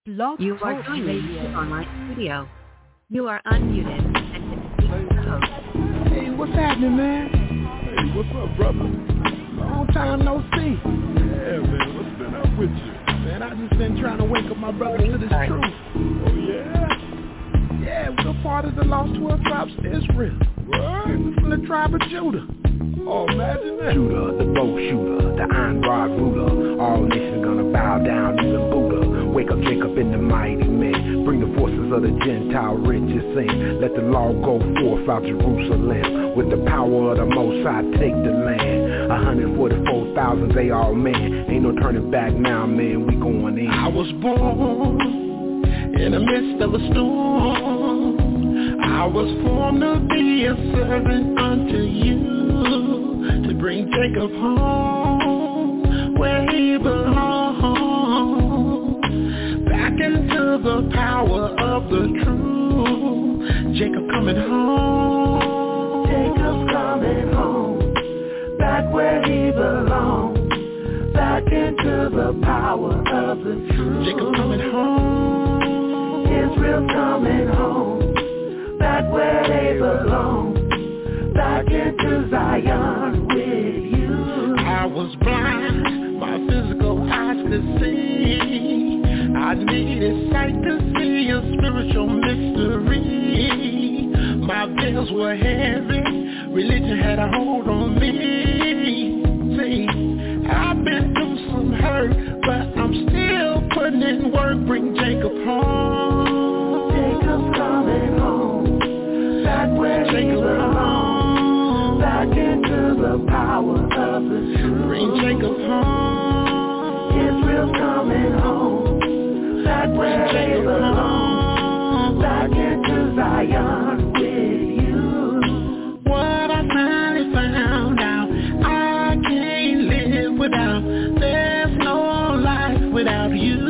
Blog You are Talk joining Radio. the online studio. You are unmuted and can speak to the host. Hey, what's happening, man? Hey, what's up, brother? Long time no see. Yeah, man, what's been up with you? Man, I just been trying to wake up my brother to this truth. Oh, yeah? Yeah, we're part of the lost 12 tribes of Israel. What? We're from the tribe of Judah. Oh, imagine that. Judah, the bow shooter, the iron rod ruler. All nations gonna bow down, even Buddha. Wake up Jacob in the mighty men. Bring the forces of the Gentile riches in. Let the law go forth out Jerusalem. With the power of the Most High, take the land. 144,000, they all men. Ain't no turning back now, man, we going in. I was born in the midst of a storm. I was formed to be a servant unto you, to bring Jacob home where he belongs, back into the power of the truth. Jacob coming home, Jacob's coming home, back where he belongs, back into the power of the truth. Jacob coming home, Israel's coming home, back where they belong, back into Zion with you. I was blind, my physical eyes could see. I needed sight to see a spiritual mystery. My veils were heavy, religion had a hold on me. See, I've been through some hurt, but I'm still putting in work. Bring Jacob home, Jacob's coming home, back where he belongs, back into the power of the truth. Bring Jacob home, Israel's coming home, back where they belong, back into Zion with you. What I finally found out, I can't live without, there's no life without you.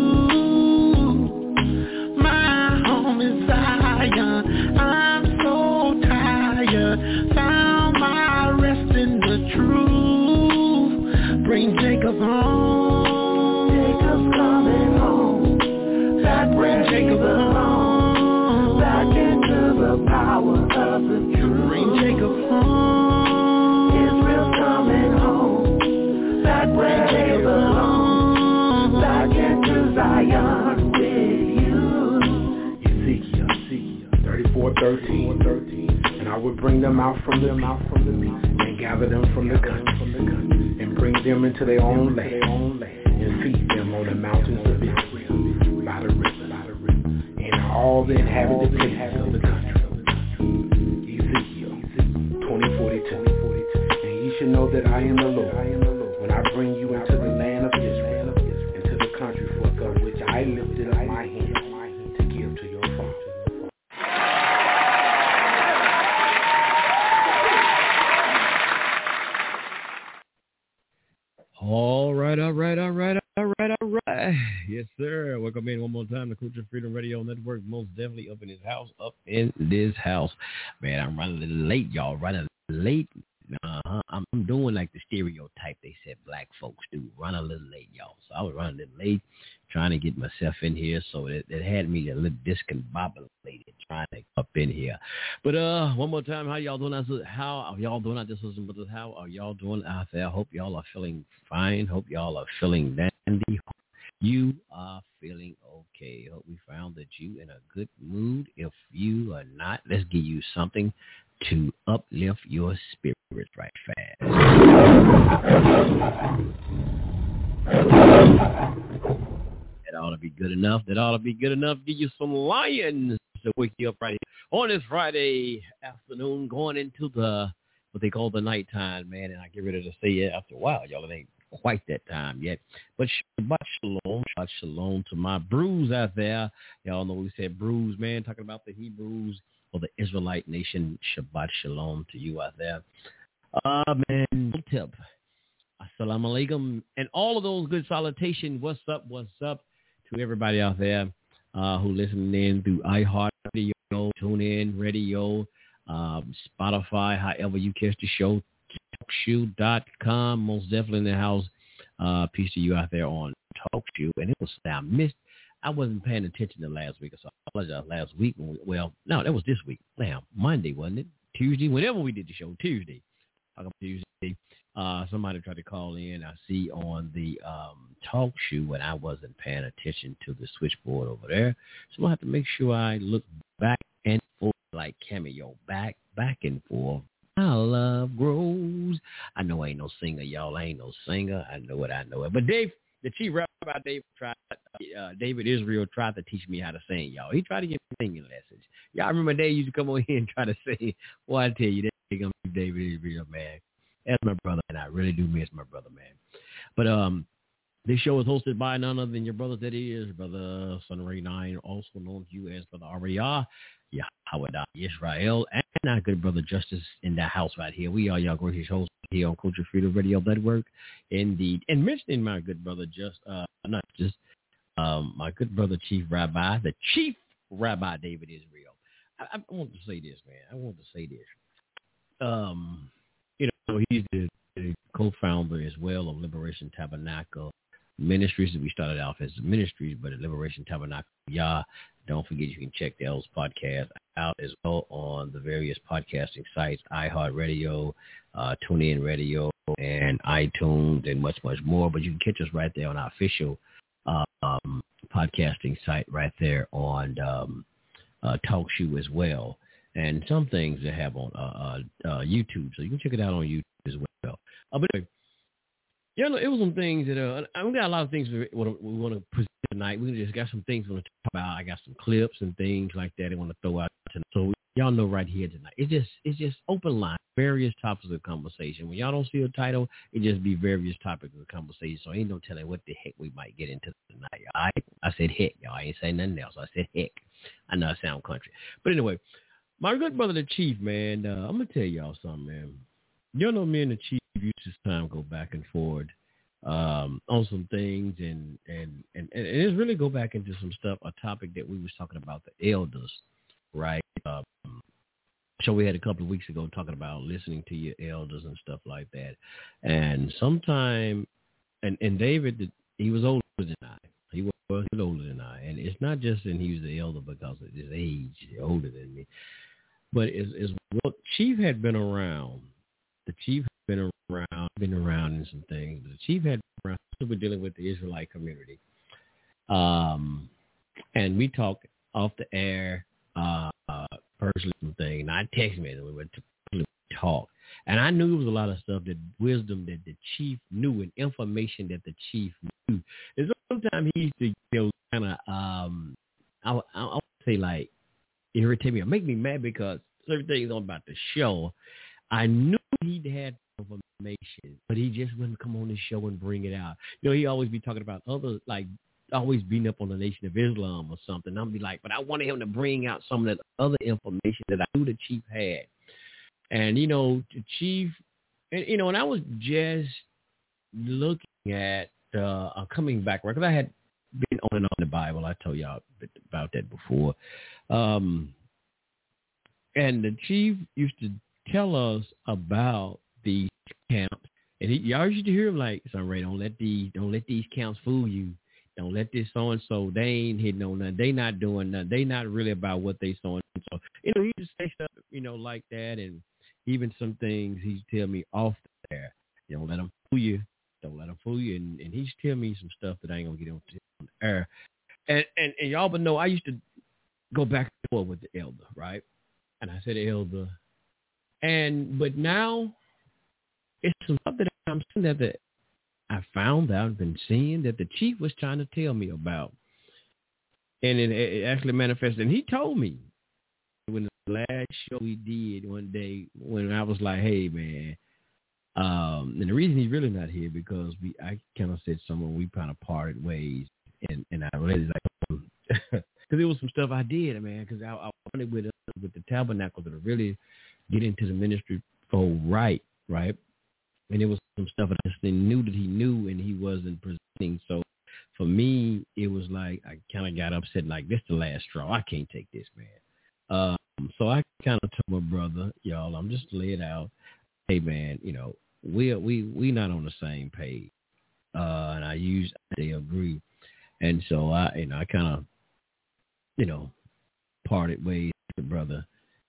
My home is Zion, I'm so tired, found my rest in the truth. Bring Jacob home, Jacob's coming home, back where Jacob belongs, back into the power of the truth. Bring Jacob home, Israel's coming home, back where they belong, back into Zion with you. Ezekiel 34:13. And I would bring them out from the meat, and gather them from the country, and bring them into their own land, and feed them on the mountains of Israel, by the river, and all the inhabited places of the country. Ezekiel 20:42. And ye shall know that I am the Lord, when I bring you into the land of Israel, into the country for which I lifted up my hand to give to your fathers. All right. Yes, sir. Welcome in one more time to Culture Freedom Radio Network. Most definitely up in this house. Man, I'm running a little late, y'all. I'm doing like the stereotype they said black folks do. Run a little late, y'all. So I was running a little late, trying to get myself in here. So it had me a little discombobulated trying to up in here. But one more time, how y'all doing? How are y'all doing out there? How are y'all doing out there? I hope y'all are feeling fine. Hope y'all are feeling dandy. You are feeling okay. Hope we found that you in a good mood. If you are not, let's give you something to uplift your spirits right fast. That ought to be good enough. Give you some lions to wake you up right here on this Friday afternoon, going into what they call the nighttime, man. And I get ready to say it after a while, y'all. It ain't quite that time yet. But Shabbat Shalom to my brews out there. Y'all know we said brews, man, talking about the Hebrews or the Israelite nation. Shabbat Shalom to you out there. Man, tip. Assalamu alaikum. And all of those good salutations. What's up to everybody out there who listening in through iHeartRadio, TuneIn Radio, Spotify, however you catch the show, TalkShoe.com, most definitely in the house. Peace to you out there on TalkShoe. And it was, I wasn't paying attention to last week, so I apologize. Last week, no, that was this week. Now, Monday, wasn't it? Tuesday, whenever we did the show, Tuesday. Somebody tried to call in. I see on the talk show, and I wasn't paying attention to the switchboard over there. So I have to make sure I look back and forth like Cameo, back and forth. Our love grows. I know I ain't no singer, y'all. I ain't no singer. I know it. But Dave, the chief rabbi, David Israel tried to teach me how to sing, y'all. He tried to give me singing lessons. Y'all remember Dave used to come on here and try to sing. Well, I tell you, they're going to be David Israel, man. That's my brother, and I really do miss my brother, man. But this show is hosted by none other than your brother, that is, Brother Sunray 9, also known to you as Brother Ariyah, Yahweh Israel, and our good brother Justice in the house right here. We are y'all great hosts here on Culture Freedom Radio Network, indeed. And mentioning my good brother, my good brother Chief Rabbi, the Chief Rabbi David Israel. I want to say this, man. He's the co-founder as well of Liberation Tabernacle Ministries. We started off as ministries, but at Liberation Tabernacle, don't forget you can check those podcasts out as well on the various podcasting sites, iHeartRadio, TuneIn Radio, and iTunes, and much, much more. But you can catch us right there on our official podcasting site right there on TalkShoe as well. And some things they have on YouTube, so you can check it out on YouTube as well. But anyway, it was some things that we got a lot of things we want to present tonight. We just got some things we want to talk about. I got some clips and things like that I want to throw out tonight. So y'all know right here tonight. It's just open line, various topics of conversation. When y'all don't see a title, it just be various topics of conversation. So ain't no telling what the heck we might get into tonight. All right? I said heck, y'all. I ain't saying nothing else. I said heck. I know I sound country, but anyway. My good brother, the Chief, man, I'm going to tell y'all something, man. You know, me and the Chief used to time go back and forth on some things, and it's really go back into some stuff, a topic that we was talking about, the elders, right? So we had a couple of weeks ago talking about listening to your elders and stuff like that. And sometime, and David, he was older than I. He was older than I. And it's not just that he was the elder because of his age, older than me. But well, Chief had been around. The Chief had been around in some things. The Chief had been around. We're dealing with the Israelite community. And we talked off the air, personally, some things. And I texted me and we went to talk. And I knew there was a lot of stuff, that wisdom that the Chief knew and information that the Chief knew. And sometimes he used to, kind of, I would say like, irritate me or make me mad because certain things on about the show, I knew he'd had information, but he just wouldn't come on the show and bring it out. He always be talking about other, like always beating up on the Nation of Islam or something. I'll be like, but I wanted him to bring out some of that other information that I knew the Chief had. And, the Chief, and I was just looking at a coming back, because I had been on and on the Bible. I told y'all about that before. And the Chief used to tell us about these camps. And y'all used to hear him like, Sunray, don't let these camps fool you. Don't let this so-and-so, they ain't hitting on nothing. They not doing nothing. They not really about what they so-and-so. He used to say stuff, like that. And even some things he'd tell me off there. Don't let them fool you. Don't let them fool you. And he's telling me some stuff that I ain't going to get on the air. And y'all but know I used to go back and forth with the elder, right? And I said elder. But now it's some stuff that I'm seeing that I found out, been seeing that the Chief was trying to tell me about. And it actually manifested. And he told me when the last show we did one day when I was like, hey, man, and the reason he's really not here because I kind of said somewhere we kind of parted ways. And I really like, because there was some stuff I did, man, because I wanted with the tabernacle to really get into the ministry for right? And there was some stuff that I just knew that he knew and he wasn't presenting. So for me, it was like I kind of got upset, like, this the last straw. I can't take this, man. So I kind of told my brother, y'all, I'm just lay it out. Hey, man, we not on the same page. And they agree. And so I kind of, parted ways with the brother.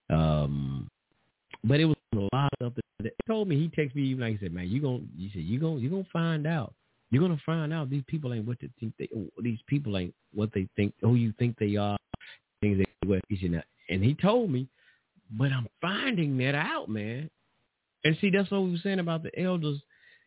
But it was a lot of stuff that he told me. He texted me, like he said, man, you're gonna find out. You're gonna find out these people ain't what they think these people ain't what they think, who you think they are, things they what he said. And he told me, but I'm finding that out, man. And see, that's what we were saying about the elders.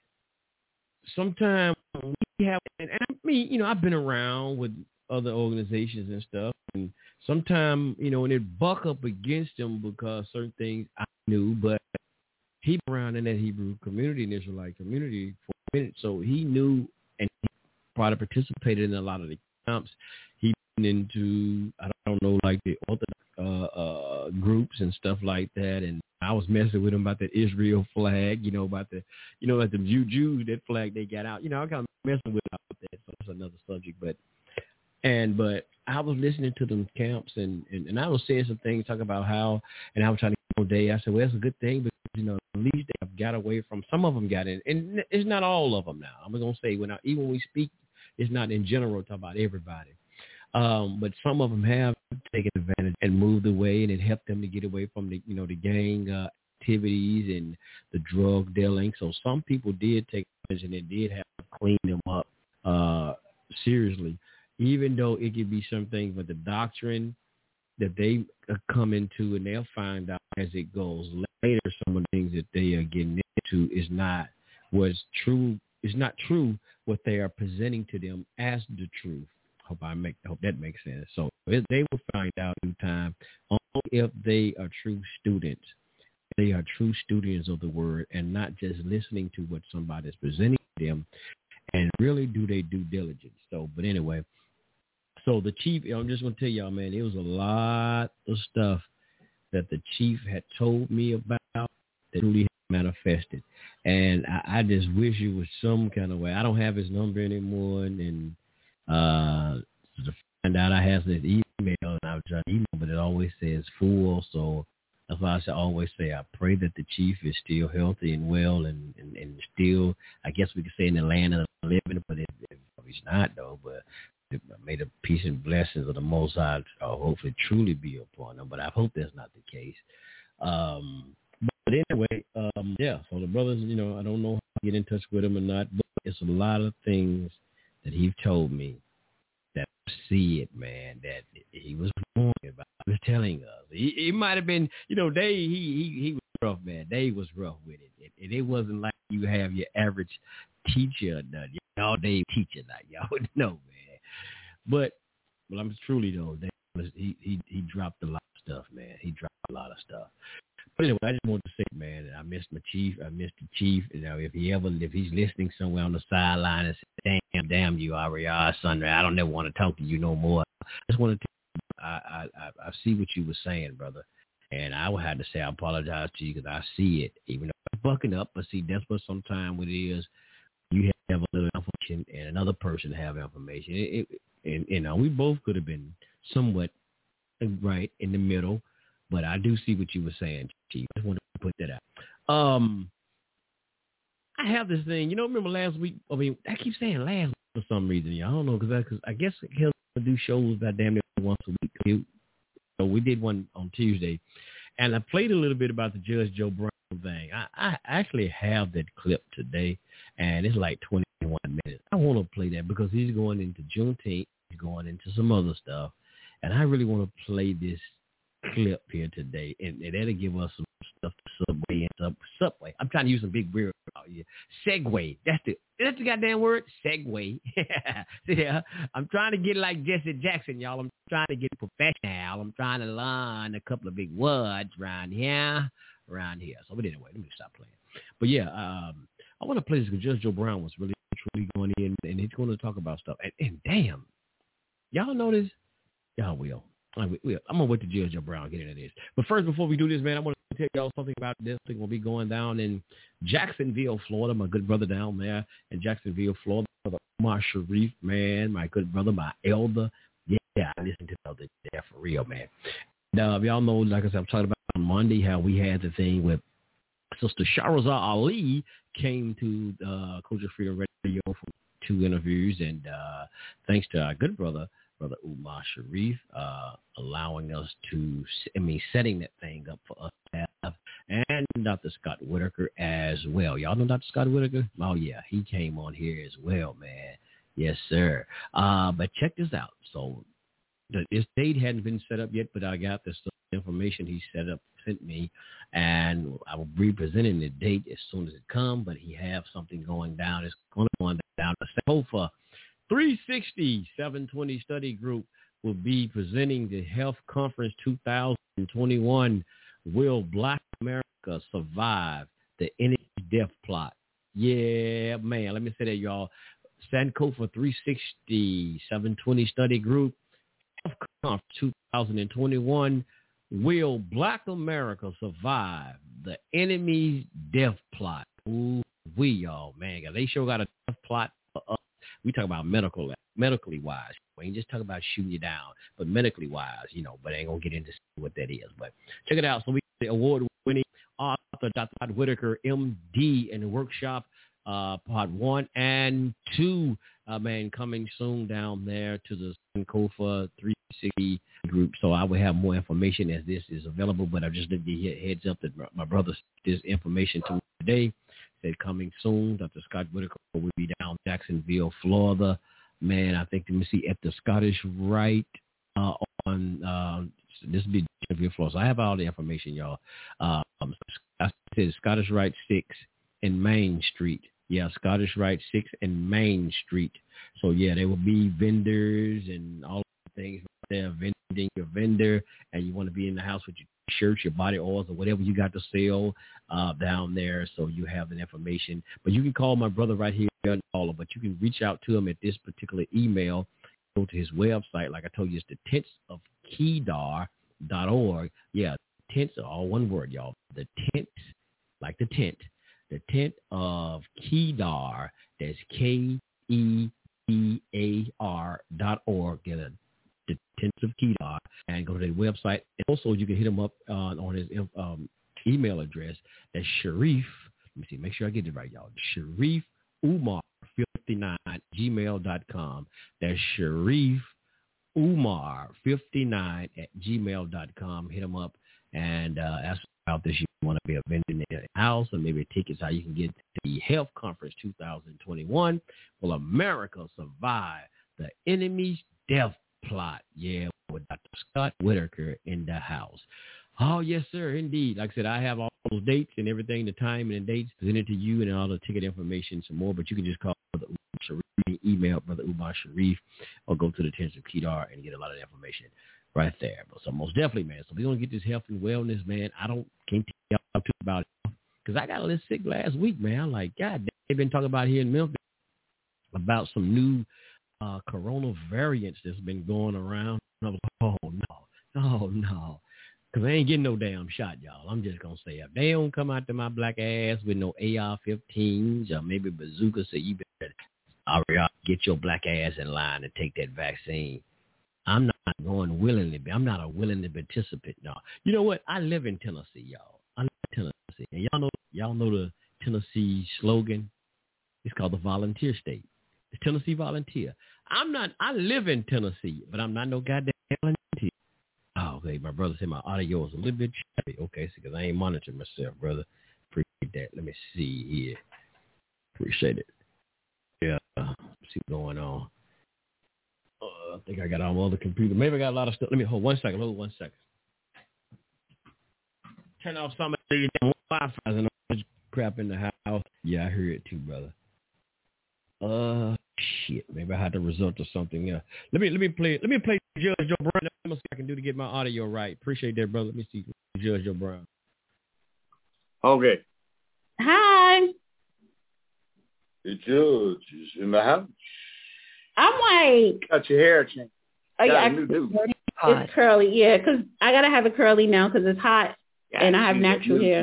Sometimes we have, and I mean, I've been around with other organizations and stuff, and sometimes, when it buck up against them because certain things I knew, but he been around in that Hebrew community and Israelite community for a minute, so he knew, and he probably participated in a lot of the camps. He been into, I don't know, like the Orthodox groups and stuff like that, and I was messing with him about that Israel flag, about the, like the Jews, that flag they got out. I kind of messing with him about that, so that's another subject, but I was listening to them camps, and I was saying some things, talking about how, and I was trying to get all day. I said, well, that's a good thing, because, at least they have got away from, some of them got in, and it's not all of them now. I'm going to say, even when we speak, it's not in general talk about everybody. But some of them have taken advantage and moved away, and it helped them to get away from the, the gang activities and the drug dealing. So some people did take advantage, and it did have to clean them up seriously. Even though it could be something, but the doctrine that they come into, and they'll find out as it goes later, some of the things that they are getting into is not what's true. It's not true what they are presenting to them as the truth. Hope that makes sense. So they will find out in time only if they are true students. They are true students of the word, and not just listening to what somebody is presenting to them, and really do their due diligence. So, but anyway. So the chief, I'm just going to tell y'all, man, it was a lot of stuff that the chief had told me about that really manifested. And I just wish it was some kind of way. I don't have his number anymore. And to find out, I have his email, and I was trying to email, but it always says full. So that's why I always say I pray that the chief is still healthy and well and still, I guess we could say, in the land of the living, but if he's not, though, but may the peace and blessings of the Most High hopefully truly be upon them. But I hope that's not the case. But anyway, so the brothers, I don't know how to get in touch with him or not, but it's a lot of things that he told me that I see it, man, that he was warning about. He was telling us. He might have been, Dave, he was rough, man. Dave was rough with it. It wasn't like you have your average teacher or nothing. All day teacher, like y'all would know, man. But I'm truly, though, he dropped a lot of stuff, man. He dropped a lot of stuff. But anyway, I just wanted to say, man, that I missed my chief. I missed the chief. If he's listening somewhere on the sideline and says, damn you, Ariah, son, I don't never want to talk to you no more. I just want to tell you, I see what you were saying, brother. And I would have to say I apologize to you because I see it, even though I'm bucking up. But see, that's what sometimes it is. You have a little information and another person have information. And we both could have been somewhat right in the middle, but I do see what you were saying, Chief. I just wanted to put that out. I have this thing, remember last week? I mean, I keep saying last week for some reason. I don't know, because I guess he'll do shows about damn near once a week. So we did one on Tuesday, and I played a little bit about the Judge Joe Brown thing. I actually have that clip today, and it's like 21 minutes. I want to play that because he's going into Juneteenth. He's going into some other stuff, and I really want to play this clip here today, and that'll give us some stuff to Subway. I'm trying to use some big weird out here. Segway. That's the goddamn word. Segway. Yeah. I'm trying to get like Jesse Jackson, y'all. I'm trying to get professional. I'm trying to learn a couple of big words around here. So, but anyway, let me stop playing. But yeah, I want to play this because Judge Joe Brown was really truly going in, and he's going to talk about stuff. And damn, y'all know this? Y'all will. I'm going to wait to Judge Joe Brown get into this. But first, before we do this, man, I want to tell y'all something about this thing will be going down in Jacksonville, Florida. My good brother down there in Jacksonville, Florida, Brother Omar Sharif, man, my good brother, my elder. Yeah, I listen to the elder there for real, man. Now, y'all know, like I said, I'm talking about on Monday how we had the thing with Sister Shahrazad Ali came to Culture Freedom Radio from 2 interviews, and thanks to our good brother Umar Sharif, allowing us to, setting that thing up for us to have, and Dr. Scott Whitaker as well. Y'all know Dr. Scott Whitaker? Oh, yeah, he came on here as well, man. Yes, sir. But check this out. So this date hadn't been set up yet, but I got this information he sent me, and I will be presenting the date as soon as it comes, but he have something going down. It's going down the Sankofa 360 720 study group will be presenting the Health Conference 2021. Will Black America survive the enemy death plot? Yeah, man. Let me say that, y'all. Sankofa 360 720 study group, Health Conference 2021. Will Black America survive the enemy's death plot? Ooh, y'all, man. They sure got a death plot for us. We talk about medically wise. We ain't just talking about shooting you down, but medically wise, but I ain't going to get into what that is. But check it out. So we got the award-winning author, Dr. Whitaker, MD, in the workshop, part 1 and 2, man, coming soon down there to the Sankofa 360 group. So I will have more information as this is available, but I just did a heads up that my brother sent this information to me today. Said coming soon. Dr. Scott Whitaker will be down Jacksonville, Florida. Man, I think, let me see, at the Scottish Rite on this will be Jacksonville, Florida. So I have all the information, y'all. I said Scottish Rite 6 in Main Street. Yeah, Scottish Rite 6 and Main Street. So, yeah, there will be vendors and all the things right there, vending your vendor, and you want to be in the house with your shirts, your body oils, or whatever you got to sell down there. So you have that information. But you can call my brother right here, but you can reach out to him at this particular email. Go to his website. Like I told you, it's the tentsofkedar.org. Yeah, tents are all one word, y'all. The tent, like the tent. The tent of Kedar, that's KEDAR.org. Get the tent of Kedar and go to their website. And also, you can hit him up on his email address. That's Sharif. Let me see, make sure I get it right, y'all. Sharif Umar 59 gmail.com. That's Sharif Umar 59 at gmail.com. Hit him up and ask about this. You want to be a vendor in the house, or maybe tickets how you can get to the Health Conference 2021. Will America survive the enemy's death plot? Yeah, with Dr. Scott Whitaker in the house. Oh, yes, sir, indeed. Like I said, I have all those dates and everything, the time and the dates presented to you, and all the ticket information, some more. But you can just call Brother Umar Sharif, email Brother Umar Sharif, or go to the Tents of Kedar and get a lot of information right there. But so most definitely, man. So we're going to get this health and wellness, man. Can't tell y'all too about it because I got a little sick last week, man. I'm like, God, they've been talking about here in Memphis about some new corona variants that's been going around. I was like, oh, no. Because I ain't getting no damn shot, y'all. I'm just going to say, if they don't come out to my black ass with no AR-15s or maybe bazooka, so you better get your black ass in line and take that vaccine. I'm not going willingly. I'm not a willingly participant. No. You know what? I live in Tennessee, y'all. I live in Tennessee. And y'all know the Tennessee slogan? It's called the volunteer state. The Tennessee volunteer. I live in Tennessee, but I'm not no goddamn volunteer. Oh, okay. My brother said my audio is a little bit choppy. Okay, because I ain't monitoring myself, brother. Appreciate that. Let me see here. Appreciate it. Yeah. See what's going on. I think I got all my other computer. Maybe I got a lot of stuff. Let me hold 1 second. Hold 1 second. Turn off some of the Wi-Fi and all this crap in the house. Yeah, I heard it too, brother. Shit. Maybe I had to resort to something else. Let me play Judge Joe Brown. Let me see what I can do to get my audio right. Appreciate that, brother. Let me see Judge Joe Brown. Okay. Hi. The judge is in the house. I'm like, Got your hair changed. It's curly, yeah, because I gotta have it curly now because it's hot and I have natural hair.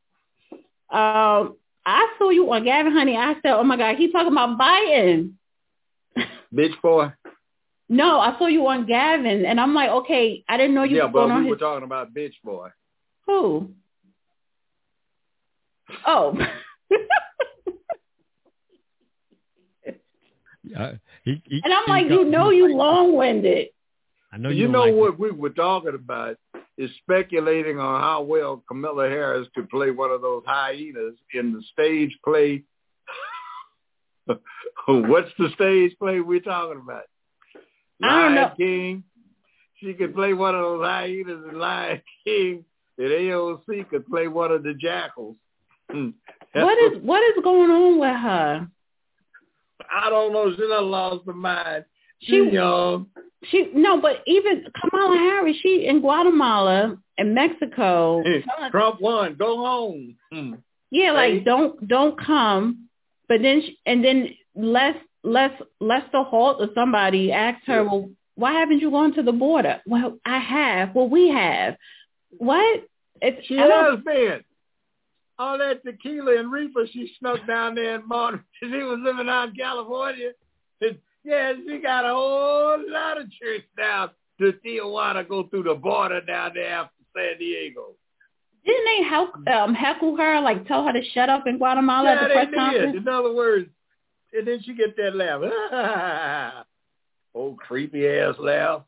I saw you on Gavin, honey. I said, oh my God, he's talking about Biden. Bitch boy. No, I saw you on Gavin, and I'm like, okay, I didn't know you. Yeah, but we were talking about bitch boy. Who? Oh. And I'm like, you long-winded. I know you know what we were talking about is speculating on how well Camilla Harris could play one of those hyenas in the stage play. What's the stage play we're talking about? Lion King. She could play one of those hyenas in Lion King. And AOC could play one of the jackals. What is going on with her? I don't know. She done lost her mind. She's young. But even Kamala Harris, she in Guatemala and Mexico. Trump won. Go home. Yeah, like don't come. But then Lester Holt or somebody asked her, well, why haven't you gone to the border? Well, I have. Well, we have. What? She has been. All that tequila and reefer she snuck down there in Monterey. She was living out in California. Yeah, she got a whole lot of trips down to Tijuana, go through the border down there after San Diego. Didn't they heckle her, like tell her to shut up in Guatemala at the press conference? In other words, and then she get that laugh. Old creepy ass laugh.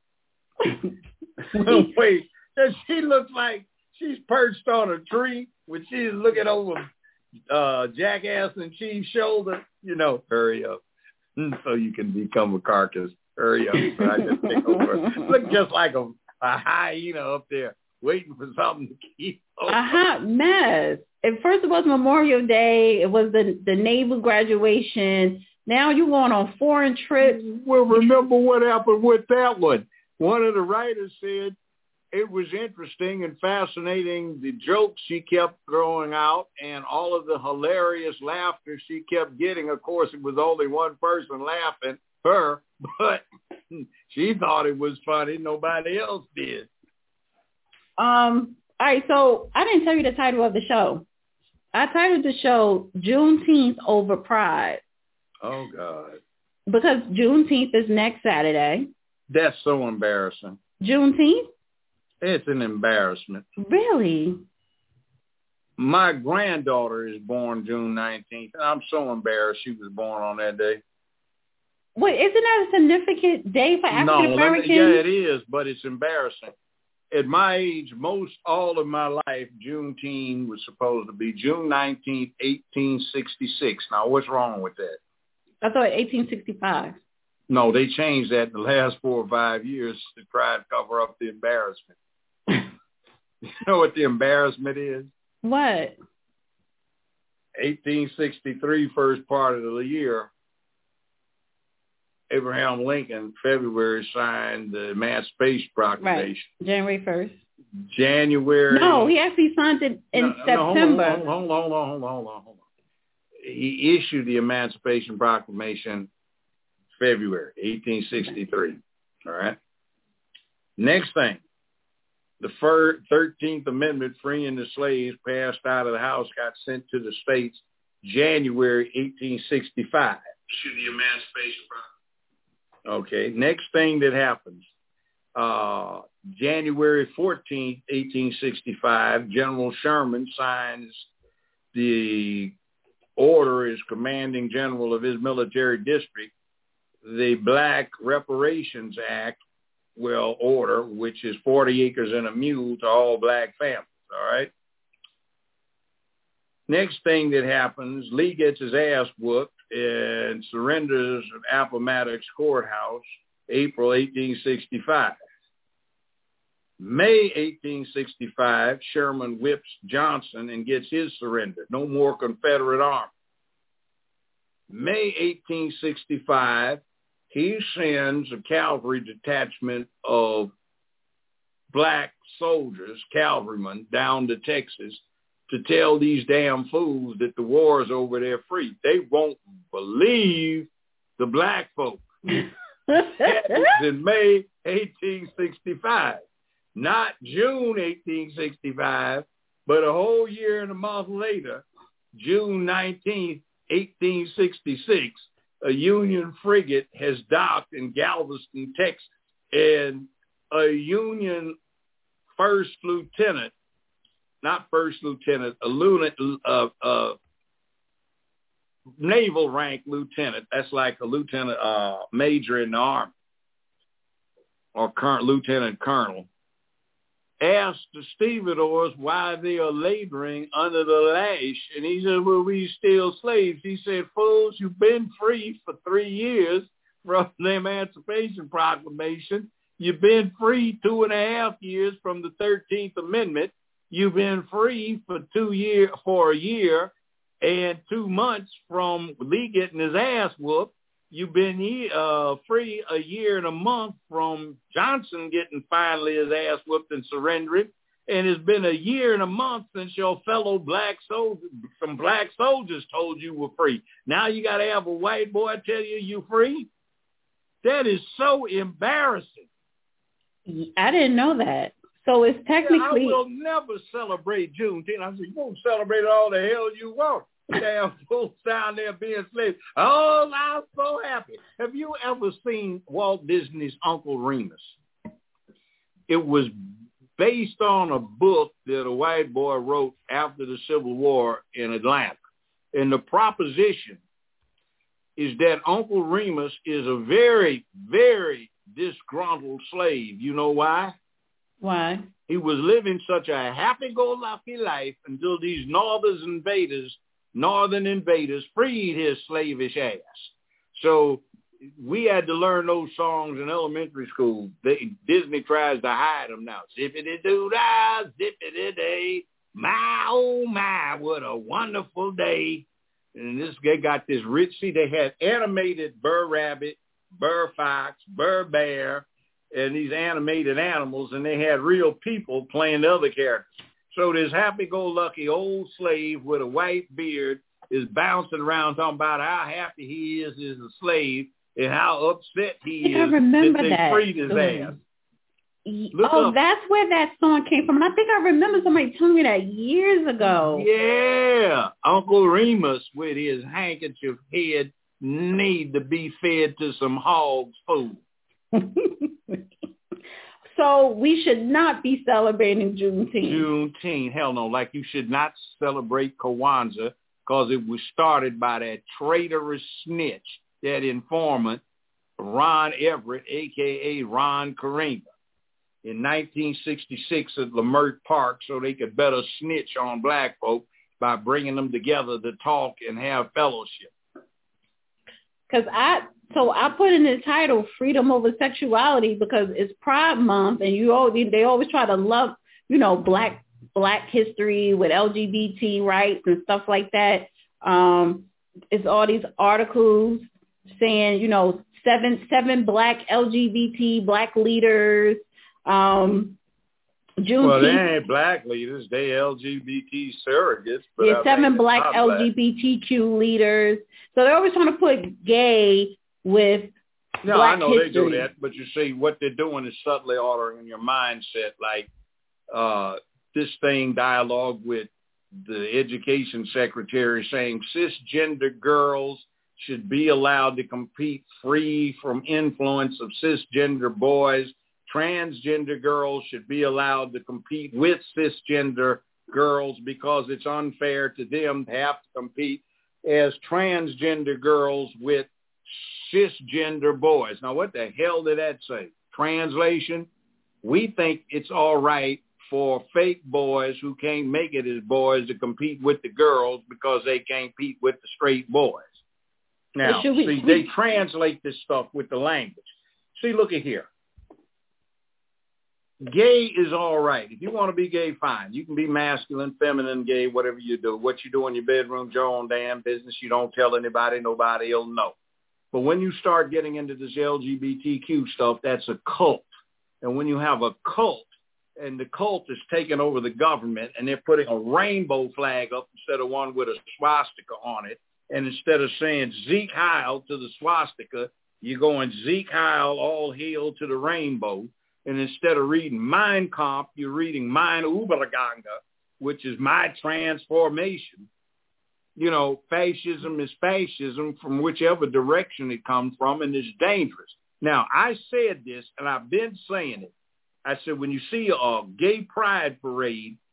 Wait, she looks like she's perched on a tree when she's looking over Jackass and Chief's shoulder. Hurry up. So you can become a carcass. Hurry up. So I just take over. Look just like a hyena up there waiting for something to keep over. A hot mess. And first it was Memorial Day. It was the naval graduation. Now you're going on foreign trips. Well, remember what happened with that one. One of the writers said it was interesting and fascinating, the jokes she kept throwing out and all of the hilarious laughter she kept getting. Of course, it was only one person laughing, her, but she thought it was funny. Nobody else did. All right, so I didn't tell you the title of the show. I titled the show Juneteenth Over Pride. Oh, God. Because Juneteenth is next Saturday. That's so embarrassing. Juneteenth? It's an embarrassment. Really? My granddaughter is born June 19th, and I'm so embarrassed she was born on that day. Wait, isn't that a significant day for African Americans? Yeah, it is, but it's embarrassing. At my age, all of my life, Juneteenth was supposed to be June 19th, 1866. Now, what's wrong with that? I thought 1865. No, they changed that in the last 4 or 5 years to try and cover up the embarrassment. You know what the embarrassment is? What? 1863, first part of the year, Abraham Lincoln, February, signed the Emancipation Proclamation. Right. January 1st. January. No, he actually signed it in September. Hold on. He issued the Emancipation Proclamation February 1863. All right. Next thing, the 13th Amendment freeing the slaves passed out of the House, got sent to the states January 1865. Issued the Emancipation Proclamation. Okay. Next thing that happens, January 14th, 1865, General Sherman signs the order as commanding general of his military district, the Black Reparations Act order, which is 40 acres and a mule to all black families, all right? Next thing that happens, Lee gets his ass whooped and surrenders at Appomattox Courthouse, April 1865. May 1865, Sherman whips Johnson and gets his surrender. No more Confederate army. May 1865, he sends a cavalry detachment of black soldiers, cavalrymen, down to Texas to tell these damn fools that the war's over there free. They won't believe the black folk. That was in May 1865. Not June 1865, but a whole year and a month later, June 19th, 1866, a Union frigate has docked in Galveston, Texas, and a Union naval rank lieutenant, that's like a lieutenant major in the Army, or current lieutenant colonel, asked the stevedores why they are laboring under the lash. And he said, well, we still slaves. He said, fools, you've been free for 3 years from the Emancipation Proclamation. You've been free 2.5 years from the 13th Amendment. You've been free for a year and 2 months from Lee getting his ass whooped. You've been free a year and a month from Johnson getting finally his ass whooped and surrendering. And it's been a year and a month since your fellow some black soldiers told you were free. Now you got to have a white boy tell you you're free? That is so embarrassing. I didn't know that. So it's technically... I will never celebrate Juneteenth. I said, you won't celebrate all the hell you want. Damn fools down there being slaves. Oh, I'm so happy. Have you ever seen Walt Disney's Uncle Remus? It was based on a book that a white boy wrote after the Civil War in Atlanta. And the proposition is that Uncle Remus is a very, very disgruntled slave. You know why? Why? He was living such a happy-go-lucky life until these northern invaders freed his slavish ass. So we had to learn those songs in elementary school. Disney tries to hide them now. Zippity-doo-dah, zippity-day, my, oh my, what a wonderful day. And they got this rich, they had animated Burr Rabbit, Burr Fox, Burr Bear, and these animated animals, and they had real people playing the other characters. So this happy-go-lucky old slave with a white beard is bouncing around talking about how happy he is as a slave and how upset he is that they freed his ass. That's where that song came from. And I think I remember somebody telling me that years ago. Yeah. Uncle Remus with his handkerchief head need to be fed to some hog's food. So we should not be celebrating Juneteenth. Hell no. Like you should not celebrate Kwanzaa because it was started by that traitorous snitch, that informant, Ron Everett, a.k.a. Ron Karenga, in 1966 at Leimert Park so they could better snitch on black folk by bringing them together to talk and have fellowship. Because I put in the title Freedom Over Sexuality because it's Pride Month, and they always try to love, black history with LGBT rights and stuff like that. It's all these articles saying, seven black LGBT black leaders. Well, they ain't black leaders; they LGBT surrogates. But 7 black LGBTQ leaders. So they're always trying to put gay with black I know history. They do that, but you see, what they're doing is subtly altering your mindset. Like this thing dialogue with the education secretary saying cisgender girls should be allowed to compete free from influence of cisgender boys. Transgender girls should be allowed to compete with cisgender girls because it's unfair to them to have to compete as transgender girls with cisgender boys. Now, what the hell did that say? Translation, we think it's all right for fake boys who can't make it as boys to compete with the girls because they can't compete with the straight boys. Now, they translate this stuff with the language. See, look at here. Gay is all right. If you want to be gay, fine. You can be masculine, feminine, gay, whatever you do. What you do in your bedroom's your own damn business. You don't tell anybody. Nobody will know. But when you start getting into this LGBTQ stuff, that's a cult. And when you have a cult, and the cult is taking over the government, and they're putting a rainbow flag up instead of one with a swastika on it, and instead of saying Zeke Heil to the swastika, you're going Zeke Heil, all hail to the rainbow. And instead of reading Mein Kampf, you're reading Mein Übergang, which is my transformation. Fascism is fascism from whichever direction it comes from, and it's dangerous. Now, I said this, and I've been saying it. I said, when you see a gay pride parade,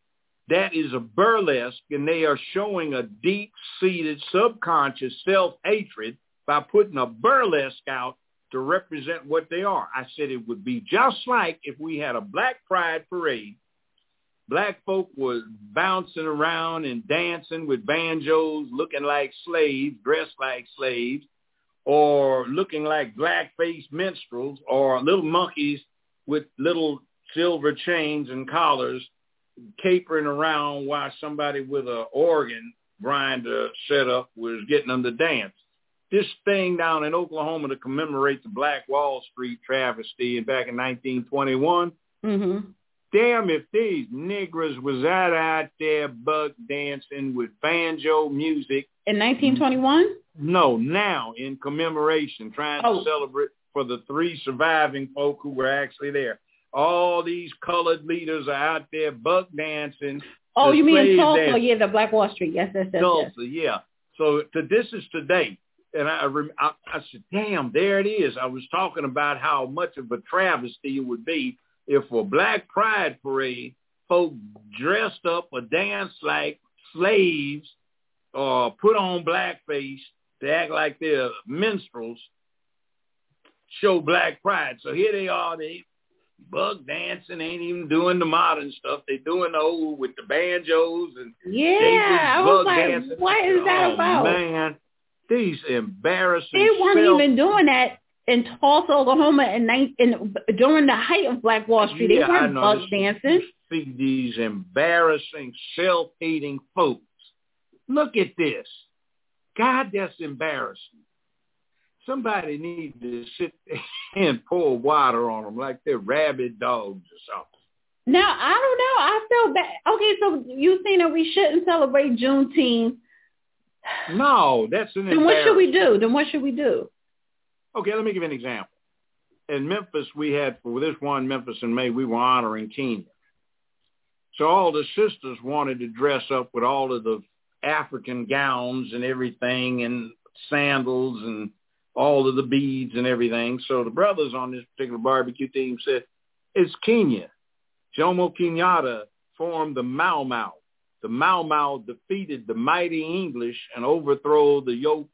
that is a burlesque, and they are showing a deep-seated subconscious self-hatred by putting a burlesque out to represent what they are. I said it would be just like if we had a Black Pride parade. Black folk was bouncing around and dancing with banjos, looking like slaves, dressed like slaves, or looking like black-faced minstrels, or little monkeys with little silver chains and collars capering around while somebody with an organ grinder set up was getting them to dance. This thing down in Oklahoma to commemorate the Black Wall Street travesty back in 1921, damn if these niggers was out there buck dancing with banjo music. In 1921? No, now in commemoration, trying to celebrate for the 3 surviving folk who were actually there. All these colored leaders are out there buck dancing. Oh, you mean in Tulsa? Oh, yeah, the Black Wall Street. Yes. Tulsa, yeah. So this is today. And I said, damn, there it is. I was talking about how much of a travesty it would be if a Black Pride parade, folk dressed up or danced like slaves or put on blackface to act like they're minstrels, show Black Pride. So here they are, they buck dancing, ain't even doing the modern stuff. They doing the old with the banjos and I was like, dancing. What is that about? Man, these embarrassing. They weren't even doing that in Tulsa, Oklahoma, during the height of Black Wall Street. They weren't buck dancing. See these embarrassing, self-hating folks. Look at this. God, that's embarrassing. Somebody needs to sit there and pour water on them like they're rabid dogs or something. Now, I don't know. I feel bad. Okay, so you think that we shouldn't celebrate Juneteenth? No, that's an embarrassment. Then what should we do? Okay, let me give you an example. In Memphis, we had, for this one Memphis in May, we were honoring Kenya. So all the sisters wanted to dress up with all of the African gowns and everything and sandals and all of the beads and everything. So the brothers on this particular barbecue team said, it's Kenya. Jomo Kenyatta formed the Mau Mau. The Mau Mau defeated the mighty English and overthrew the yoke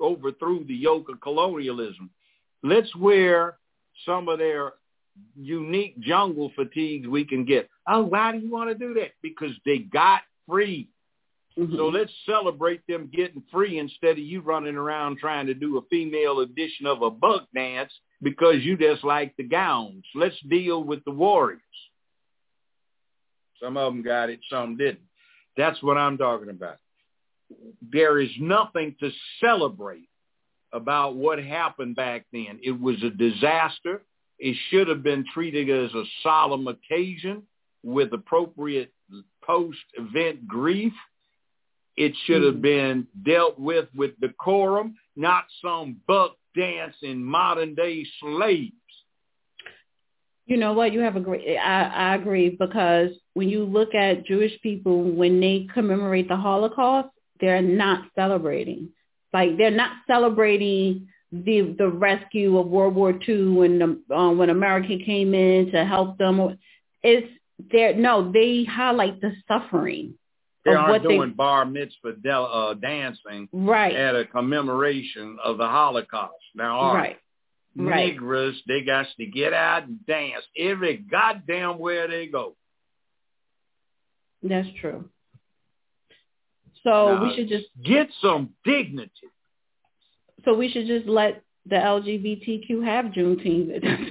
of colonialism. Let's wear some of their unique jungle fatigues we can get. Oh, why do you want to do that? Because they got free. So let's celebrate them getting free instead of you running around trying to do a female edition of a buck dance because you just like the gowns. Let's deal with the warriors. Some of them got it, some didn't. That's what I'm talking about. There is nothing to celebrate about what happened back then. It was a disaster. It should have been treated as a solemn occasion with appropriate post-event grief. It should have been dealt with decorum, not some buck dancing modern-day slaves. You know what? You have I agree, because when you look at Jewish people, when they commemorate the Holocaust, they're not celebrating. Like, they're not celebrating the rescue of World War II when America came in to help them. They highlight the suffering. They aren't doing bar mitzvah dancing at a commemoration of the Holocaust. Now, Negroes, they got to get out and dance every goddamn where they go. That's true. So we should just get some dignity. So we should just let the LGBTQ have Juneteenth.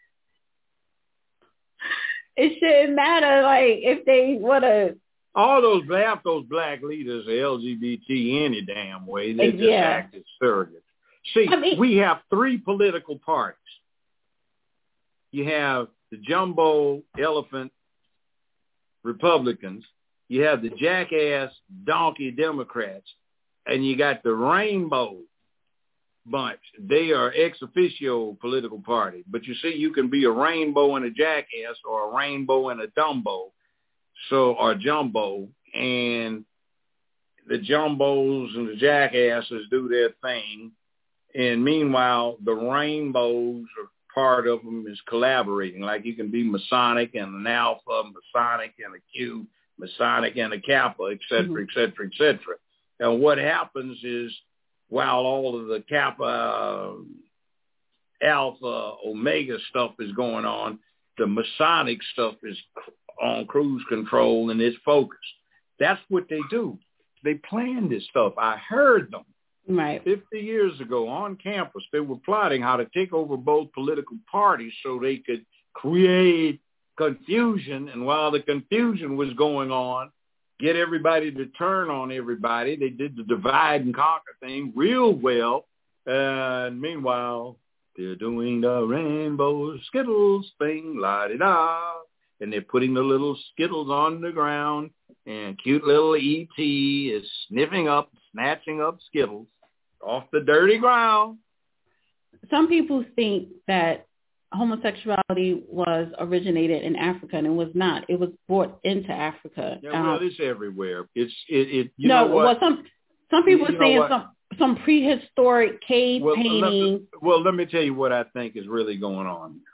It shouldn't matter, like, if they want to. All those black leaders are LGBT any damn way. They just act as surrogates. See, we have 3 political parties. You have the jumbo elephant Republicans. You have the jackass donkey Democrats. And you got the rainbow bunch. They are ex officio political party. But you see, you can be a rainbow and a jackass or a rainbow and a dumbo. Or jumbo, and the jumbos and the jackasses do their thing. And meanwhile, the rainbows, or part of them, is collaborating. Like you can be Masonic and an Alpha, Masonic and a Q, Masonic and a Kappa, et cetera, et cetera, et cetera. And what happens is while all of the Kappa, Alpha, Omega stuff is going on, the Masonic stuff is on cruise control and it's focused. That's what they do. They plan this stuff. I heard them. Right. 50 years ago on campus, they were plotting how to take over both political parties so they could create confusion. And while the confusion was going on, get everybody to turn on everybody. They did the divide and conquer thing real well. And meanwhile, they're doing the rainbow Skittles thing, la-di-da. And they're putting the little Skittles on the ground. And cute little E.T. is snatching up Skittles off the dirty ground. Some people think that homosexuality was originated in Africa, and it was not. It was brought into Africa. Yeah, well, it's everywhere. You know what? Well, some people are saying some prehistoric cave painting. Let me tell you what I think is really going on here.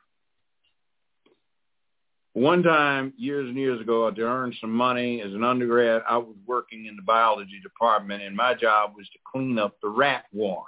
One time, years and years ago, to earn some money as an undergrad, I was working in the biology department, and my job was to clean up the rat warrens.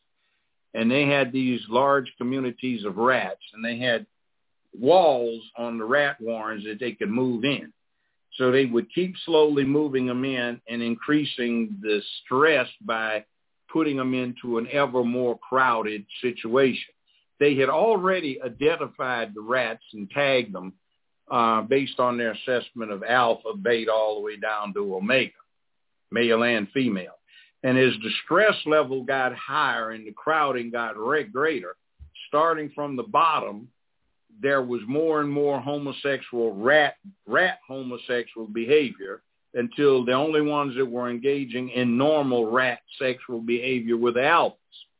And they had these large communities of rats, and they had walls on the rat warrens that they could move in. So they would keep slowly moving them in and increasing the stress by putting them into an ever more crowded situation. They had already identified the rats and tagged them based on their assessment of alpha, beta, all the way down to omega, male and female. And as the stress level got higher and the crowding got greater, starting from the bottom, there was more and more homosexual rat homosexual behavior until the only ones that were engaging in normal rat sexual behavior were the alphas.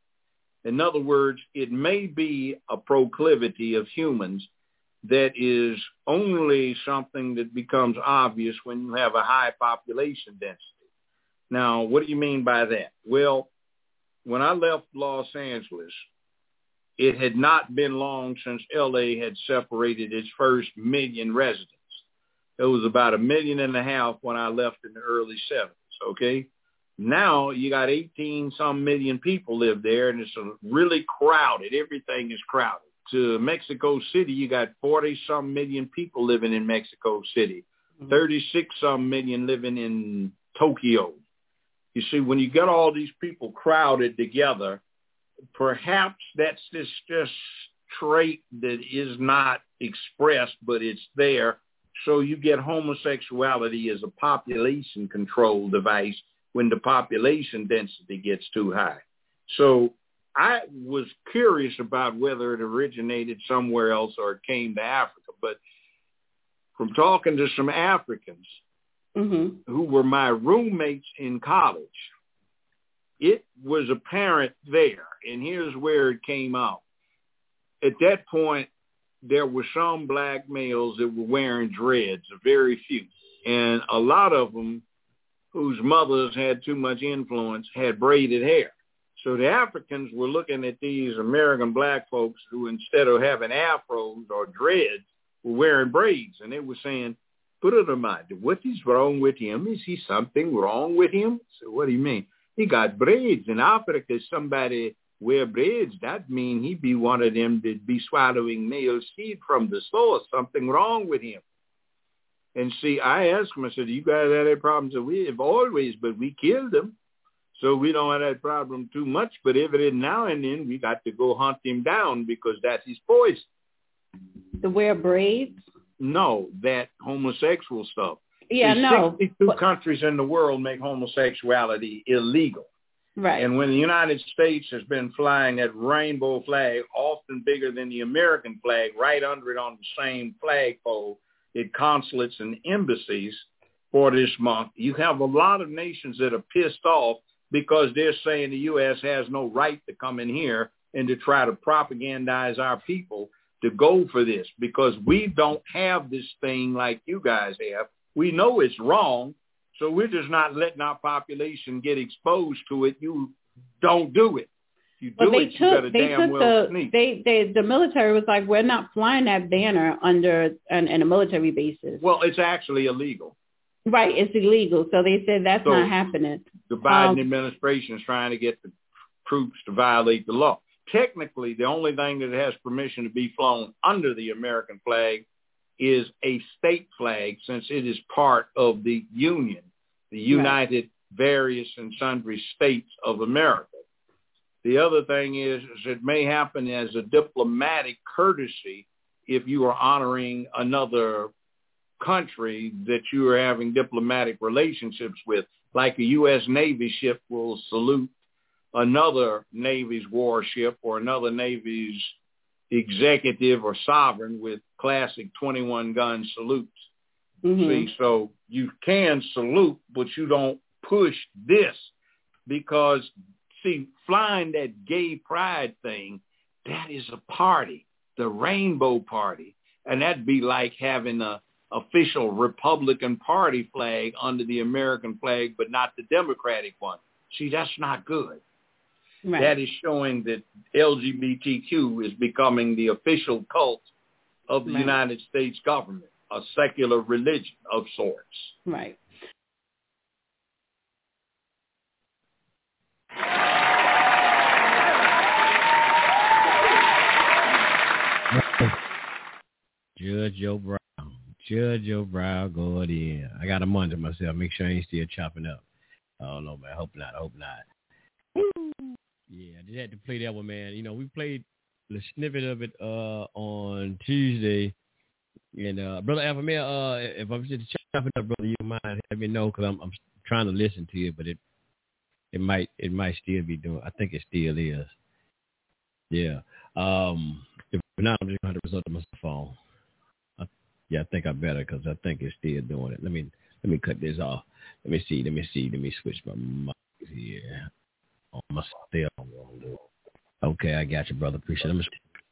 In other words, it may be a proclivity of humans that is only something that becomes obvious when you have a high population density. Now, what do you mean by that? Well, when I left Los Angeles, it had not been long since LA had separated its first million residents. It was about 1.5 million when I left in the early 70s, okay? Now you got 18-some million people live there, and it's really crowded. Everything is crowded. To Mexico City, you got 40-some million people living in Mexico City, 36-some million living in Tokyo. You see, when you get all these people crowded together, perhaps that's this just trait that is not expressed, but it's there. So you get homosexuality as a population control device when the population density gets too high. So I was curious about whether it originated somewhere else or it came to Africa. But from talking to some Africans who were my roommates in college, it was apparent there. And here's where it came out. At that point, there were some black males that were wearing dreads, a very few. And a lot of them whose mothers had too much influence had braided hair. So the Africans were looking at these American black folks who, instead of having afros or dreads, were wearing braids. And they were saying, put it in mind, what is wrong with him? Is he something wrong with him? So what do you mean? He got braids. In Africa, somebody wear braids. That mean he be one of them that be swallowing male seed from the source. Something wrong with him. And see, I asked him, I said, you guys had that problem? So we have always, but we killed them. So we don't have that problem too much, but every now and then we got to go hunt him down because that's his poison. To wear braids? No, that homosexual stuff. Yeah, no. 62 countries in the world make homosexuality illegal. Right. And when the United States has been flying that rainbow flag, often bigger than the American flag, right under it on the same flagpole at consulates and embassies for this month, you have a lot of nations that are pissed off because they're saying the U.S. has no right to come in here and to try to propagandize our people to go for this because we don't have this thing like you guys have. We know it's wrong, so we're just not letting our population get exposed to it. You don't do it. You do it, you got to damn well sneak. The military was like, we're not flying that banner under in a military basis. Well, it's actually illegal. Right, it's illegal. So they said that's not happening. The Biden administration is trying to get the troops to violate the law. Technically, the only thing that has permission to be flown under the American flag is a state flag, since it is part of the Union, the United Various and Sundry States of America. The other thing is it may happen as a diplomatic courtesy if you are honoring another country that you are having diplomatic relationships with, like a U.S. Navy ship will salute another Navy's warship or another Navy's executive or sovereign with classic 21-gun salutes. Mm-hmm. See, so you can salute, but you don't push this because, see, flying that gay pride thing, that is a party, the Rainbow Party, and that'd be like having a official Republican Party flag under the American flag, but not the Democratic one. See, that's not good. Right. That is showing that LGBTQ is becoming the official cult of the United States government, a secular religion of sorts. Right. Judge your brow going in. I got to monitor myself, make sure I ain't still chopping up. I don't know, man. I hope not. Woo. Yeah, I just had to play that one, man. You know, we played the snippet of it on Tuesday. And Brother Alphamel, if I'm just chopping up, brother, you mind let me know, because I'm trying to listen to it, but it might still be doing. I think it still is. Yeah. If not, I'm just going to result of my phone. I think I better, because I think it's still doing it. Let me cut this off. Let me see. Let me switch my mic here on my cell phone. Okay, I got you, brother. Appreciate it.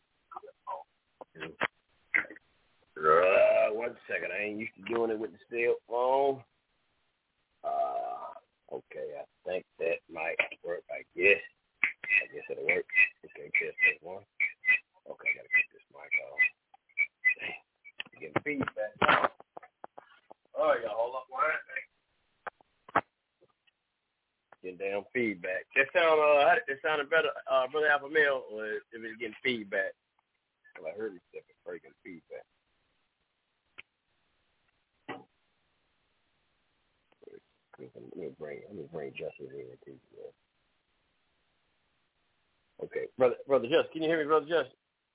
1 second. I ain't used to doing it with the cell phone. Okay, I think that might work. I guess it'll work. Okay, test one. Okay, I gotta get this mic off. Getting feedback. Oh, y'all hold up one. Getting damn feedback. It sounded better, Brother Alphamel, or if it's getting feedback. Well, I heard it stepping freaking feedback. Let me bring Justice in too. Okay, Brother Justice, can you hear me, Brother Justice?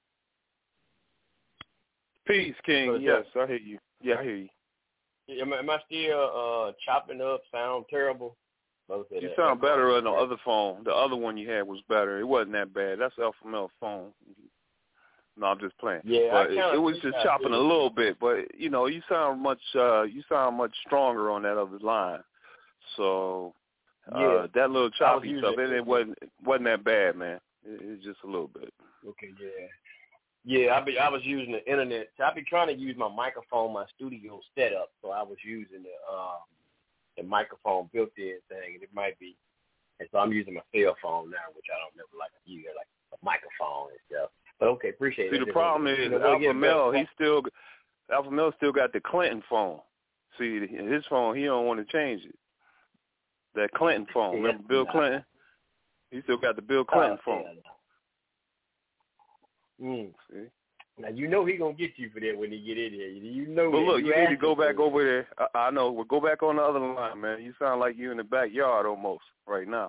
Peace, King. Brother yes, Justice. I hear you. Yeah, I hear you. Am I still chopping up? Sound terrible? You sound better on the other phone. The other one you had was better. It wasn't that bad. That's Alphamel's phone. No, I'm just playing. Yeah, but it was just chopping a little bit. But you know, you sound much stronger on that other line. So that little choppy stuff, it wasn't that bad, man. It's just a little bit. Okay, yeah. Yeah, I was using the internet. So I've been trying to use my microphone, my studio setup. So I was using the microphone built-in thing, and it might be. And so I'm using my cell phone now, which I don't never like to use, like a microphone and stuff. But okay, appreciate it. See, the problem is Alphamel still got the Clinton phone. See, his phone, he don't want to change it. That Clinton phone, remember Bill Clinton? He still got the Bill Clinton phone. See? Now, you know he going to get you for that when he get in here. You know but look, you need to go back over there. I know. Well, go back on the other line, man. You sound like you in the backyard almost right now.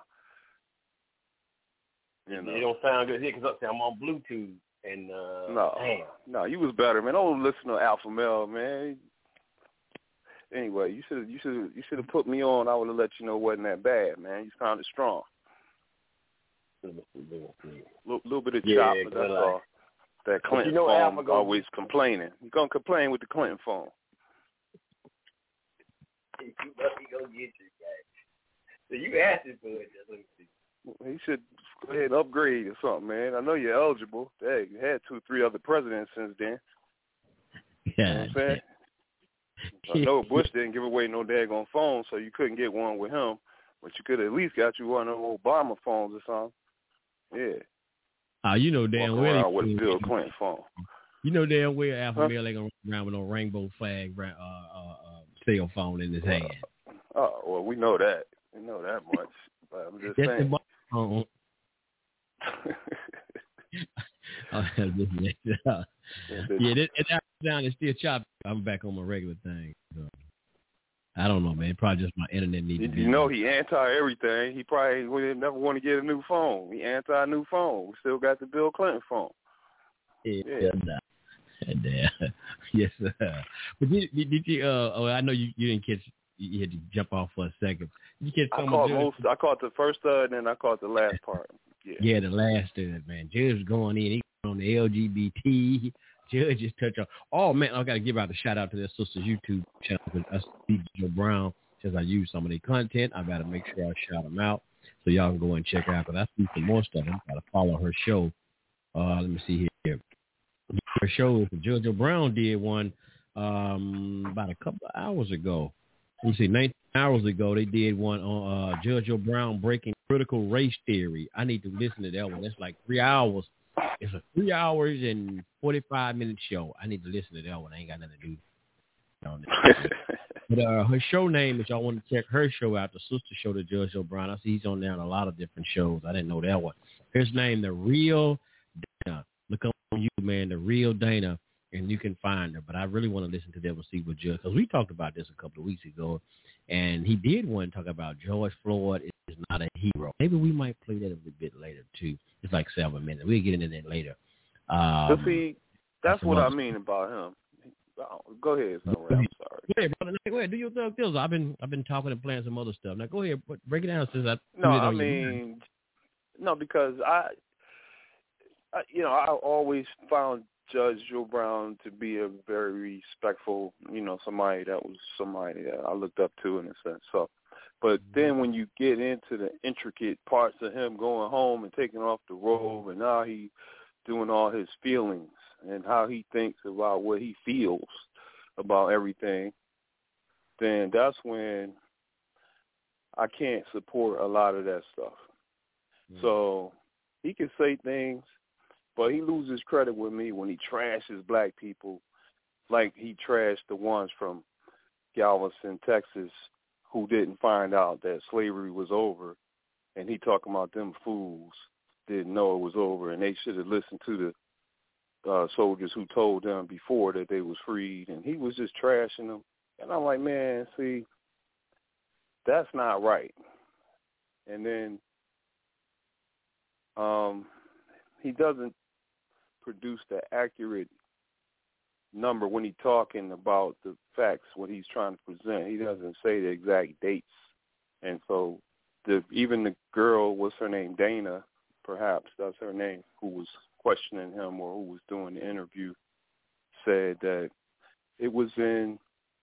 You know. It don't sound good here because I'm on Bluetooth. And No, you was better, man. Don't listen to Alphamel, man. Anyway, you should have put me on. I would have let you know it wasn't that bad, man. You sounded strong. Little bit of chop, but that's all. That Clinton phone always complaining. You're going to complain with the Clinton phone. He gonna get you, guys. So you asked him for it. Let me see. He should go ahead and upgrade or something, man. I know you're eligible. Hey, you had 2-3 other presidents since then. Yeah. You know what I'm saying? I know Bush didn't give away no daggone phone, so you couldn't get one with him. But you could have at least got you one of those Obama phones or something. Yeah. You know damn well. With a Bill Clinton phone. You know damn well Alphamel ain't gonna run around with no rainbow flag cell phone in his hand. Oh, well, we know that. We know that much. But I'm just saying. That sound is still choppy. I'm back on my regular thing. So. I don't know, man. Probably just my internet needs to be. You know, he anti-everything. He probably would never want to get a new phone. He anti-new phone. We still got the Bill Clinton phone. Yeah. Yes, sir. But did you? I know you didn't catch. You had to jump off for a second. Did you catch I caught the first and then I caught the last part. Yeah, the last man. Judge going in. He on the LGBT. Judge just touch on. Oh man, I got to give out a shout out to their sister's YouTube channel because Joe Brown. Since I use some of their content, I got to make sure I shout them out so y'all can go and check out. Because I see some more stuff. I got to follow her show. Let me see here. Her show, JoJo Brown did one about a couple of hours ago. Let me see, 19 hours ago, they did one on JoJo Brown breaking critical race theory. I need to listen to that one. That's like 3 hours. It's a 3 hours and 45-minute show. I need to listen to that one. I ain't got nothing to do. But her show name, if y'all want to check her show out, the sister show to JoJo Brown. I see he's on there on a lot of different shows. I didn't know that one. His name, The Real Dana. Look up on YouTube, man, The Real Dana, and you can find her. But I really want to listen to them and see what Judge, because we talked about this a couple of weeks ago, and he did one talk about George Floyd is not a hero. Maybe we might play that a little bit later, too. It's like 7 minutes. We'll get into that later. But see, that's what I mean about him. Go ahead, I'm sorry. Go ahead, brother. Go ahead. Do your thug deals. I've been talking and playing some other stuff. Now go ahead, break it down. Because I always found Judge Joe Brown to be a very respectful, somebody that I looked up to in a sense. So, but then when you get into the intricate parts of him going home and taking off the robe, and now he doing all his feelings and how he thinks about what he feels about everything, then that's when I can't support a lot of that stuff. So he can say things, but he loses credit with me when he trashes black people like he trashed the ones from Galveston, Texas, who didn't find out that slavery was over, and he talking about them fools didn't know it was over, and they should have listened to the soldiers who told them before that they was freed, and he was just trashing them. And I'm like, man, see, that's not right. And then he doesn't produce the accurate number when he's talking about the facts, what he's trying to present. He doesn't say the exact dates. And so even the girl, what's her name, Dana, perhaps that's her name, who was questioning him or who was doing the interview, said that it was in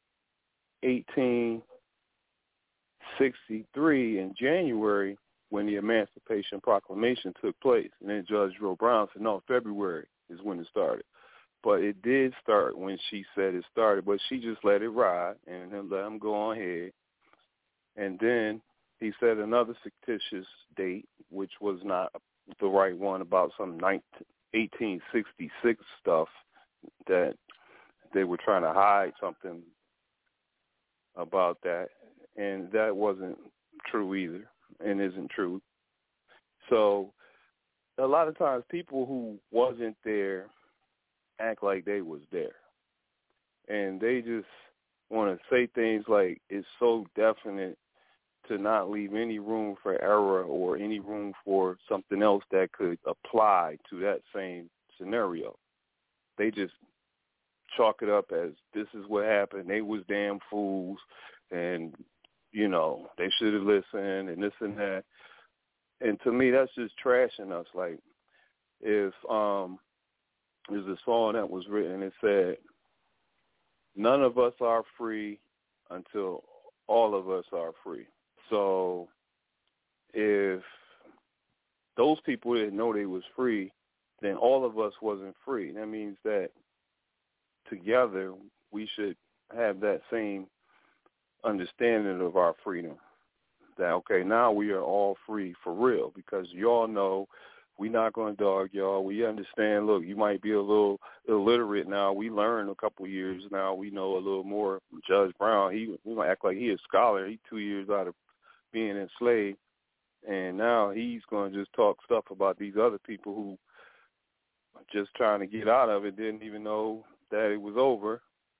1863 in January when the Emancipation Proclamation took place. And then Judge Joe Brown said, no, February is when it started. But it did start when she said it started, but she just let it ride and let him go on ahead. And then he said another fictitious date, which was not the right one, about some 1866 stuff that they were trying to hide something about that, and that wasn't true either and isn't true. So a lot of times people who wasn't there act like they was there, and they just want to say things like it's so definite to not leave any room for error or any room for something else that could apply to that same scenario. They just chalk it up as this is what happened. They was damn fools, and, they should have listened and this and that. And to me, that's just trashing us. Like, if there's a song that was written, it said, none of us are free until all of us are free. So if those people didn't know they was free, then all of us wasn't free. That means that together we should have that same understanding of our freedom. That, okay, now we are all free for real, because you all know We're not going to dog y'all. We understand, look, you might be a little illiterate now. We learned a couple of years now. We know a little more. Judge Brown, he might act like he a scholar. He 2 years out of being enslaved. And now he's going to just talk stuff about these other people who are just trying to get out of it, didn't even know that it was over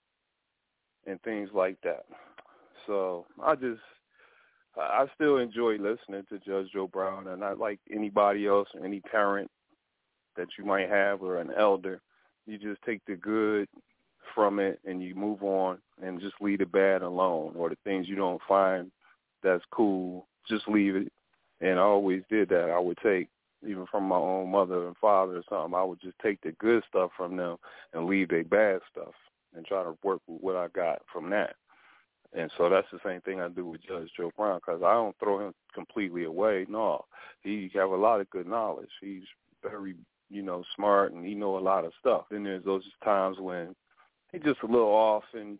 and things like that. So I still enjoy listening to Judge Joe Brown, and I like anybody else or any parent that you might have or an elder. You just take the good from it and you move on and just leave the bad alone, or the things you don't find that's cool, just leave it. And I always did that. I would take, even from my own mother and father or something, I would just take the good stuff from them and leave the bad stuff and try to work with what I got from that. And so that's the same thing I do with Judge Joe Brown, because I don't throw him completely away. No, he have a lot of good knowledge. He's very, smart, and he know a lot of stuff. Then there's those times when he's just a little off, and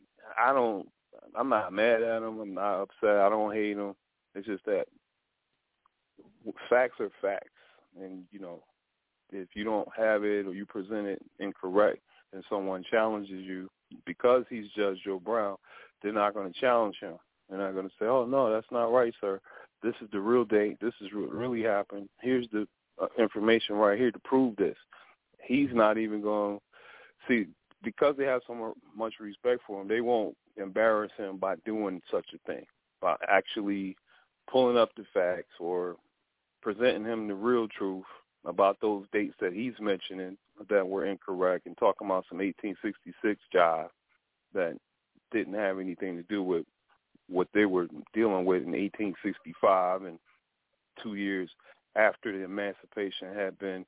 I'm not mad at him. I'm not upset. I don't hate him. It's just that facts are facts. And, if you don't have it or you present it incorrect and someone challenges you, because he's Judge Joe Brown, they're not going to challenge him. They're not going to say, oh, no, that's not right, sir. This is the real date. This is what really happened. Here's the information right here to prove this. He's not even going to see, because they have so much respect for him, they won't embarrass him by doing such a thing, by actually pulling up the facts or presenting him the real truth about those dates that he's mentioning that were incorrect, and talking about some 1866 jive that didn't have anything to do with what they were dealing with in 1865 and 2 years after the emancipation had been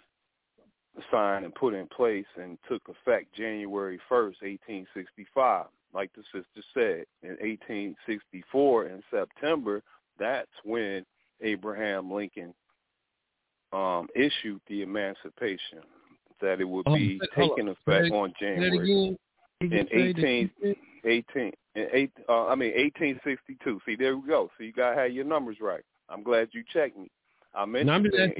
signed and put in place and took effect January 1st, 1865. Like the sister said, in 1864 in September, that's when Abraham Lincoln issued the emancipation, that it would be taking effect on January in 1862. See, there we go. So you got to have your numbers right. I'm glad you checked me. I mentioned in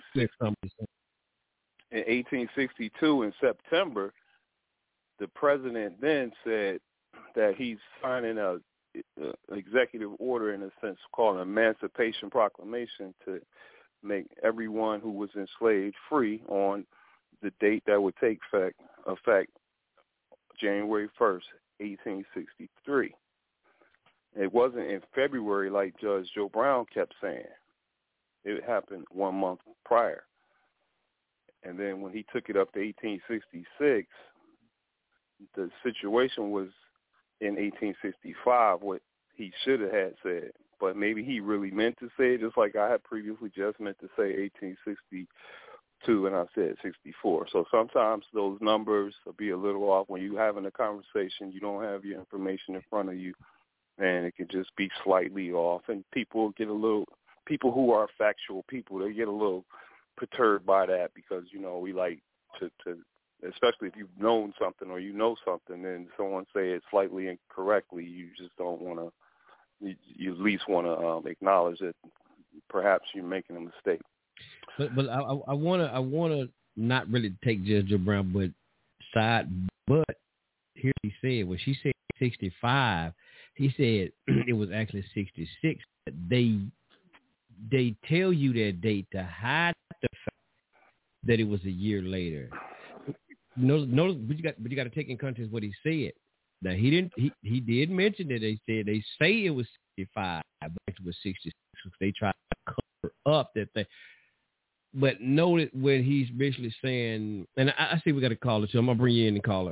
1862 in September, the president then said that he's signing a executive order, in a sense, called an Emancipation Proclamation, to make everyone who was enslaved free on the date that would take effect January 1st, 1863. It wasn't in February like Judge Joe Brown kept saying. It happened 1 month prior. And then when he took it up to 1866, the situation was in 1865 what he should have had said. But maybe he really meant to say it, just like I had previously just meant to say 1862, and I said 64. So sometimes those numbers will be a little off. When you're having a conversation, you don't have your information in front of you, and it can just be slightly off. And people who are factual people, they get a little perturbed by that, because, we like to especially if you've known something or you know something, and someone say it slightly incorrectly, you just don't want to. You at least want to acknowledge that perhaps you're making a mistake. But I want to not really take Judge Joe Brown side, but here he said, when she said 65, he said it was actually 66. They tell you that date to hide the fact that it was a year later. Notice, but you got to take in context what he said. Now he did mention that they say it was 65, but it was 66. They tried to cover up that thing. But notice when he's basically saying, and I see we got a caller too. I'm gonna bring you in the caller.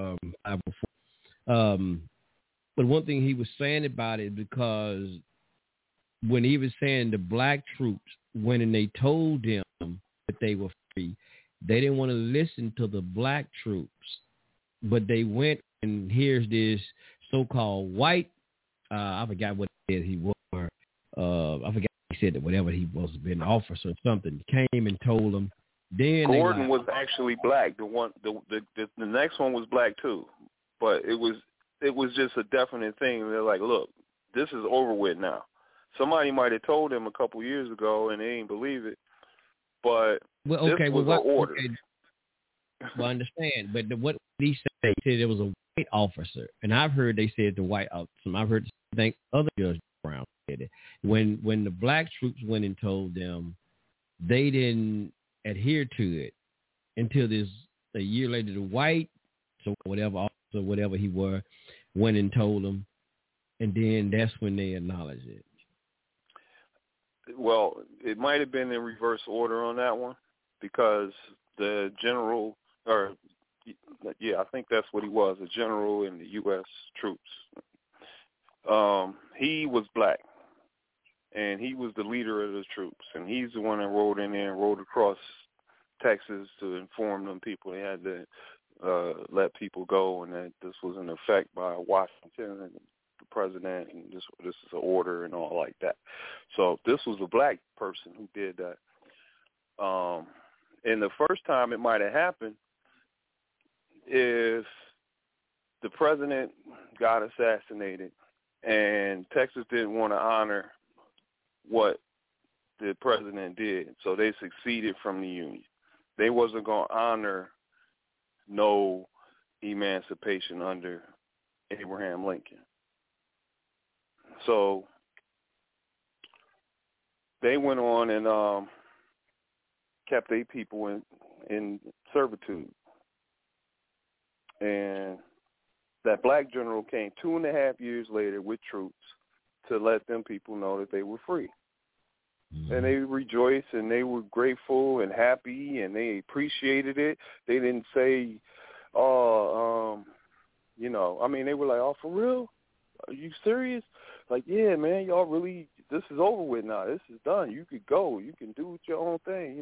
But one thing he was saying about it, because when he was saying the black troops went and they told them that they were free, they didn't want to listen to the black troops, but they went. And here's this so-called white, I forgot what it is he was, I forgot he said that whatever he was, been officer or something, came and told him. Then Gordon was actually black. The next one was black too, but it was just a definite thing. They're like, look, this is over with now. Somebody might have told him a couple years ago and they didn't believe it, But this was an order. Okay. Well, I understand, but what he said, he said it was a white officer, and I've heard they said the white officer. I've heard the same thing other Judge Brown said it. When the black troops went and told them, they didn't adhere to it until a year later. The white, so whatever officer, whatever he were, went and told them, and then that's when they acknowledged it. Well, it might have been in reverse order on that one, because the general, I think that's what he was, a general in the U.S. troops. He was black, and he was the leader of the troops, and he's the one that rode in there and rode across Texas to inform them people they had to let people go, and that this was in effect by Washington and the president, and this is an order and all like that. So this was a black person who did that. And the first time it might have happened, if the president got assassinated and Texas didn't want to honor what the president did, so they seceded from the Union. They wasn't going to honor no emancipation under Abraham Lincoln. So they went on and kept their people in servitude. And that black general came 2.5 years later with troops to let them people know that they were free. Mm-hmm. And they rejoiced and they were grateful and happy and they appreciated it. They didn't say, they were like, oh, for real? Are you serious? Like, yeah, man, y'all really, this is over with now. This is done. You could go. You can do your own thing,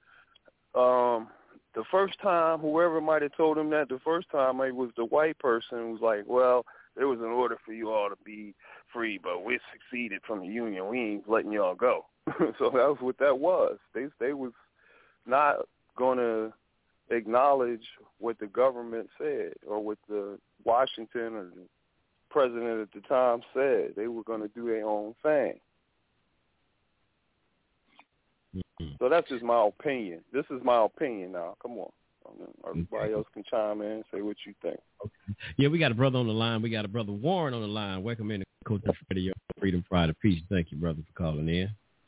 The first time, whoever might have told him that the first time, it was the white person who was like, well, there was an order for you all to be free, but we succeeded from the Union. We ain't letting y'all go. So that was what that was. They was not going to acknowledge what the government said or what the Washington or the president at the time said. They were going to do their own thing. So that's just my opinion. This is my opinion now. Come on. Everybody else can chime in and say what you think. Okay. Yeah, we got a brother on the line. We got a brother Warren on the line. Welcome in to Coach Radio Freedom Friday. Peace. Thank you, brother, for calling in.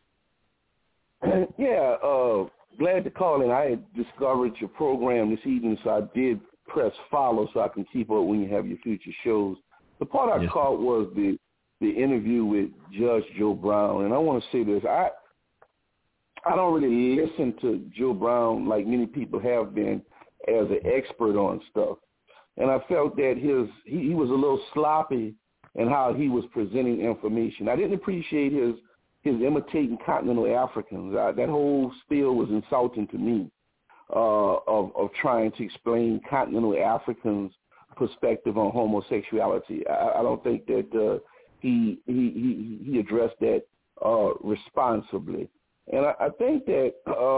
Yeah, glad to call in. I had discovered your program this evening, so I did press follow so I can keep up when you have your future shows. The part I caught was the interview with Judge Joe Brown, and I want to say this. I don't really listen to Joe Brown like many people have been as an expert on stuff. And I felt that he was a little sloppy in how he was presenting information. I didn't appreciate his imitating continental Africans. That whole spiel was insulting to me of trying to explain continental Africans' perspective on homosexuality. I don't think that he addressed that responsibly. And I think that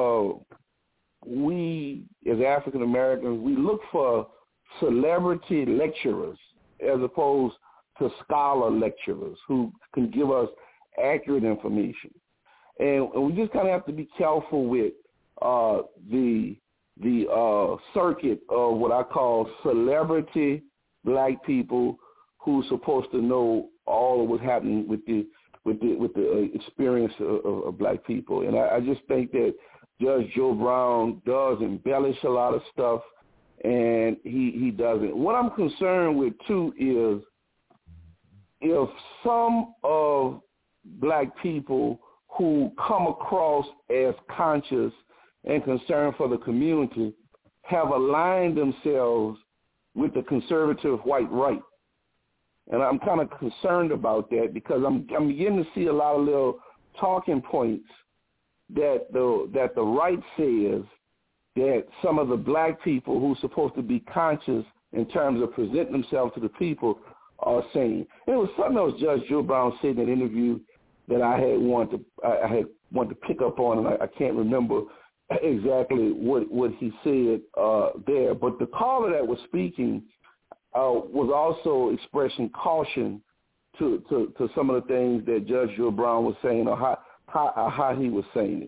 we, as African Americans, we look for celebrity lecturers as opposed to scholar lecturers who can give us accurate information. And we just kind of have to be careful with the circuit of what I call celebrity black people who's supposed to know all of what's happening with the experience of black people. And I just think that Judge Joe Brown does embellish a lot of stuff, and he doesn't. What I'm concerned with, too, is if some of black people who come across as conscious and concerned for the community have aligned themselves with the conservative white right. And I'm kind of concerned about that because I'm beginning to see a lot of little talking points that the right says that some of the black people who are supposed to be conscious in terms of presenting themselves to the people are saying. And it was something else Judge Joe Brown said in an interview that I had wanted to pick up on, and I can't remember exactly what he said there. But the caller that was speaking was also expressing caution to some of the things that Judge Joe Brown was saying or how he was saying it.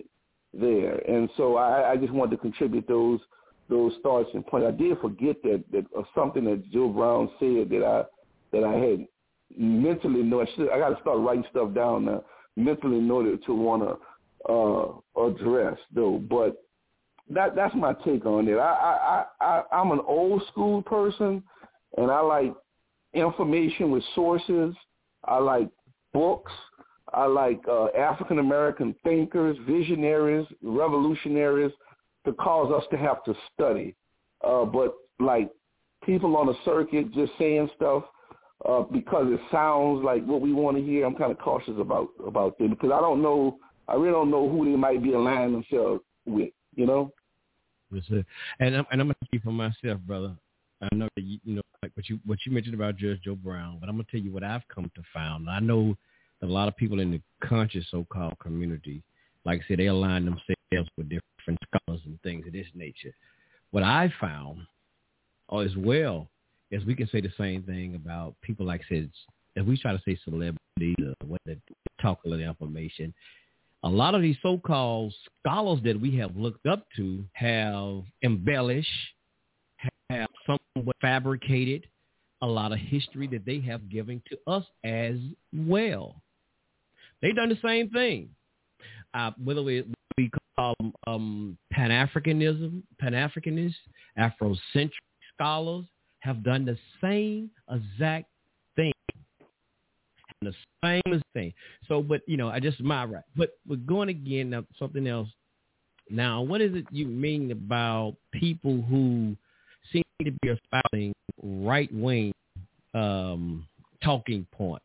there. And so I just wanted to contribute those thoughts and points. I did forget that something that Joe Brown said that I had mentally noted. I got to start writing stuff down now. Mentally noted to want to address though. But that's my take on it. I'm an old school person, and I like information with sources. I like books. I like African American thinkers, visionaries, revolutionaries, to cause us to have to study. But like people on the circuit just saying stuff because it sounds like what we want to hear, I'm kind of cautious about them, because I really don't know who they might be aligning themselves with, you know? Yes, sir. And I'm going to speak for myself, brother. I know that you know, like what you mentioned about Judge Joe Brown, but I'm going to tell you what I've come to find. I know that a lot of people in the conscious so-called community, like I said, they align themselves with different scholars and things of this nature. What I found, as well, is we can say the same thing about people, like I said, if we try to say celebrities or what they talk a little information, a lot of these so-called scholars that we have looked up to have embellished, have somewhat fabricated a lot of history that they have given to us as well. They've done the same thing. Whether we call them Pan-Africanism, Pan-Africanists, Afrocentric scholars have done the same exact thing. The same thing. So, but, you know, I just my right. But we're going again now, something else. Now, what is it you mean about people who seem to be espousing right-wing talking points?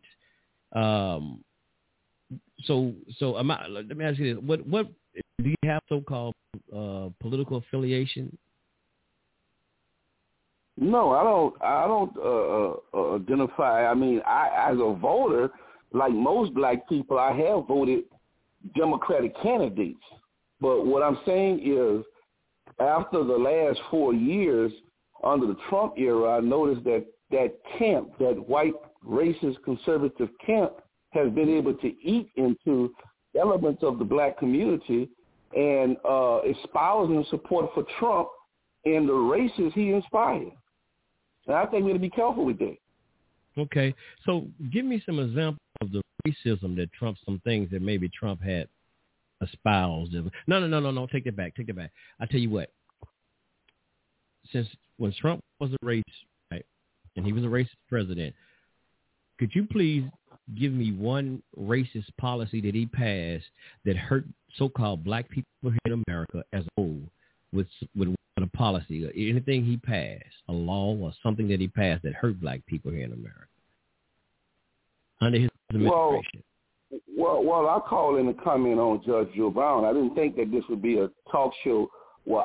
So let me ask you this: What do you have so-called political affiliation? No, I don't identify. I mean, I as a voter, like most black people, I have voted Democratic candidates. But what I'm saying is, after the last 4 years under the Trump era, I noticed that camp, that white racist conservative camp, has been able to eat into elements of the black community and espousing support for Trump and the races he inspired. And I think we have to be careful with that. Okay. So give me some examples of the racism that Trump, some things that maybe Trump had espoused. No. Take that back. I tell you what. Since when Trump was a racist, right, and he was a racist president, could you please give me one racist policy that he passed that hurt so-called black people here in America as a whole with a policy, or anything he passed, a law or something that he passed that hurt black people here in America under his administration? Well, I'll call in a comment on Judge Joe Brown. I didn't think that this would be a talk show where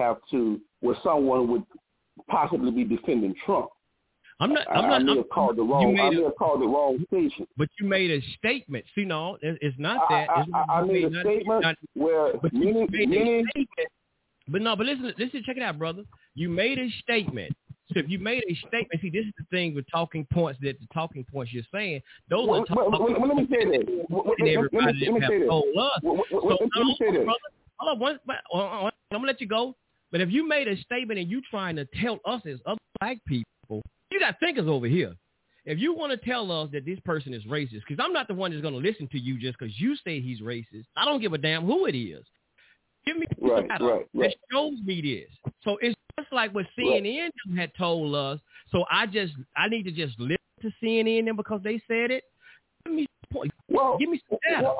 someone would possibly be defending Trump. I may have called the wrong station. But you made a statement. See, no, it's not that. I made a statement where many. But listen, check it out, brother. You made a statement. So if you made a statement, see, this is the thing with talking points, that the talking points you're saying, those are talking points. Let me say that. Everybody have told us. Let me say that. Hold on, I'm going to let you go. But if you made a statement and you trying to tell us as other black people, you got thinkers over here. If you want to tell us that this person is racist, because I'm not the one that's going to listen to you just because you say he's racist. I don't give a damn who it is. Give me that shows me this. So it's just like what CNN had told us. So I need to just listen to CNN because they said it. Give me some data.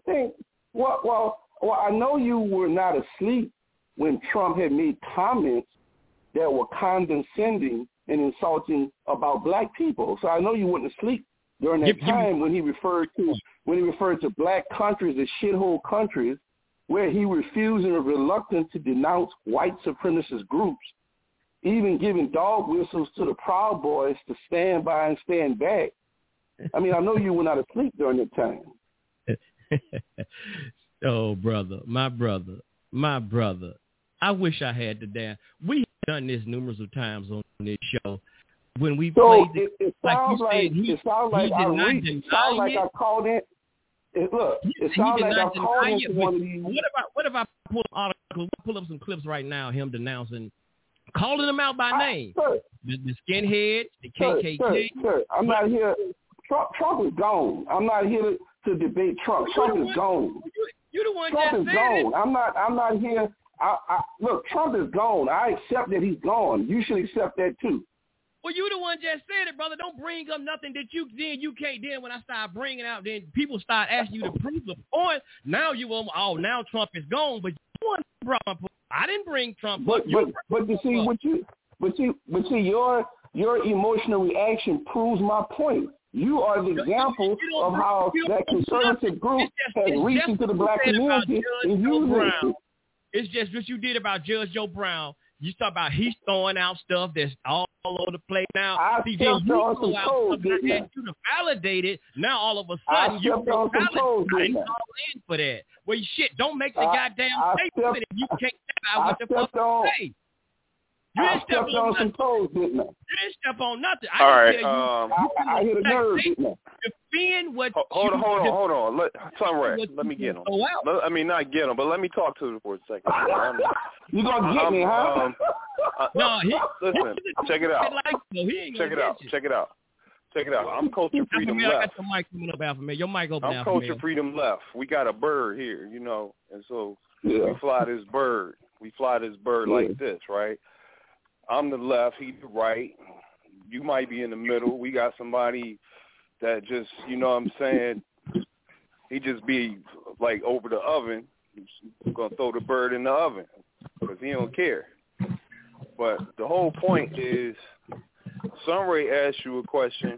I know you were not asleep when Trump had made comments that were condescending and insulting about black people. So I know you weren't asleep during that time when he referred to black countries as shithole countries, where he refused and was reluctant to denounce white supremacist groups, even giving dog whistles to the Proud Boys to stand by and stand back. I mean, I know you were not asleep during that time. Oh, my brother. I wish I had the damn. We have done this numerous of times on this show. When we played it sounds like I called in. Look, it sounds like I'm calling into one of these. What if I pull up some clips right now, him denouncing, calling them out by name. The skinheads, the KKK. Sir, I'm not here. Trump is gone. I'm not here to debate Trump. Trump is gone. You the one Trump just is gone. I'm not here. Look, Trump is gone. I accept that he's gone. You should accept that too. Well, you the one just said it, brother. Don't bring up nothing that you can't. Then when I start bringing out, then people start asking you to prove the point. Now now Trump is gone, but you want to bring up. I didn't bring Trump up. But you see, your emotional reaction proves my point. You are the example of how that conservative group has reached into the black community and used it. It's just what you did about Judge Joe Brown. You talk about he's throwing out stuff that's all over the place now. I stepped on some toes, didn't I? You to validate it. Now all of a sudden you stepped on some toes, didn't I? In for that. Well, shit, don't make the goddamn statement if you can't step out what the fuck you say. I stepped on some toes, didn't I? You didn't step on nothing. All right. I hit a nerve, didn't I? Defend what. Hold on. Let me get him. I mean, not get him, but let me talk to him for a second. You gonna get me, huh? No, listen. Check it out. Check it out. I'm Culture Freedom Left. I got your mic coming up, Alpha Male. Your mic open, I'm Culture Freedom Left. We got a bird here, and so we fly this bird. Like this, right? I'm the left, he's the right. You might be in the middle. We got somebody that just, you know what I'm saying, he just be like over the oven. He's going to throw the bird in the oven because he don't care. But the whole point is, Sunray asked you a question,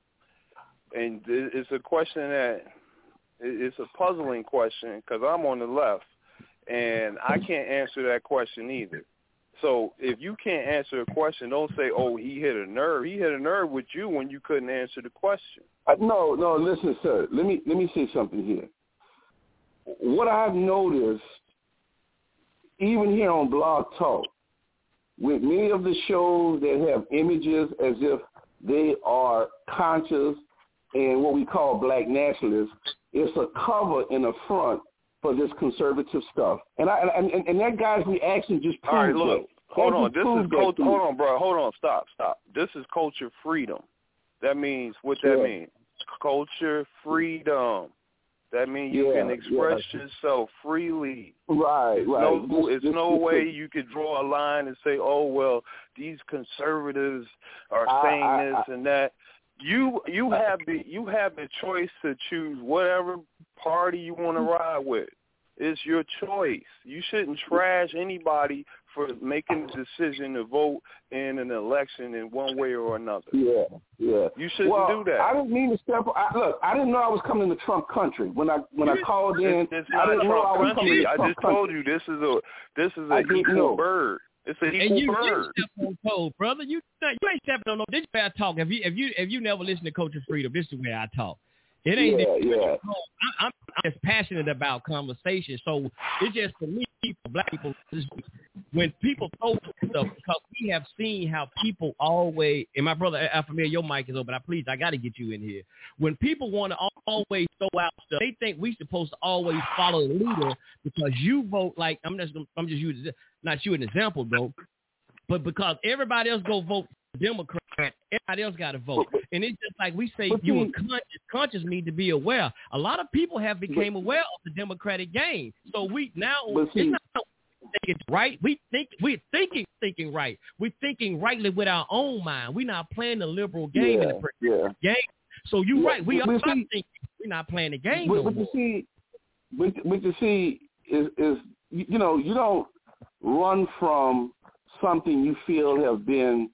and it's a question that, it's a puzzling question because I'm on the left, and I can't answer that question either. So if you can't answer a question, don't say, oh, he hit a nerve. He hit a nerve with you when you couldn't answer the question. No, listen, sir. Let me say something here. What I've noticed, even here on Blog Talk, with many of the shows that have images as if they are conscious and what we call black nationalists, it's a cover in the front for this conservative stuff, and that guy's reaction just proves. All right, look, hold on. Hold on, bro. Hold on. Stop. This is culture freedom. That means what that means. Culture freedom. That means you can express yourself freely. Right. There's no way you could draw a line and say, oh well, these conservatives are saying this and that. You have the choice to choose whatever party you want to ride with. It's your choice. You shouldn't trash anybody for making the decision to vote in an election in one way or another. Yeah. You shouldn't do that. I didn't mean to step. Look, I didn't know I was coming to Trump country when I called in. It's not Trump country. I just told you this is an equal bird. It's an equal bird. You step on toes, brother. You ain't stepping on no. This is the way I talk. If you never listen to Culture Freedom, this is the way I talk. It ain't. I'm just passionate about conversation. So it's just for me, black people, when people throw stuff, because we have seen how people always, and my brother Alpha Male, your mic is open. I got to get you in here. When people want to always throw out stuff, they think we supposed to always follow the leader because you vote like, I'm just using, not you an example though, but because everybody else go vote Democrat, everybody else got to vote. And it's just like we say, you are conscious need to be aware. A lot of people have became aware of the Democratic game. So we now, it's not thinking right. We're thinking right. We're thinking rightly with our own mind. We're not playing the liberal game in the game. So you're right. We are thinking. We're not playing the game no more. But you see, is you don't run from something you feel have been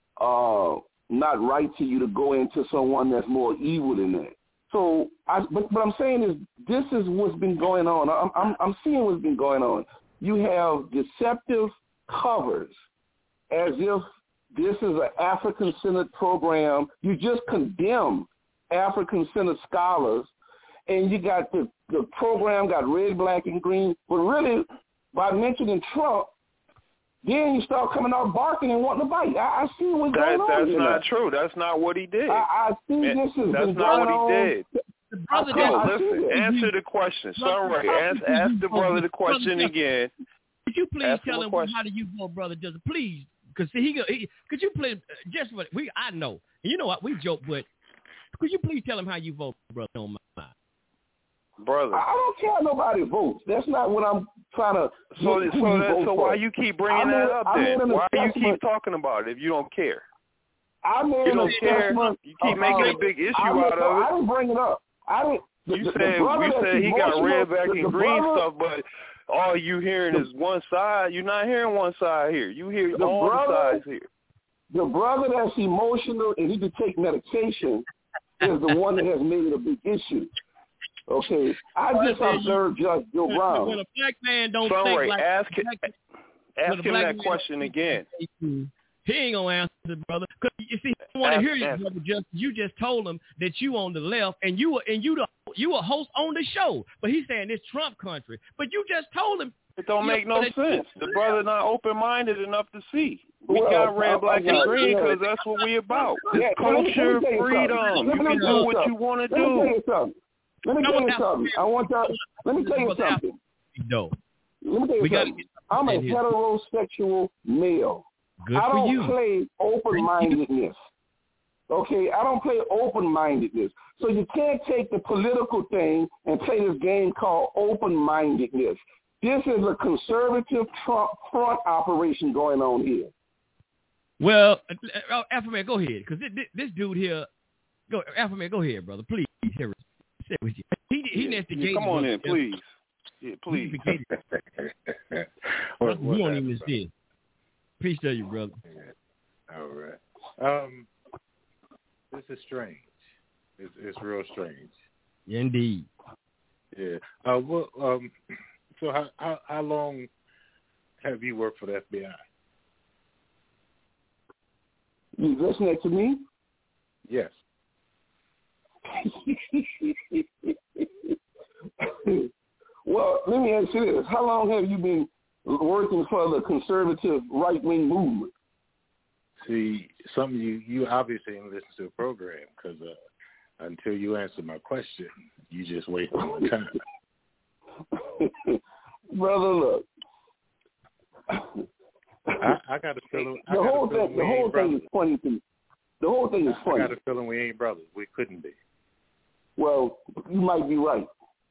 not right to you to go into someone that's more evil than that. So, what I'm saying is, this is what's been going on. I'm seeing what's been going on. You have deceptive covers, as if this is an African-centered program. You just condemn African-centered scholars, and you got the program got red, black, and green. But really, by mentioning Trump, then you start coming out barking and wanting to bite. I see what's going on. That's not true. That's not what he did. I see this has been going on. That's not what he did. brother. Listen. Answer the question, Sunray. Ask the brother the question again. Could you please tell him how do you vote, brother? Just please, because could you please just what I know. You know what we joke, but could you please tell him how you vote, brother? On my mind. Brother, I don't care nobody votes. That's not what I'm trying to. So why you keep bringing that up then? Why do you keep talking about it if you don't care? You don't care. You keep making a big issue out of it. I didn't bring it up. You said he got red, black, and green stuff, but all you hearing is one side. You're not hearing one side here. You hear all the sides here. The brother that's emotional and he can take medication is the one that has made it a big issue. Okay, I just observed Judge Joe Brown. When a black man don't think like ask him that question again. He ain't gonna answer, brother. Cause you see, he want to hear you, brother. You just told him that you on the left, and you a host on the show. But he's saying it's Trump country. But you just told him it don't make no sense. The brother not open-minded enough to see. We got red, black, and green because that's what we about. It's culture, freedom. You can do what you want to do. Let me tell you something. Let me tell you something. No. Let me tell you something. I'm a heterosexual male. Good I don't for you. play open-mindedness. Okay, I don't play open-mindedness. So you can't take the political thing and play this game called open-mindedness. This is a conservative Trump front operation going on here. Well, Alpha Man, go ahead, because this dude here, Alpha Man, go ahead, brother. Please, hear it. With you. He instigated. Come on in, please. Yeah, please. We don't even see it. Peace to you, brother. Yeah. All right. This is strange. It's real strange. Indeed. Yeah. So how long have you worked for the FBI? You listening to me? Yes. Well, let me ask you this. How long have you been working for the conservative right-wing movement? See, some of you obviously didn't listen to the program because until you answer my question, you just wasted my time. Brother, look. I got a feeling. The whole thing is funny to me. The whole thing is funny. I got a feeling we ain't brothers. We couldn't be. Well, you might be right.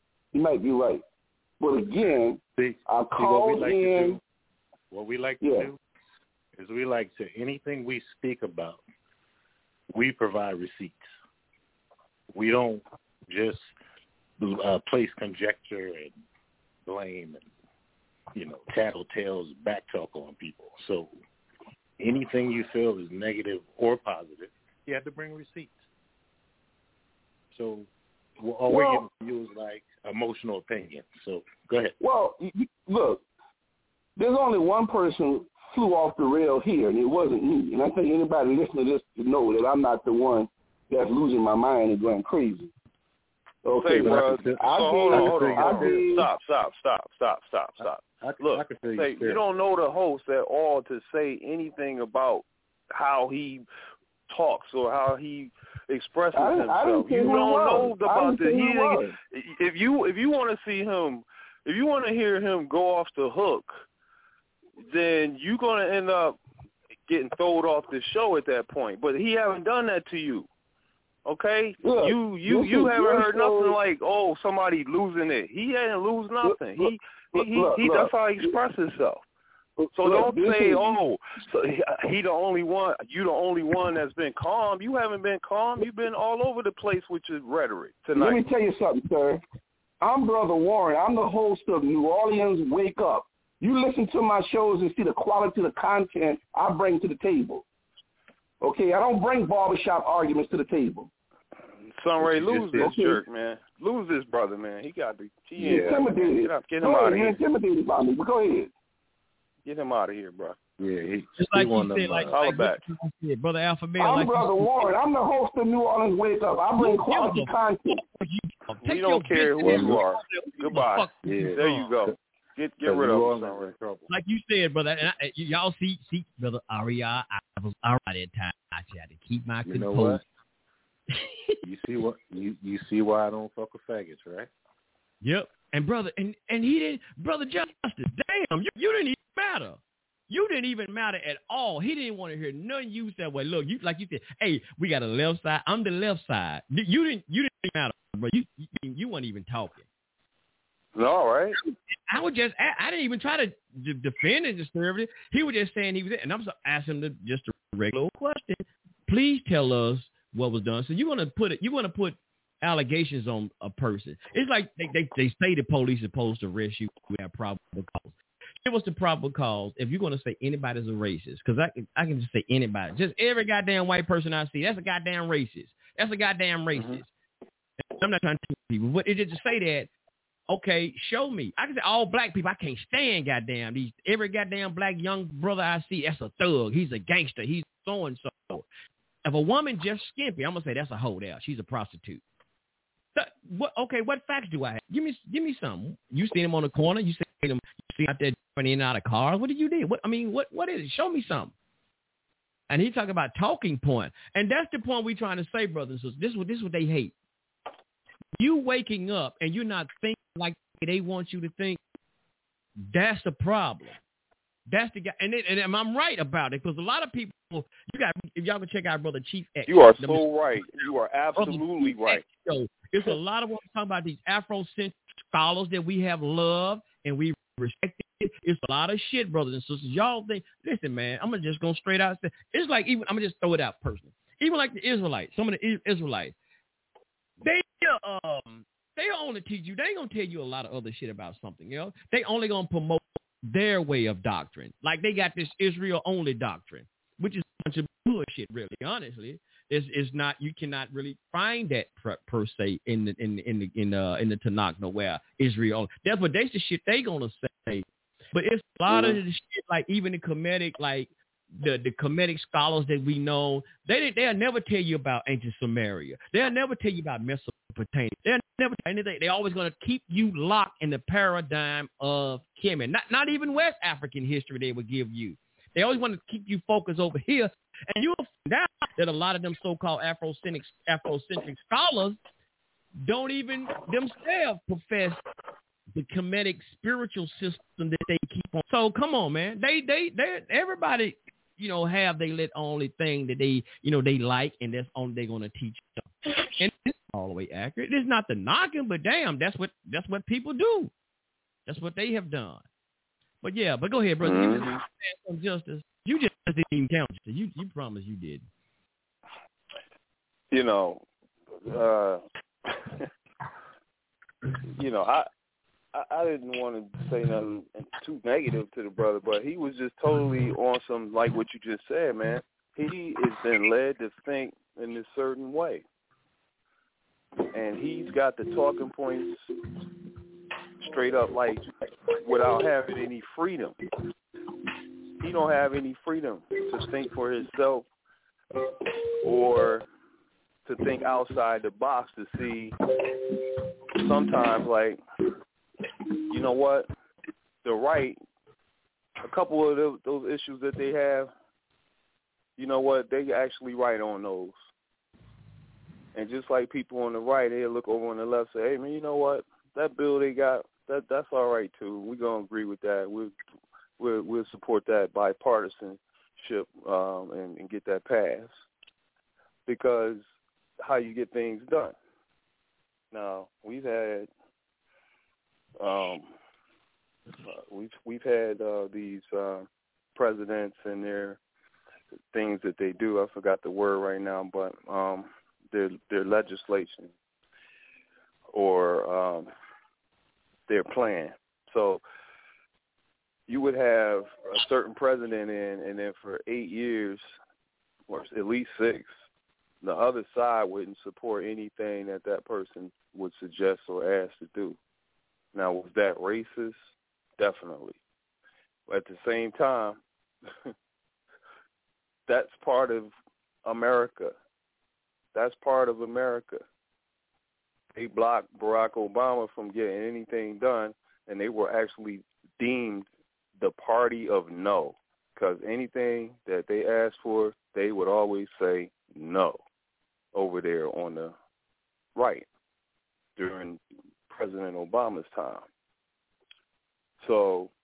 But again, I called in. What we like to do is we like to, anything we speak about, we provide receipts. We don't just place conjecture and blame and, tattletales, backtalk on people. So anything you feel is negative or positive, you have to bring receipts. So all we're getting from you is like emotional opinion. So go ahead. Well, look, there's only one person flew off the rail here, and it wasn't me. And I think anybody listening to this to know that I'm not the one that's losing my mind and going crazy. Okay, say, bro. Hold on. Stop. Look, you don't know the host at all to say anything about how he talks or how he expresses himself. You don't know about the if you want to see him, if you want to hear him go off the hook, then you're going to end up getting thrown off the show at that point. But he haven't done that to you. Okay? Look, you haven't heard nothing like, oh, somebody losing it. He didn't lose nothing. That's how he expresses himself. So don't say, so he the only one, you the only one that's been calm. You haven't been calm. You've been all over the place with your rhetoric tonight. Let me tell you something, sir. I'm Brother Warren. I'm the host of New Orleans Wake Up. You listen to my shows and see the quality of the content I bring to the table. Okay, I don't bring barbershop arguments to the table. Sunray, lose this jerk, man. Lose this brother, man. He got to. Intimidated. Get him out of here. You're intimidated by me, but go ahead. Get him out of here, bro. Yeah, just like you said, like back. Brother Alpha Male. I'm Brother Warren. I'm the host of New Orleans Wake Up. I bring quality content. We don't care who you are. Goodbye. Yeah. There you go. Get rid of him. Like you said, brother, and y'all see, brother Aria, I was all right at times. I had to keep my composure. You see why I don't fuck with faggots, right? Yep. And brother, and he didn't, brother Justice, damn, you didn't even matter. You didn't even matter at all. He didn't want to hear nothing you said. Well, look, you like you said, hey, we got a left side. I'm the left side. You didn't matter, bro. You weren't even talking. All right. I didn't even try to defend and disturb it. He was just saying he was it, and I'm so asking him just a regular question. Please tell us what was done. So you want to put allegations on a person. It's like they say the police are supposed to arrest you without probable cause. It was the probable cause if you're going to say anybody's a racist, because I can just say anybody. Just every goddamn white person I see, that's a goddamn racist. That's a goddamn racist. Mm-hmm. I'm not trying to teach people, but it just to say that, okay, show me. I can say all black people, I can't stand goddamn every goddamn black young brother I see, that's a thug. He's a gangster. He's so-and-so. If a woman just skimpy, I'm going to say that's a hoe there. She's a prostitute. What facts do I have? Give me some. You seen him on the corner. You seen him out there in and out of cars. What did you do? What is it? Show me something. And he talking about talking point. And that's the point we trying to say, brothers and sisters. This is what they hate. You waking up and you're not thinking like they want you to think. That's the problem. That's the guy. And I'm right about it, because a lot of people, if y'all can check out Brother Chief X. You are so right. You are absolutely right. So there's a lot of what we're talking about, these Afrocentric scholars that we have loved and we respect. It's a lot of shit, brothers and sisters. Y'all think, listen, man, I'm just going straight out. It's like, even, I'm going to just throw it out personally. Even like the Israelites, some of the Israelites, they only teach you, they ain't going to tell you a lot of other shit about something, you know? They only going to promote their way of doctrine. Like they got this Israel-only doctrine, which is a bunch of bullshit, really, honestly. It's not, you cannot really find that per se in the Tanakh nowhere. Israel. That's what the shit they gonna say. But it's a lot of the shit, like even the Kemetic, like the Kemetic scholars that we know, they'll never tell you about ancient Samaria. They'll never tell you about Mesopotamia. They'll never tell anything. They're always gonna keep you locked in the paradigm of Kemet. Not even West African history they would give you. They always want to keep you focused over here. And you'll find out that a lot of them so-called Afrocentric scholars don't even themselves profess the Kemetic spiritual system that they keep on. So come on, man. They everybody, have their only thing that they like, and that's only they're gonna teach them. And it's all the way accurate. It's not the knocking, but damn, that's what people do. That's what they have done. But go ahead, brother. You just some justice. You just didn't even count. You promised you did. I didn't want to say nothing too negative to the brother, but he was just totally on some, like what you just said, man. He has been led to think in a certain way. And he's got the talking points straight up, like, without having any freedom. He don't have any freedom to think for himself or to think outside the box to see sometimes, like, you know what, the right, a couple of those issues that they have, you know what, they actually right on those. And just like people on the right, they'll look over on the left and say, hey, man, you know what, that bill they got, that's all right, too. We're going to agree with that. We'll support that bipartisanship and get that passed, because how you get things done. Now, we've had these presidents and their things that they do. I forgot the word right now, but their legislation or their plan. So you would have a certain president in, and then for 8 years, or at least 6, the other side wouldn't support anything that person would suggest or ask to do. Now, was that racist? Definitely. But at the same time, that's part of America. That's part of America. They blocked Barack Obama from getting anything done, and they were actually deemed the party of no, because anything that they asked for, they would always say no. over there on the right during President Obama's time. So,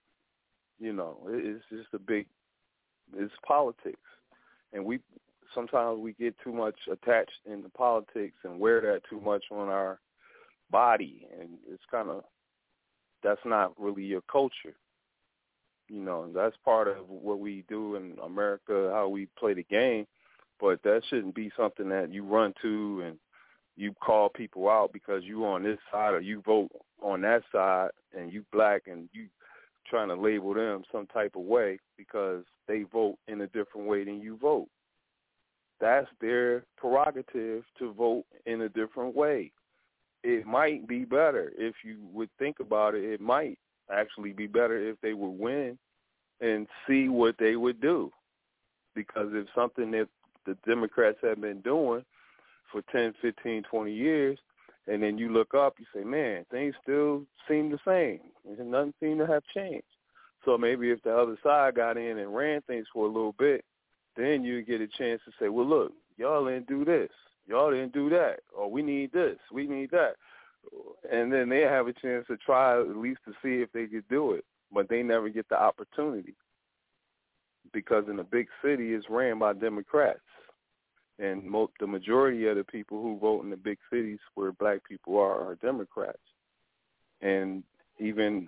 it's just it's politics. And sometimes we get too much attached into politics and wear that too much on our body. And it's that's not really your culture. That's part of what we do in America, how we play the game. But that shouldn't be something that you run to and you call people out because you on this side or you vote on that side and you black and you trying to label them some type of way because they vote in a different way than you vote. That's their prerogative to vote in a different way. It might be better if you would think about it. It might actually be better if they would win and see what they would do. Because if something that the Democrats have been doing for 10, 15, 20 years, and then you look up, you say, man, things still seem the same. And nothing seems to have changed. So maybe if the other side got in and ran things for a little bit, then you get a chance to say, well, look, y'all didn't do this. Y'all didn't do that. Or we need this. We need that. And then they have a chance to try at least to see if they could do it. But they never get the opportunity because in a big city, it's ran by Democrats. And the majority of the people who vote in the big cities where black people are Democrats. And even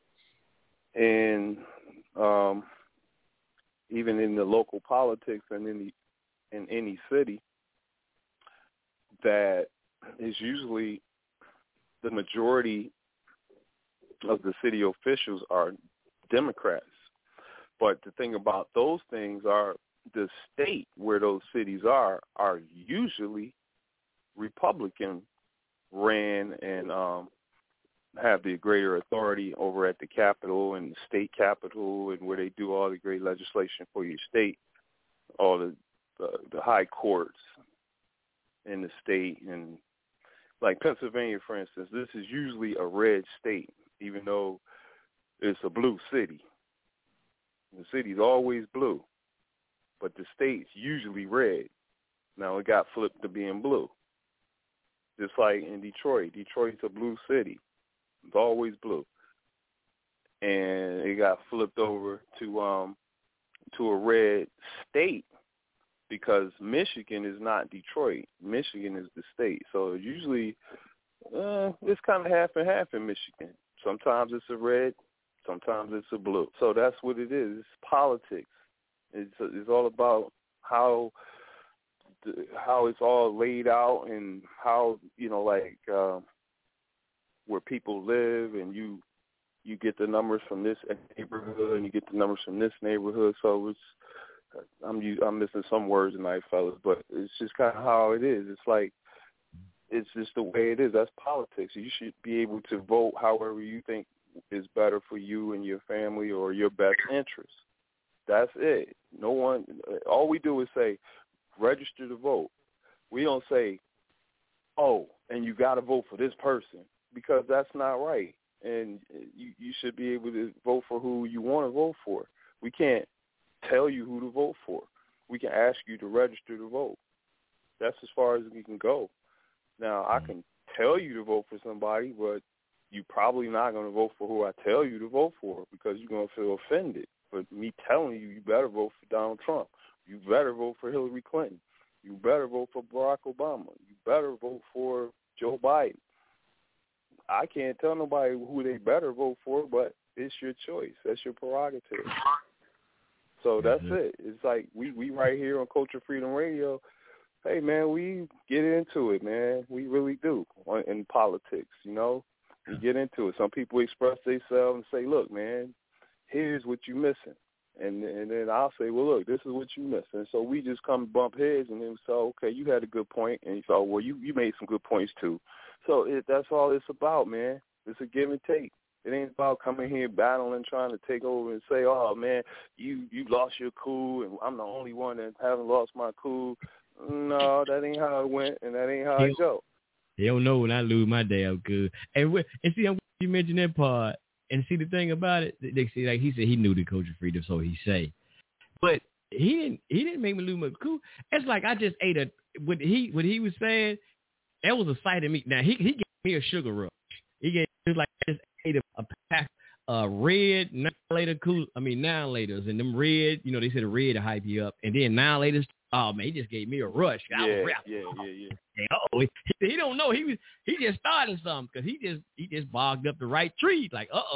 in the local politics and in any city, that is usually the majority of the city officials are Democrats. But the thing about those things are the state where those cities are usually Republican ran and have the greater authority over at the Capitol and the state Capitol and where they do all the great legislation for your state, all the high courts in the state. And like Pennsylvania, for instance, this is usually a red state, even though it's a blue city. The city's always blue, but the state's usually red. Now it got flipped to being blue. Just like in Detroit. Detroit's a blue city. It's always blue. And it got flipped over to a red state because Michigan is not Detroit. Michigan is the state. So usually it's kind of half and half in Michigan. Sometimes it's a red, sometimes it's a blue. So that's what it is. It's politics. It's all about how it's all laid out and how, where people live, and you get the numbers from this neighborhood and you get the numbers from this neighborhood. So I'm missing some words tonight, fellas, but it's just kind of how it is. It's like, it's just the way it is. That's politics. You should be able to vote however you think is better for you and your family or your best interest. That's it. No one, all we do is say, register to vote. We don't say, oh, and you got to vote for this person, because that's not right. And you should be able to vote for who you want to vote for. We can't tell you who to vote for. We can ask you to register to vote. That's as far as we can go. Now, I can tell you to vote for somebody, but you're probably not going to vote for who I tell you to vote for because you're going to feel offended. But me telling you better vote for Donald Trump. You better vote for Hillary Clinton. You better vote for Barack Obama. You better vote for Joe Biden. I can't tell nobody who they better vote for, but it's your choice. That's your prerogative. So that's it. It's like we right here on Culture Freedom Radio. Hey, man, we get into it, man. We really do in politics, We get into it. Some people express themselves and say, look, man, here's what you're missing. And then I'll say, well, look, this is what you're missing. And so we just come bump heads, and then say, okay, you had a good point. And you say, well, you made some good points too. So that's all it's about, man. It's a give and take. It ain't about coming here battling, trying to take over and say, oh, man, you lost your cool, and I'm the only one that haven't lost my cool. No, that ain't how it went, and that ain't how it go. They don't know when I lose my damn cool. And see, you mentioned that part. And see, the thing about it, they say, like he said, he knew the Culture Freedom, so he say. But he didn't make me lose my cool. It's like I just ate what he was saying, that was a sight of me. Now he gave me a sugar rush. He was like I just ate a pack of red 9-laters, and them red, you know, they said the red to hype you up, and then 9-laters. Oh man, he just gave me a rush. Yeah. Oh, he don't know. He just started something because he just bogged up the right tree. Like That's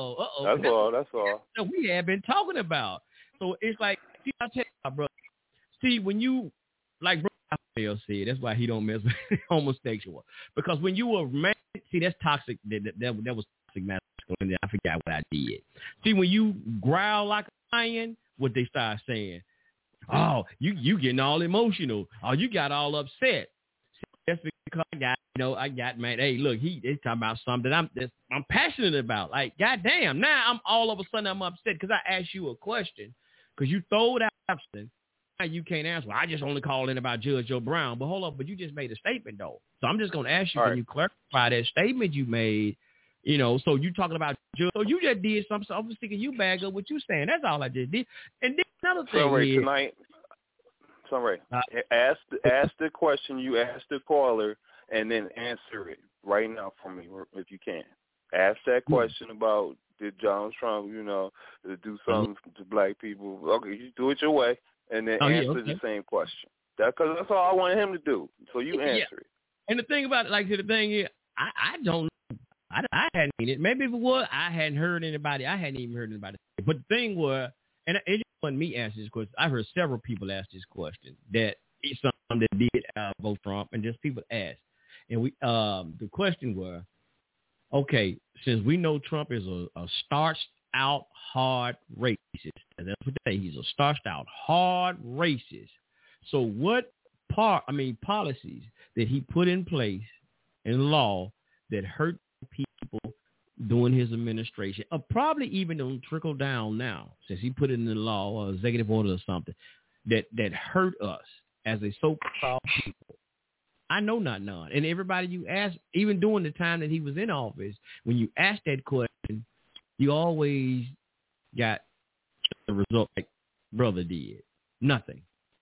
all. That we have been talking about. So it's like, see, I tell you, brother. See, when you like, bro, Raphael said that's why he don't mess with homosexual, because when you were man, see, that's toxic. That was toxic masculinity. I forgot what I did. See, when you growl like a lion, what they start saying. Oh, you getting all emotional. Oh, you got all upset. That's because I got man. Hey, look, he's talking about something that I'm passionate about. Like, goddamn, now I'm all of a sudden I'm upset because I asked you a question because you throwed out something. Now you can't answer. Well, I just only called in about Judge Joe Brown. But hold up, but you just made a statement though. So I'm just gonna ask you, can you clarify that statement you made? You know, so you talking about Judge. So you just did something. So I'm just thinking you bag up what you saying. That's all I just did. And then another thing Sunray, tonight, Sunray, ask the question you asked the caller and then answer it right now for me if you can. Ask that question about did Donald Trump, do something to black people. Okay, you do it your way and then answer the same question. Because that's all I wanted him to do. So you answer it. And the thing about it, like the thing is, I don't. I hadn't seen it. Maybe if it was, I hadn't heard anybody. I hadn't even heard anybody. But the thing was, and it wasn't me asking this question. I heard several people ask this question. That it's something that did vote Trump, and just people asked. And we, the question was, okay, since we know Trump is a starched-out hard racist, and that's what they say. He's a starched-out hard racist. So what policies that he put in place in law that hurt people during his administration, or probably even don't trickle down now, since he put it in the law or executive order or something, that hurt us as a so-called people? I know not none. And everybody you ask, even during the time that he was in office, when you asked that question, you always got the result like brother did. Nothing.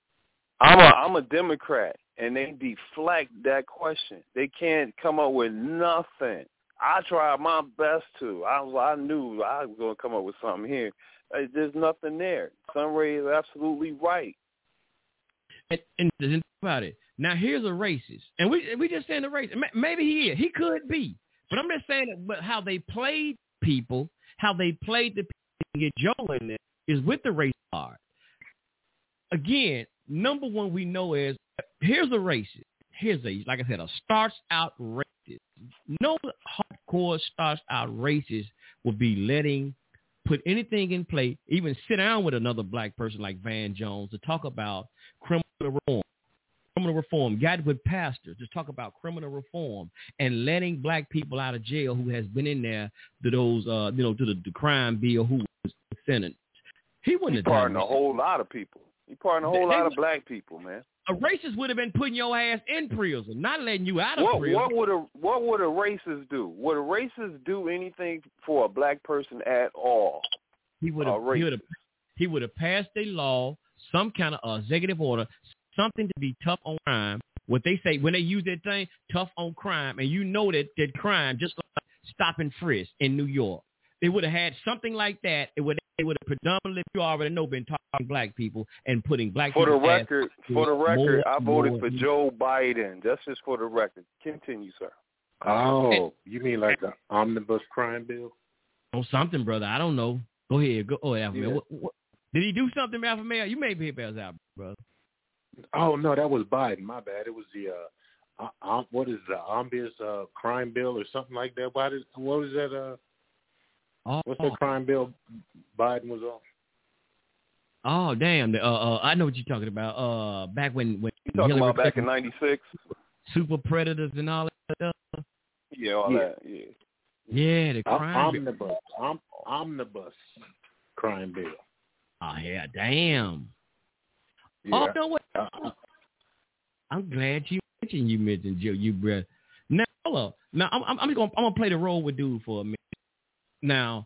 I'm a Democrat, and they deflect that question. They can't come up with nothing. I tried my best to. I knew I was going to come up with something here. There's nothing there. Sunray is absolutely right. And think about it. Now, here's a racist. And we just saying the racist. Maybe he is. He could be. But I'm just saying that, but how they played people, how they played the people to get Joe in there is with the race card. Again, number one we know is, here's a racist. Here's like I said, a starched-out racist. No hardcore starched-out racist would be put anything in play, even sit down with another black person like Van Jones to talk about criminal reform, guided with pastors to talk about criminal reform and letting black people out of jail who has been in there to those, to the crime bill who was sentenced. He wouldn't have pardoned a whole lot of people. He pardoned a whole lot of black people, man. A racist would have been putting your ass in prison, not letting you out of prison. What would a racist do? Would a racist do anything for a black person at all? He would have passed a law, some kind of executive order, something to be tough on crime. What they say when they use that thing, tough on crime, and you know that crime, just like stop and frisk in New York, they would have had something like that. They would have predominantly, you already know, been talking black people and putting black people. For the record, I voted for Joe Biden. That's just for the record. Continue, sir. Oh, you mean like the omnibus crime bill? Oh, something, brother. I don't know. Go ahead. Alpha Male. What, did he do something, Alpha Male? You may be out, brother. Oh no, that was Biden. My bad. It was the what is the omnibus crime bill or something like that? What was that? What's that crime bill Biden was on? Oh, damn. I know what you're talking about. Back when you talking about back in '96, super predators and all that stuff. Yeah, all that. Yeah. Yeah, the crime omnibus crime bill. Oh yeah, damn. Yeah. Oh no, what? I'm glad you mentioned Joe, you brother. Now, hold up. Now I'm gonna play the role with dude for a minute. Now,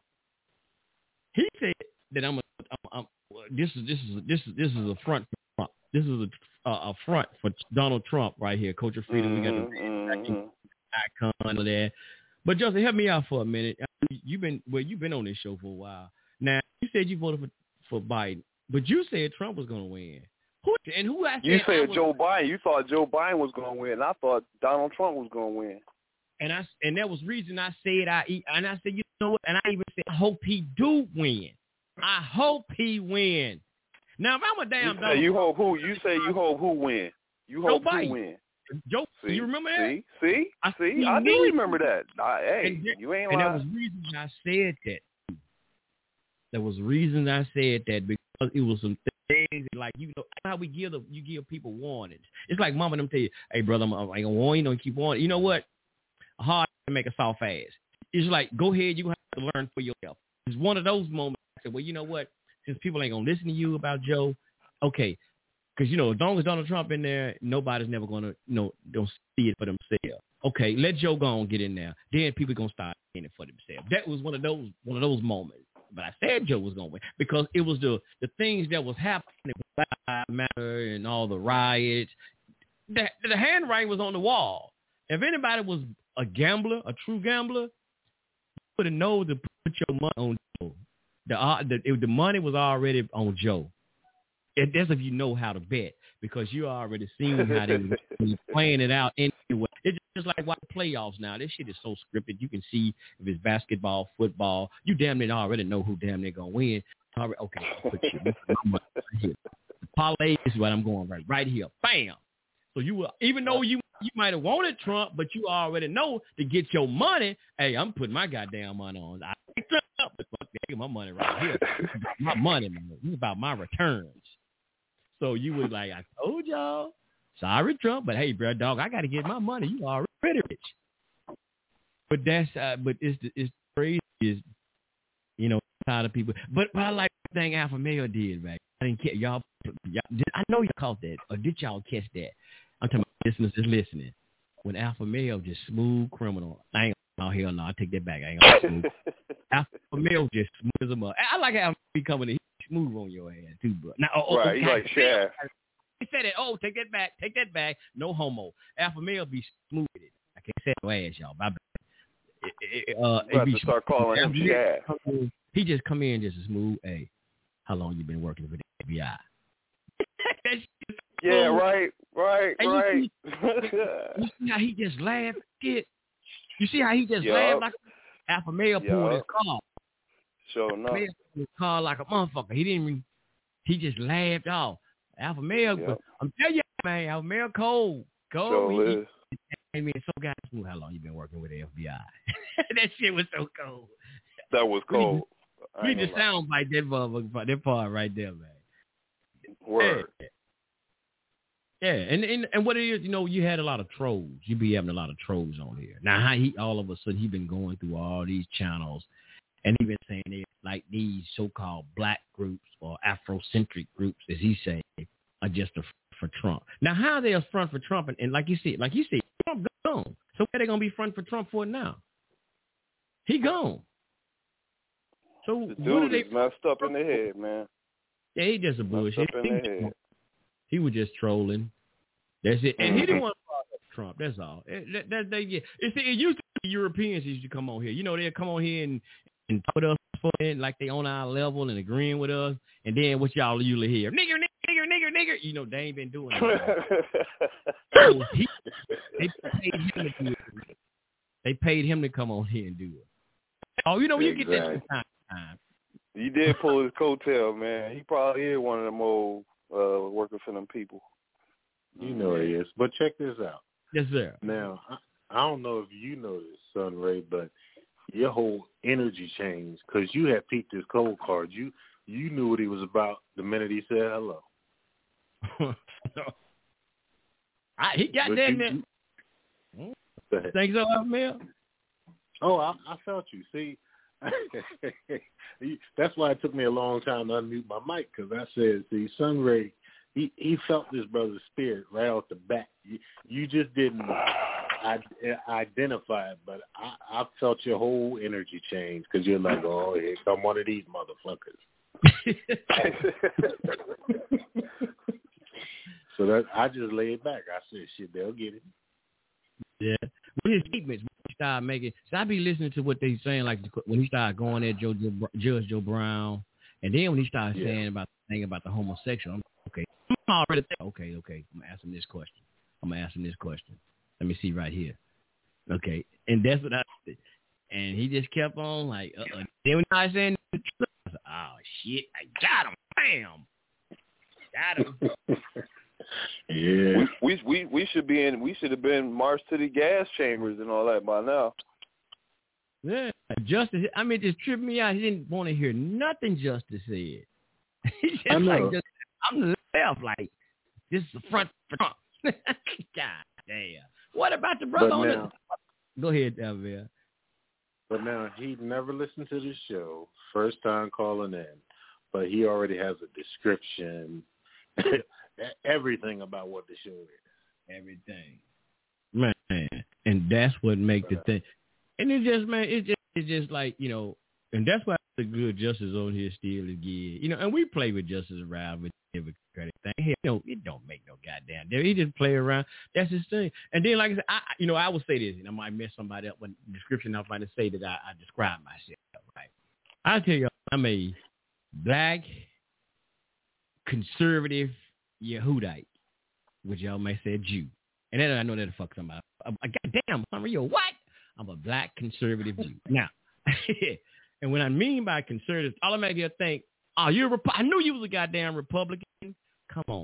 he said that this is a front for Trump. This is a front for Donald Trump right here. Culture Freedom. We got the icon of that. But Joseph, help me out for a minute. You've been on this show for a while. Now you said you voted for Biden, but you said Trump was going to win. You said Joe Biden. You thought Joe Biden was going to win. I thought Donald Trump was going to win. And that was the reason I said you know what? And I even said I hope he do win. I hope he win. Now if I'm a damn Donald you hope who? You say you hope who win? You hope who win? Joe, you remember that? See, I do remember that. You ain't lying. And that was the reason I said that. There was reason I said that because it was some things like you know how you give people warnings. It's like mama them tell you, hey brother, I ain't gonna warn you, don't keep warning. You know what? Hard to make a soft ass. It's like go ahead, you have to learn for yourself. It's one of those moments. I said, well, you know what? Since people ain't gonna listen to you about Joe, okay. Because, you know, as long as Donald Trump in there, nobody's never going to, don't see it for themselves. Okay, let Joe go on get in there. Then people going to start seeing it for themselves. That was one of those moments. But I said Joe was going to win because it was the things that was happening, Black Lives Matter and all the riots. The handwriting was on the wall. If anybody was a gambler, a true gambler, you would have known to put your money on Joe. The money was already on Joe. That's if you know how to bet because you already seen how they were playing it out anyway. It's just like watching playoffs now. This shit is so scripted. You can see if it's basketball, football. You damn near already know who damn near going to win. Okay, put right here. The parlay is what I'm going right here. Bam. So you will, even though you might have wanted Trump, but you already know to get your money, hey, I'm putting my goddamn money on. I picked Trump, but fuck, my money right here. My money, man. This is about my returns. So you was like, I told y'all, sorry, Trump, but hey, bro, dog, I got to get my money. You already rich. But it's crazy, is, you know, tired of people. But I like the thing Alpha Male did, right? I didn't care. Y'all, I know you caught that, or did y'all catch that? I'm talking about listeners just listening. When Alpha Male just smooth criminal. I ain't, oh, hell no, I take that back. I ain't gonna smooth. Alpha Male just smooth them up. I like how he coming in. Smooth on your ass too, bro. Now, right, okay. Like Shaq. He said it. Oh, take that back. No homo. Alpha Male be smooth with it. I can't say no ass, y'all. My bad. About to start calling him Shaq. He just come in just a smooth. Hey, how long you been working with the FBI? Yeah, right. You see how he just laughed? You see how he just laughed like Alpha Male pulled his car. Sure enough. His car like a motherfucker. He just laughed off. Alpha Male, I'm telling you, man, Alpha Male cold. Sure is. I mean, so guys, how long you been working with the FBI? That shit was so cold. That was cold. We just sound like that motherfucker, that part right there, man. Word. Yeah, and what it is, you know, you had a lot of trolls. You be having a lot of trolls on here. Now, how he all of a sudden he been going through all these channels. And he been saying they like these so-called black groups or Afrocentric groups, as he say, are just for Trump. Now, how are they a front for Trump? And like you said, Trump gone. So where they gonna be front for Trump for now? He gone. So the dude is messed up in the head, man. Yeah, he just a bullshit. He was just trolling. That's it. And he didn't want to follow Trump. That's all. It used to be Europeans used to come on here. You know, they'd come on here and put us like they on our level and agreeing with us, and then what y'all usually hear, nigger. You know, they ain't been doing that. So they paid him to come on here and do it. Oh, you know, you get that from time to time. You did pull his coattail, man. He probably is one of them old working for them people. You know he is. But check this out. Yes, sir. Now, I don't know if you know this, Son Ray, but your whole energy changed because you had peeped his cold card. You knew what he was about the minute he said hello. He got that. Thanks so much, Mel. Oh, I felt you. See, that's why it took me a long time to unmute my mic because I said, see, Son Ray, he felt this brother's spirit right off the bat. You just didn't identify it, but I felt your whole energy change because you're like, oh, here come one of these motherfuckers. So that I just laid back. I said, shit, they'll get it. Yeah. With his statements, when he started making, so I be listening to what they saying, like when he started going at Judge Joe Brown, and then when he started saying about the thing about the homosexual, I'm okay. I'm already okay. I'm gonna ask him this question. Let me see right here. Okay, and that's what I said. And he just kept on like, Then when I saying, I said, oh shit, I got him, bam, got him. Yeah, we should have been marched to the gas chambers and all that by now. Yeah, Justice. I mean, it just tripped me out. He didn't want to hear nothing Justice said. He's just like, I'm the left, like this is the front for Trump. God damn. What about the brother on the? Go ahead, Elvia. But now he never listened to the show. First time calling in, but he already has a description. Everything about what the show is. Everything. Man. And that's what make the thing. And it's just like, and that's why the good Justice on here still again. And we play with Justice around with every credit thing. It don't make no goddamn difference. He just play around. That's his thing. And then, like I said, I will say this, and I might mess somebody up with the description. I'm trying to say that I describe myself, right? I'll tell you, I'm a black, conservative Yehudite, which y'all may say Jew. And then I know that the fuck somebody. Goddamn, what? I'm a black conservative Jew. Now, and when I mean by conservative, automatically I think, oh, I knew you was a goddamn Republican. Come on.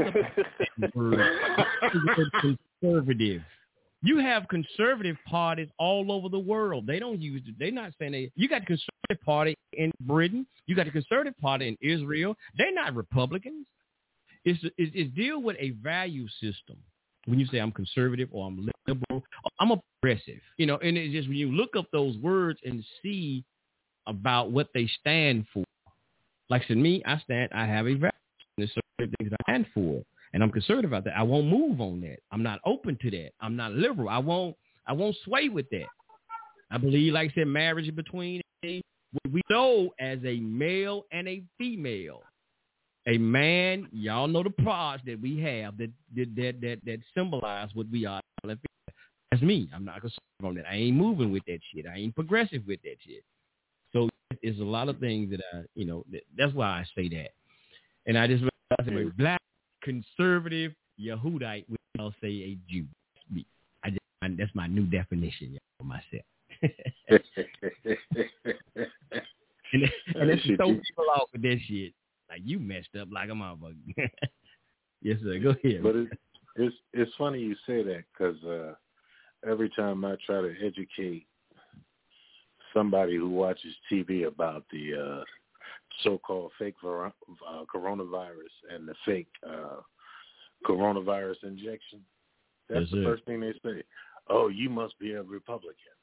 Conservative. You have conservative parties all over the world. They don't use it. They're not saying you got the conservative party in Britain. You got the conservative party in Israel. They're not Republicans. It's deal with a value system. When you say I'm conservative or I'm liberal, I'm a progressive, and it's just when you look up those words and see about what they stand for. Like I said, I have a value. There's certain things I stand for, and I'm conservative about that. I won't move on that. I'm not open to that. I'm not liberal. I won't sway with that. I believe, like I said, marriage between what we know as a male and a female. A man, y'all know the parts that we have that symbolize what we are. That's me. I'm not concerned on that. I ain't moving with that shit. I ain't progressive with that shit. So it's a lot of things that that's why I say that. And I just say black, conservative, Yehudite, which I'll say a Jew. That's my new definition for myself. and it's so people off with that shit. Like, you messed up like a motherfucker. Yes, sir. Go ahead. But it's funny you say that because every time I try to educate somebody who watches TV about the so-called fake coronavirus and the fake coronavirus injection, that's the first thing they say. Oh, you must be a Republican.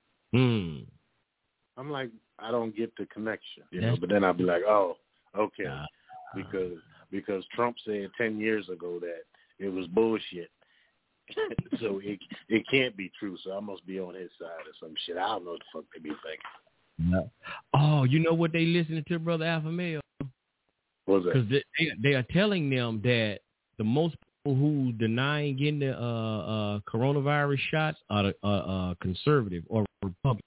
I'm like, I don't get the connection, But then I'll be like, oh. Okay, because Trump said 10 years ago that it was bullshit, so it can't be true. So I must be on his side or some shit. I don't know what the fuck they be thinking. No. Oh, you know what they listening to, Brother Alpha Male? What's that? Because they are telling them that the most people who denying getting the coronavirus shots are conservative or Republicans.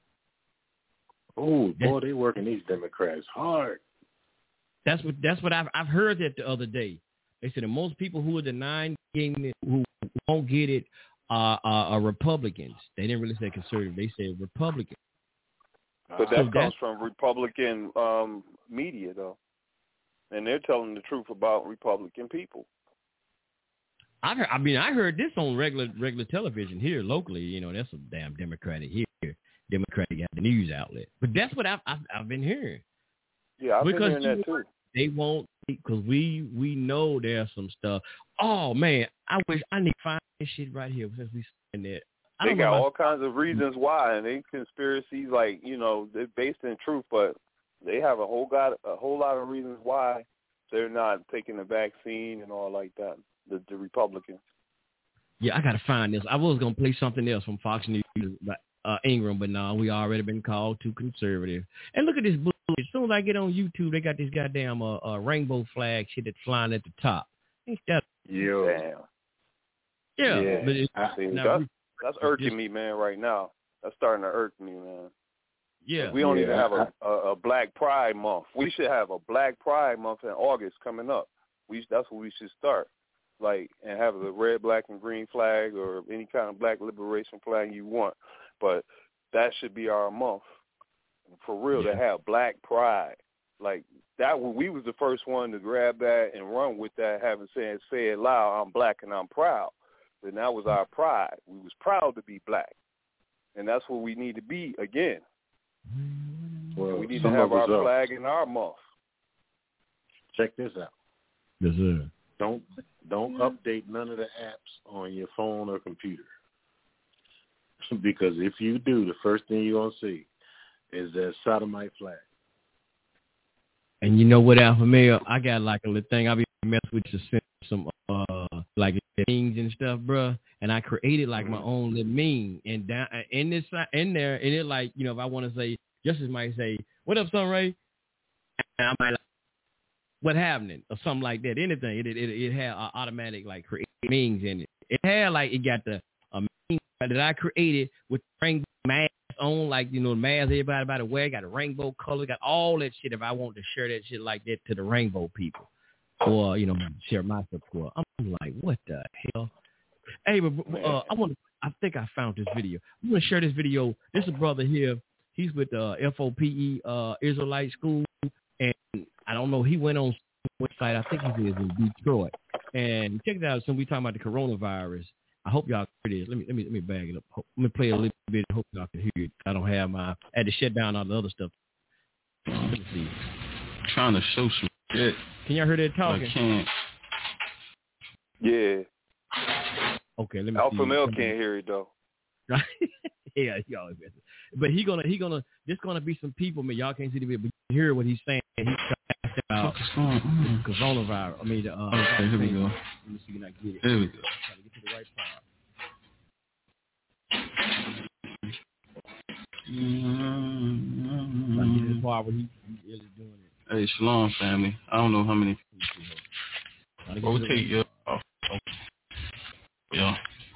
Oh, boy, they working these Democrats hard. That's what I've heard that the other day. They said the most people who are denying getting it, who won't get it, are Republicans. They didn't really say conservative. They said Republican. But that comes from Republican media, though, and they're telling the truth about Republican people. I heard this on regular television here locally. That's a damn Democratic here. Democratic got the news outlet, but that's what I've been hearing. Yeah, I've been hearing that too. They won't, because we know there's some stuff. Oh man, I wish I need to find this shit right here since we in there. They got all kinds of reasons why, and they conspiracies they're based in truth, but they have a whole lot of reasons why they're not taking the vaccine and all like that. The Republicans. Yeah, I gotta find this. I was gonna play something else from Fox News, Ingram, but no, we already been called too conservative. And look at this bullshit. As soon as I get on YouTube, they got this goddamn rainbow flag shit that's flying at the top. Ain't that Yeah. Yeah. But that's irking me, man, right now. That's starting to irk me, man. Yeah. Like, we don't even have a Black Pride Month. We should have a Black Pride Month in August coming up. That's what we should start. Like, and have the red, black, and green flag or any kind of black liberation flag you want. But that should be our month. For real, to have Black Pride. Like, that we was the first one to grab that and run with that, having said, say it loud, I'm black and I'm proud. And that was our pride. We was proud to be black. And that's what we need to be again. Well, we need to have our flag in our month. Check this out. Yes, sir. Don't update none of the apps on your phone or computer. Because if you do, the first thing you're going to see is that sodomite flag. And you know what, Alpha Male? I got like a little thing. I'll be messing with you to send some like memes and stuff, bro. And I created like my own little meme. And down in there, and it like, you know, if I want to say, Justice might say, "What up, son Ray?" And I might like, "What happening?" or something like that. Anything. It had automatic like create memes in it. It had like, it got the meme that I created with rainbow mask on, like, you know, the mask everybody about to wear, got a rainbow color, got all that shit. If I want to share that shit like that to the rainbow people, or, you know, share my support, I'm like, what the hell? Hey, but I think I found this video. I'm gonna share this video. This is a brother here. He's with the FOPE Israelite School, and I don't know. He went on website. I think he is in Detroit. And check it out. Since we talking about the coronavirus, I hope y'all hear this. Let me bag it up. Let me play a little bit. I hope y'all can hear it. I don't have I had to shut down all the other stuff. Let me see. I'm trying to show some shit. Can y'all hear that talking? I can't. Yeah. Okay, let me Alpha see. Male can't hear it though. Yeah, y'all. But there's gonna be some people, man. Y'all can't see the video, but you hear what he's saying. He's talking about coronavirus. I mean, okay, here we go. Let me see if I can get it. Here we go. Try to get to the right part. Try to get to the part where he's really doing it. Hey, Shalom, family. I don't know how many. Rotate your. Yeah.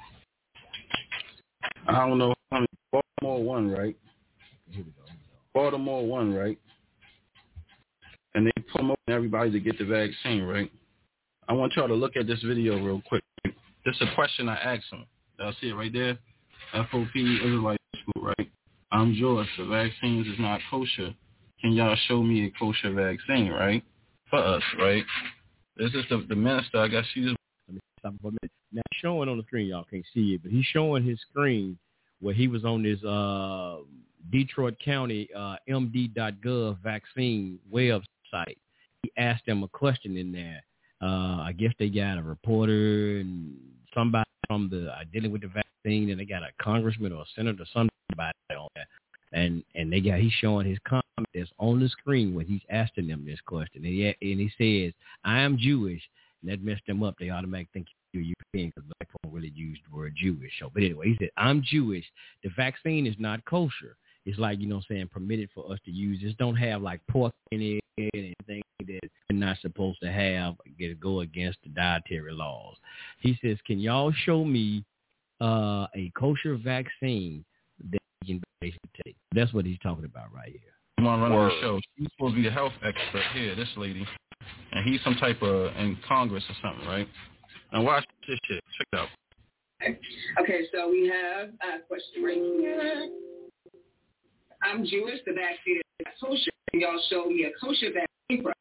I don't know how many. Baltimore won, right? Here we go. Baltimore won, right? And they promoting everybody to get the vaccine, right? I want y'all to look at this video real quick. This is a question I asked them. Y'all see it right there? FOP Israelite School, right? I'm Jewish. The vaccines is not kosher. Can y'all show me a kosher vaccine, right? For us, right? This is the minister. I guess she's. Let me stop for a minute. Now, showing on the screen, y'all can't see it, but he's showing his screen where he was on this Detroit County MD.gov vaccine website. He asked them a question in there. I guess they got a reporter and somebody from dealing with the vaccine, and they got a congressman or a senator or somebody on there. And he's showing his comment that's on the screen where he's asking them this question. And he says, "I am Jewish." And that messed them up. They automatically think you're European because black people really used the word Jewish. So, but anyway, he said, "I'm Jewish. The vaccine is not kosher. It's like, you know what I'm saying, permitted for us to use. This don't have like pork in it and anything that we're not supposed to have, go against the dietary laws." He says, "Can y'all show me a kosher vaccine that you can basically take?" That's what he's talking about right here. I'm on running the show. She's supposed to be the health expert here, this lady. And he's some type of in Congress or something, right? And watch this shit. Check it out. Okay, so we have a question right here. I'm Jewish. The vaccine is not kosher. Can y'all show me a kosher vaccine for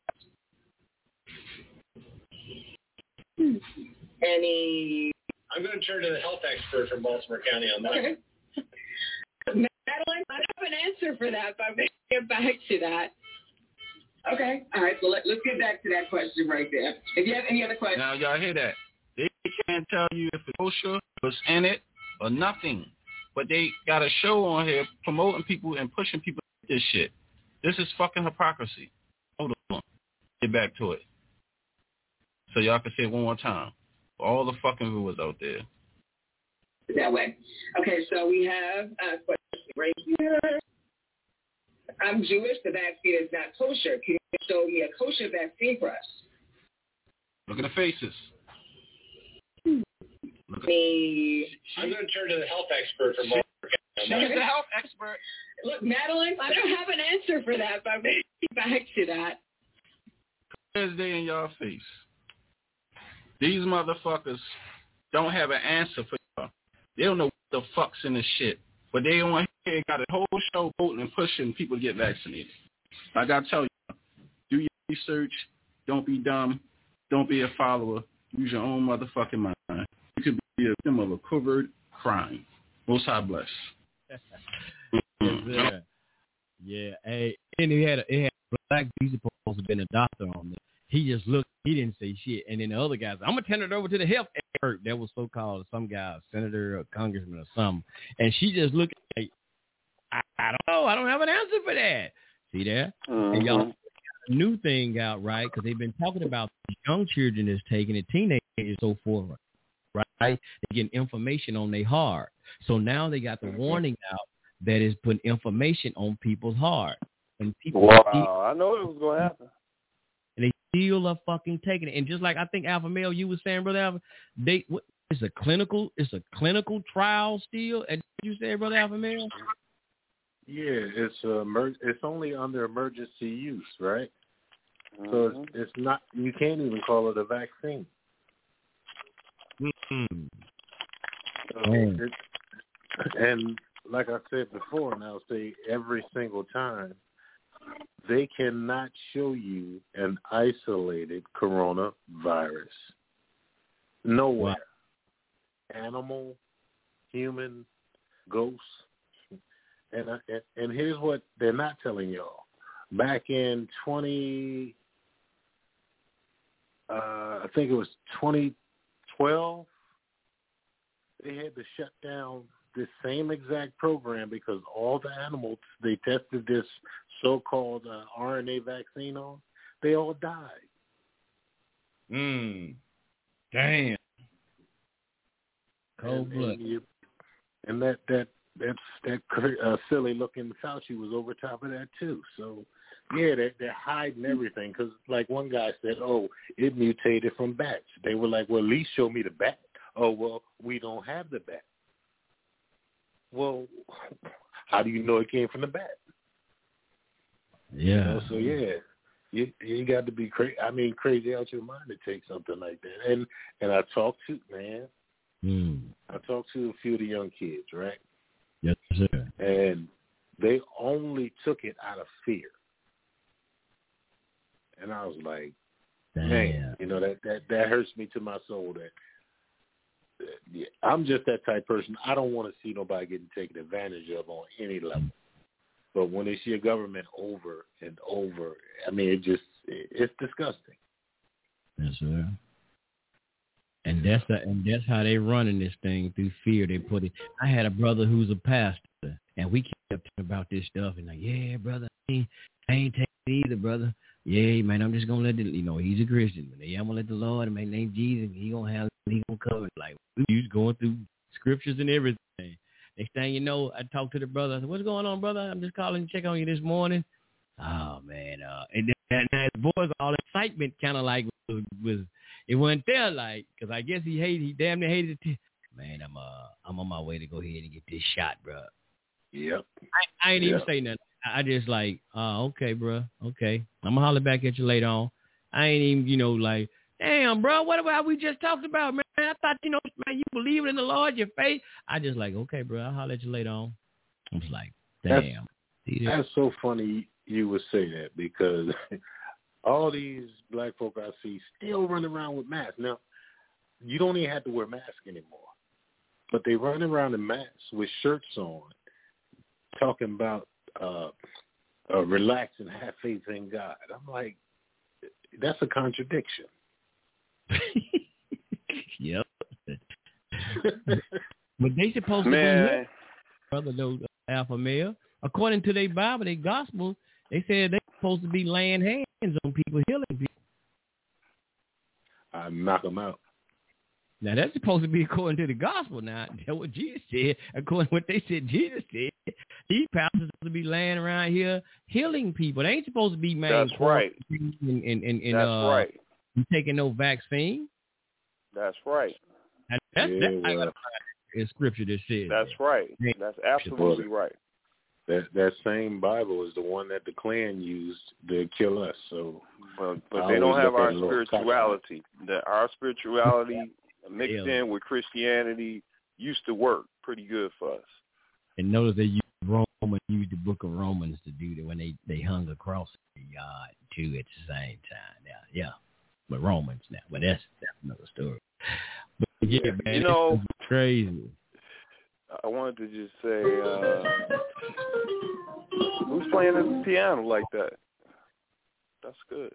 us? I'm going to turn to the health expert from Baltimore County on that. Okay. Madeline, I have an answer for that, but I'm going to get back to that. Okay. All right. So let's get back to that question right there. If you have any other questions. Now, y'all hear that? They can't tell you if it's kosher, what's in it, or nothing. But they got a show on here promoting people and pushing people to this shit. This is fucking hypocrisy. Hold on. Get back to it. So y'all can say it one more time. For all the fucking viewers out there. That way. Okay, so we have a question right here. I'm Jewish. The vaccine is not kosher. Can you show me a kosher vaccine for us? Look at the faces. me. I'm going to turn to the health expert from Baltimore County. She's the health expert. Look, Madeline, I don't have an answer for that, but I'm going to get back to that. Thursday in your face. These motherfuckers don't have an answer for y'all. They don't know what the fuck's in this shit. But they on here got a whole show voting and pushing people to get vaccinated. Like I tell you, do your research. Don't be dumb. Don't be a follower. Use your own motherfucking mind. You could be a victim of a covert crime. Most High bless. Yeah. Hey, and it had black. He's supposed to have been a doctor on this. He just looked. He didn't say shit. And then the other guys, I'm gonna turn it over to the health expert. That was so-called some guy, senator or congressman or something. And she just looked like, I don't know. I don't have an answer for that. See there? And y'all, a new thing out, right? Because they've been talking about young children is taking it, teenagers and so forth, right? They getting information on their heart. So now they got the warning out that is putting information on people's heart. And people I know it was going to happen. And they still are fucking taking it. And just like I think Alpha Male, you were saying, Brother Alpha, it's a clinical trial still. And you said, Brother Alpha Male? Yeah, it's only under emergency use, right? So it's not. You can't even call it a vaccine. And like I said before, and I'll say every single time, they cannot show you an isolated coronavirus. Nowhere. Animal, human, ghost. And here's what they're not telling y'all. Back in I think it was 2012, they had to shut down this same exact program because all the animals they tested this so-called RNA vaccine on, they all died. Damn. Cold blood. And that silly-looking Fauci was over top of that, too. So, yeah, they're hiding everything because, like one guy said, it mutated from bats. They were like, well, at least show me the bat. Oh, well, we don't have the bat. Well, how do you know it came from the bat? Yeah. So, yeah, you got to be crazy. I mean, crazy out your mind to take something like that. And I talked to, I talked to a few of the young kids, right? Yes, sir. And they only took it out of fear. And I was like, man, that hurts me to my soul. That I'm just that type of person. I don't want to see nobody getting taken advantage of on any level. But when they see a government over and over, I mean, it's disgusting. Yes, sir. And that's how they running this thing, through fear. They put it. I had a brother who's a pastor, and we kept talking about this stuff, and like, yeah, brother, I ain't taking it either, brother. Yeah, man, I'm just gonna let he's a Christian, but yeah, I'm gonna let the Lord, my name Jesus, he gonna cover it. Like, we was going through scriptures and everything. Next thing you know, I talked to the brother. I said, what's going on, brother? I'm just calling to check on you this morning. Oh man, and then his boys, all excitement, kind of like was. It wasn't there, like, because I guess he damn near hated it. Man, I'm on my way to go ahead and get this shot, bro. Yep. I ain't even say nothing. I just like, okay, bro, okay. I'm going to holler back at you later on. I ain't even, like, damn, bro, what about we just talked about, man? I thought, man, you believe in the Lord, your faith. I just like, okay, bro, I'll holler at you later on. I was like, damn. That's so funny you would say that because all these black folk I see still run around with masks. Now, you don't even have to wear masks anymore. But they run around in masks with shirts on, talking about relax and have faith in God. I'm like, that's a contradiction. Yep. But they supposed to be, brother, no Alpha Male. According to their Bible, their gospel, they said they're supposed to be laying hands on people, healing people. I knock them out. Now, that's supposed to be according to the gospel. Now, that's what Jesus said. According to what they said Jesus said, these pastors are supposed to be laying around here healing people. They ain't supposed to be That's right. And That's right. taking no vaccine. That's right. It's scripture that says that's right. That's absolutely right. That same Bible is the one that the Klan used to kill us. So, but they don't have our spirituality. Our spirituality mixed in with Christianity used to work pretty good for us. And notice they used the book of Romans to do that when they hung a cross in the yard too at the same time. Yeah. But Romans now, but that's another story. But yeah, man, it's crazy. I wanted to just say, who's playing the piano like that? That's good.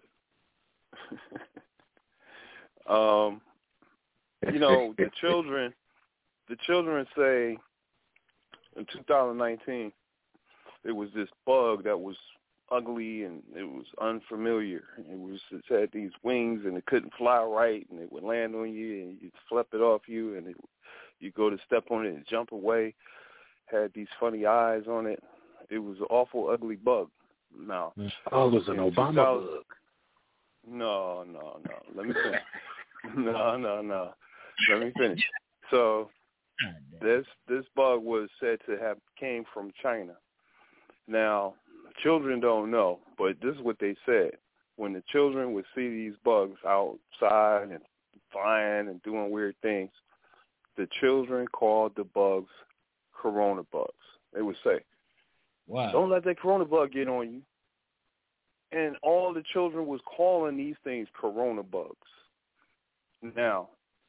The children say in 2019 it was this bug that was ugly and it was unfamiliar. It had these wings and it couldn't fly right, and it would land on you and you'd flip it off you, and you go to step on it and jump away. Had these funny eyes on it. It was an awful ugly bug. No. Oh, it was an Obama bug. No. Let me finish. No. Let me finish. So this bug was said to have came from China. Now, children don't know, but this is what they said. When the children would see these bugs outside and flying and doing weird things, the children called the bugs corona bugs. They would say, wow, don't let that corona bug get on you. And all the children was calling these things corona bugs. Now,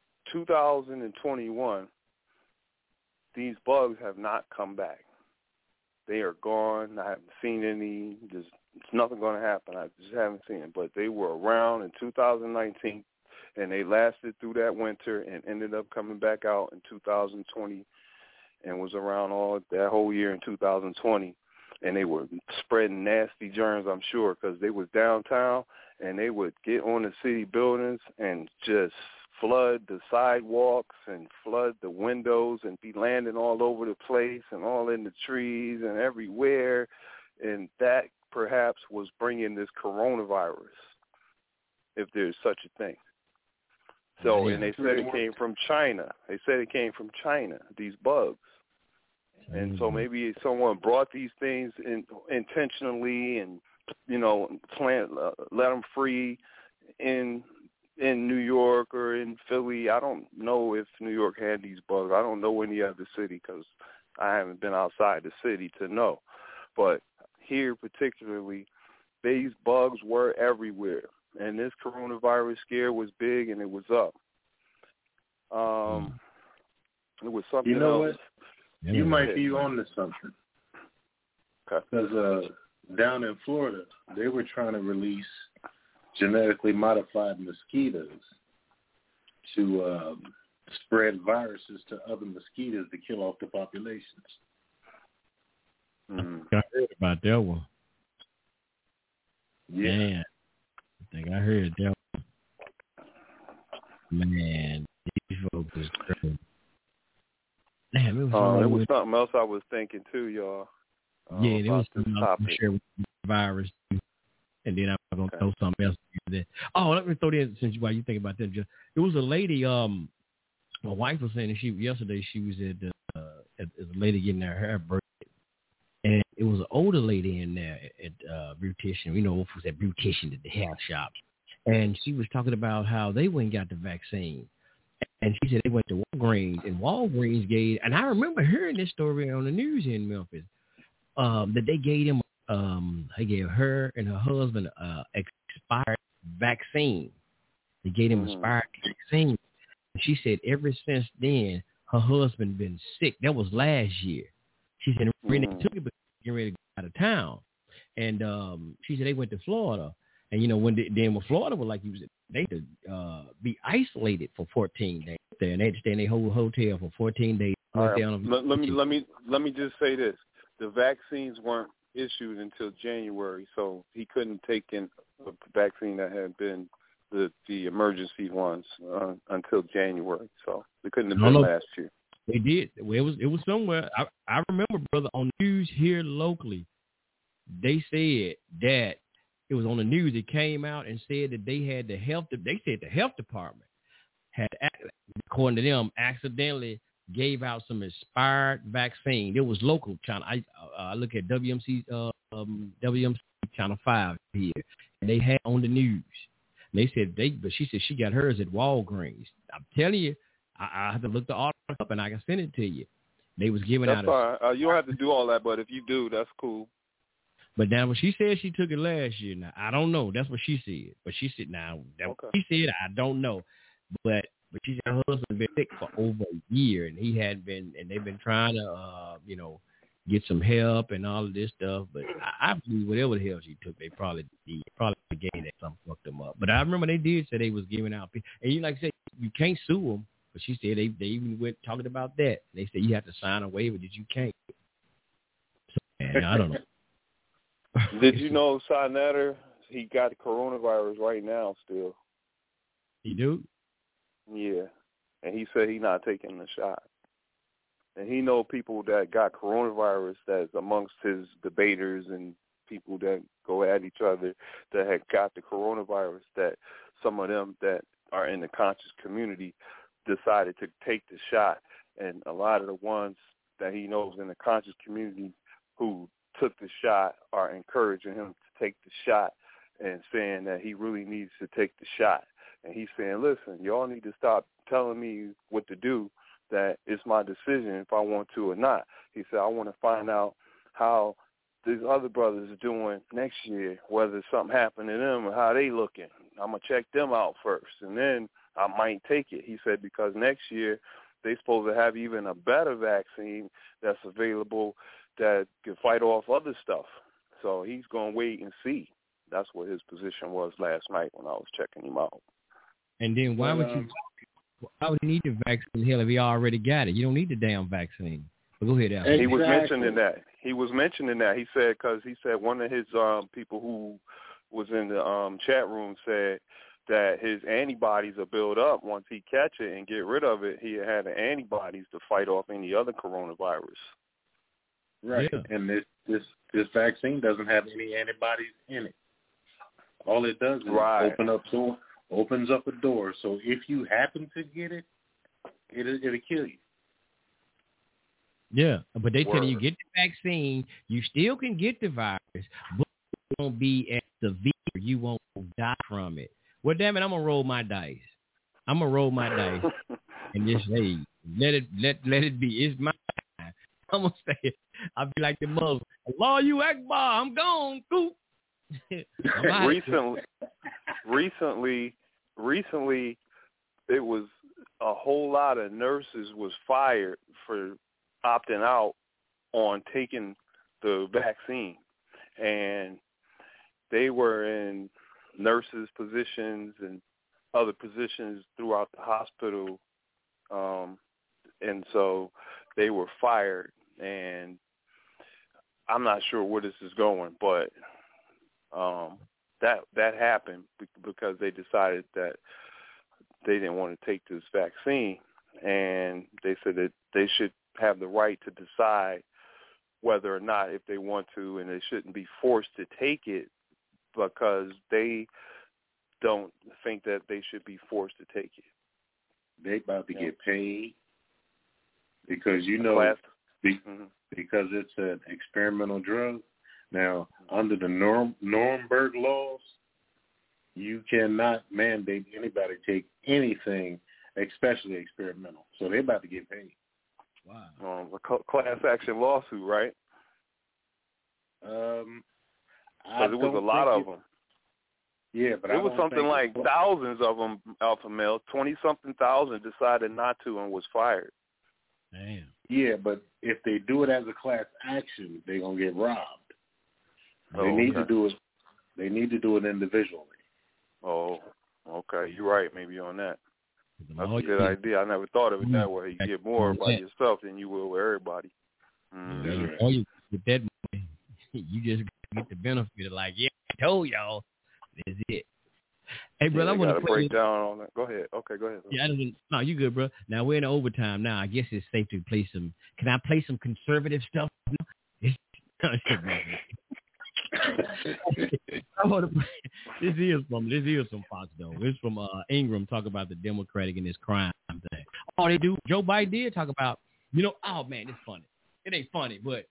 2021, these bugs have not come back. They are gone. I haven't seen any. There's nothing going to happen. I just haven't seen it. But they were around in 2019, and they lasted through that winter and ended up coming back out in 2020 and was around all that whole year in 2020. And they were spreading nasty germs, I'm sure, because they was downtown, and they would get on the city buildings and just flood the sidewalks and flood the windows and be landing all over the place and all in the trees and everywhere. And that perhaps was bringing this coronavirus, if there's such a thing. So, and they said it came from China. These bugs. And so maybe someone brought these things intentionally and, let them free in New York or in Philly. I don't know if New York had these bugs. I don't know any other city because I haven't been outside the city to know. But here particularly, these bugs were everywhere. And this coronavirus scare was big, and it was up. It was something else. What? You might be on to something. Okay. Because down in Florida, they were trying to release genetically modified mosquitoes to spread viruses to other mosquitoes to kill off the populations. I heard about that one. Yeah. Man, I think I heard that one. Man, these folks is crazy. Damn, it was something else I was thinking too, y'all. Yeah, there was something else to share with the virus too. And then I'm going to throw something else. Let me throw that since while you think about that. There was a lady, my wife was saying that yesterday she was at a lady getting her hair braided. And it was an older lady in there at beautician. Was that beautician at the hair shop. And she was talking about how they went and got the vaccine. And she said they went to Walgreens, and Walgreens gave, and I remember hearing this story on the news in Memphis, that they gave her and her husband expired vaccine. They gave them expired vaccine. And she said ever since then, her husband been sick. That was last year. She said when they took it, but getting ready to go out of town. And she said they went to Florida. And when Florida was like they could be isolated for 14 days there, and they had to stay in their whole hotel for 14 days. Right. Let me just say this: the vaccines weren't issued until January, so he couldn't take in a vaccine that had been the emergency ones until January. So they couldn't have been last year. They did. Well, it was somewhere. I remember, brother, on the news here locally, they said that. It was on the news. It came out and said that they had the health department had, according to them, accidentally gave out some expired vaccine. It was local China. I look at WMC Channel 5 here, and they had on the news. And they said but she said she got hers at Walgreens. I'm telling you, I have to look the article up and I can send it to you. They was giving that's out. Fine. You don't have to do all that, but if you do, that's cool. But now, when she said she took it last year, now I don't know. That's what she said. But she said, she said, I don't know. But she said her husband been sick for over a year, and he had been, and they've been trying to, get some help and all of this stuff. But I believe whatever the hell she took, they probably gave that something fucked them up. But I remember they did say they was giving out, and you like I said, you can't sue them. But she said they even went talking about that. They said you have to sign a waiver that you can't. So, man, I don't know. Did you know Sinatter, he got the coronavirus right now still? He do? Yeah. And he said he not taking the shot. And he know people that got coronavirus that's amongst his debaters and people that go at each other that had got the coronavirus, that some of them that are in the conscious community decided to take the shot. And a lot of the ones that he knows in the conscious community who took the shot are encouraging him to take the shot and saying that he really needs to take the shot. And he's saying, listen, y'all need to stop telling me what to do, that it's my decision if I want to or not. He said, I want to find out how these other brothers are doing next year, whether something happened to them or how they looking. I'm going to check them out first, and then I might take it. He said, because next year they're supposed to have even a better vaccine that's available that can fight off other stuff. So he's going to wait and see. That's what his position was last night when I was checking him out. And then why would you need the vaccine? Hell, if he already got it, you don't need the damn vaccine. But go ahead, Al. Exactly. He was mentioning that. He said, because he said one of his people who was in the chat room said that his antibodies are built up once he catch it and get rid of it. He had the antibodies to fight off any other coronavirus. Right, yeah. And this vaccine doesn't have any antibodies in it. All it does is opens up a door. So if you happen to get it, it'll kill you. Yeah, but they tell you get the vaccine, you still can get the virus, but it won't be as severe. You won't die from it. Well, damn it, I'm gonna roll my dice. And just let it be. It's my time. I'm gonna say it. I'll be like the Muslim. Allahu Akbar, I'm gone. Coop. Recently, it was a whole lot of nurses was fired for opting out on taking the vaccine, and they were in nurses' positions and other positions throughout the hospital, and so they were fired. And I'm not sure where this is going, but that happened because they decided that they didn't want to take this vaccine, and they said that they should have the right to decide whether or not if they want to, and they shouldn't be forced to take it because they don't think that they should be forced to take it. They about to get paid because because it's an experimental drug. Now, under the Nuremberg laws, you cannot mandate anybody take anything, especially experimental. So they're about to get paid. Wow. A class action lawsuit, right? Because it was a lot of them. Yeah, but it was something like thousands of them, Alpha Male. 20-something thousand decided not to and was fired. Damn. Yeah, but if they do it as a class action, they're gonna get robbed. They need to do it. They need to do it individually. Oh, okay. You're right. Maybe on that. That's a good idea. I never thought of it that way. You get more by yourself than you will with everybody. Or you get that money, you just get the benefit of like, yeah, I told y'all, this is it. Hey, bro, I want to break down on that. Go ahead. Okay, go ahead. Yeah, no, you good, bro. Now we're in overtime. Now I guess it's safe to play some. Can I play some conservative stuff? This is from Fox though. It's from Ingram talk about the Democratic and this crime thing. Oh, they do. Joe Biden did talk about, oh man, it's funny. It ain't funny, but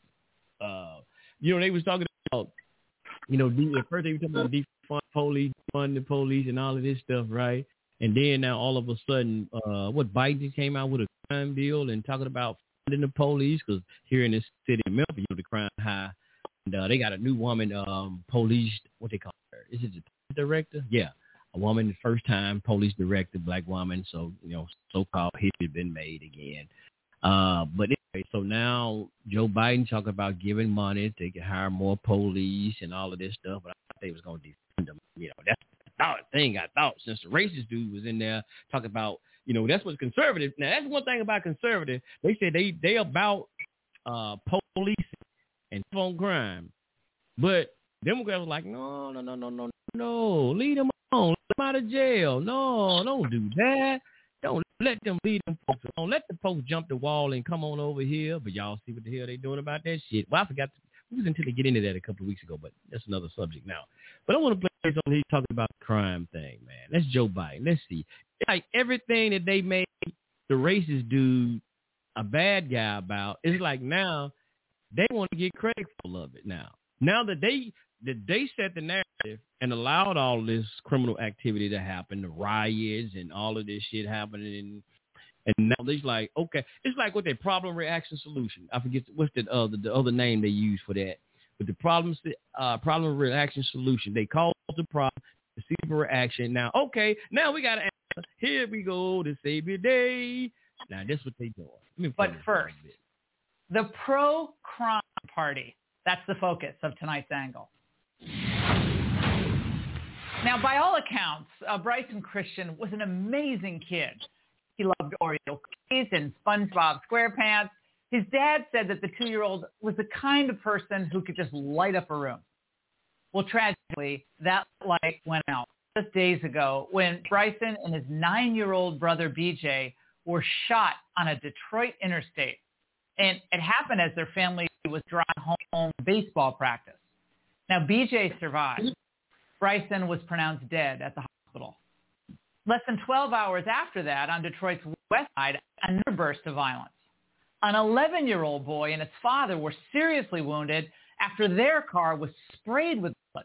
they was talking about, at first they were talking about defund police, fund the police, and all of this stuff, right? And then now all of a sudden, Biden came out with a crime bill and talking about funding the police, because here in this city of Memphis, the crime high, and they got a new woman, police, what they call her? Is it the director? Yeah, a woman, the first time police director, black woman. So so-called history has been made again. But anyway, so now Joe Biden talking about giving money to hire more police and all of this stuff, but I thought they was going to defund them. That's the thing I thought, since the racist dude was in there talking about, that's what's conservative. Now, that's one thing about conservative. They said they about policing and on crime. But Democrats were like, no, leave them alone. Let them out of jail. No, don't do that. Don't let them lead them folks. Don't let the folks jump the wall and come on over here. But y'all see what the hell they doing about that shit. Well, I forgot. We was until to get into that a couple of weeks ago, but that's another subject now. But I want to play something. He's talking about the crime thing, man. That's Joe Biden. Let's see. It's like everything that they made the racist dude a bad guy about, it's like now they want to get credit for all of it now. Now that they set the narrative and allowed all this criminal activity to happen, the riots and all of this shit happening, and now they're like, okay, it's like with their problem reaction solution. I forget what's the other name they use for that. But the problem reaction solution, they call the problem, the super reaction. Now, okay, now we got to answer. Here we go to save your day. Now that's what they doing. But first, the pro-crime party. That's the focus of tonight's angle. Now, by all accounts, Bryson Christian was an amazing kid. He loved Oreo cookies and SpongeBob SquarePants. His dad said that the 2-year-old was the kind of person who could just light up a room. Well, tragically, that light went out just days ago when Bryson and his 9-year-old brother BJ were shot on a Detroit interstate. And it happened as their family was driving home baseball practice. Now, BJ survived. Bryson was pronounced dead at the hospital. Less than 12 hours after that, on Detroit's west side, another burst of violence. An 11-year-old boy and his father were seriously wounded after their car was sprayed with bullets.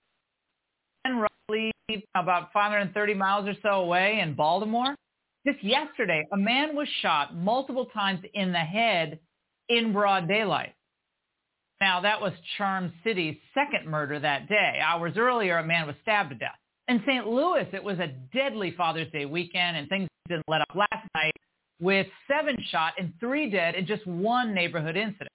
And roughly about 530 miles or so away in Baltimore, just yesterday, a man was shot multiple times in the head in broad daylight. Now, that was Charm City's second murder that day. Hours earlier, a man was stabbed to death. In St. Louis, it was a deadly Father's Day weekend, and things didn't let up last night with 7 shot and 3 dead in just one neighborhood incident.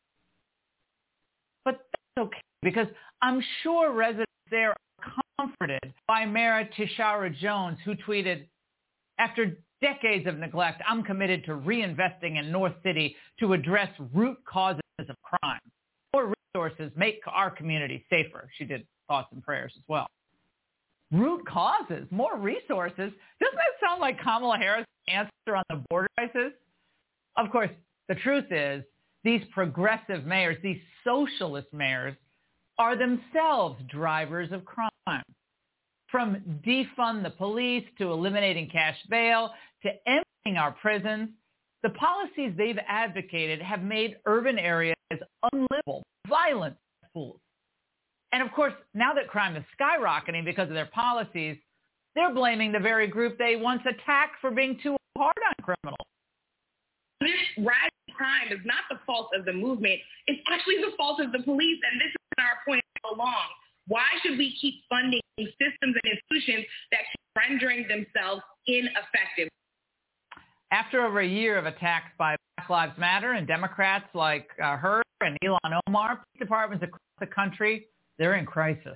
But that's okay, because I'm sure residents there are comforted by Mayor Tishaura Jones, who tweeted, "After decades of neglect, I'm committed to reinvesting in North City to address root causes of crime. More resources make our community safer." She did thoughts and prayers as well. Root causes, more resources. Doesn't that sound like Kamala Harris' answer on the border crisis? Of course, the truth is these progressive mayors, these socialist mayors, are themselves drivers of crime. From defund the police to eliminating cash bail to emptying our prisons, the policies they've advocated have made urban areas unlivable, violent pools. And of course, now that crime is skyrocketing because of their policies, they're blaming the very group they once attacked for being too hard on criminals. This rising crime is not the fault of the movement. It's actually the fault of the police, and this is our point all along. Why should we keep funding systems and institutions that keep rendering themselves ineffective? After over a year of attacks by Black Lives Matter and Democrats like her and Ilhan Omar, police departments across the country, they're in crisis.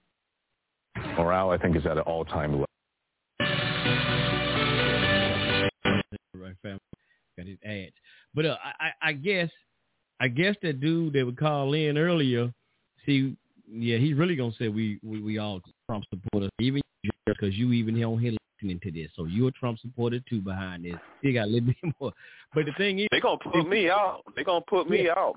Morale, I think, is at an all-time low. Right, family. Got his ads. But I guess that dude that would call in earlier, see, yeah, he's really gonna say we all Trump supporters, even because you even on here listening to this, so you're a Trump supporter too behind this. You got a little bit more. But the thing is, they gonna put me out. They gonna put me out, man.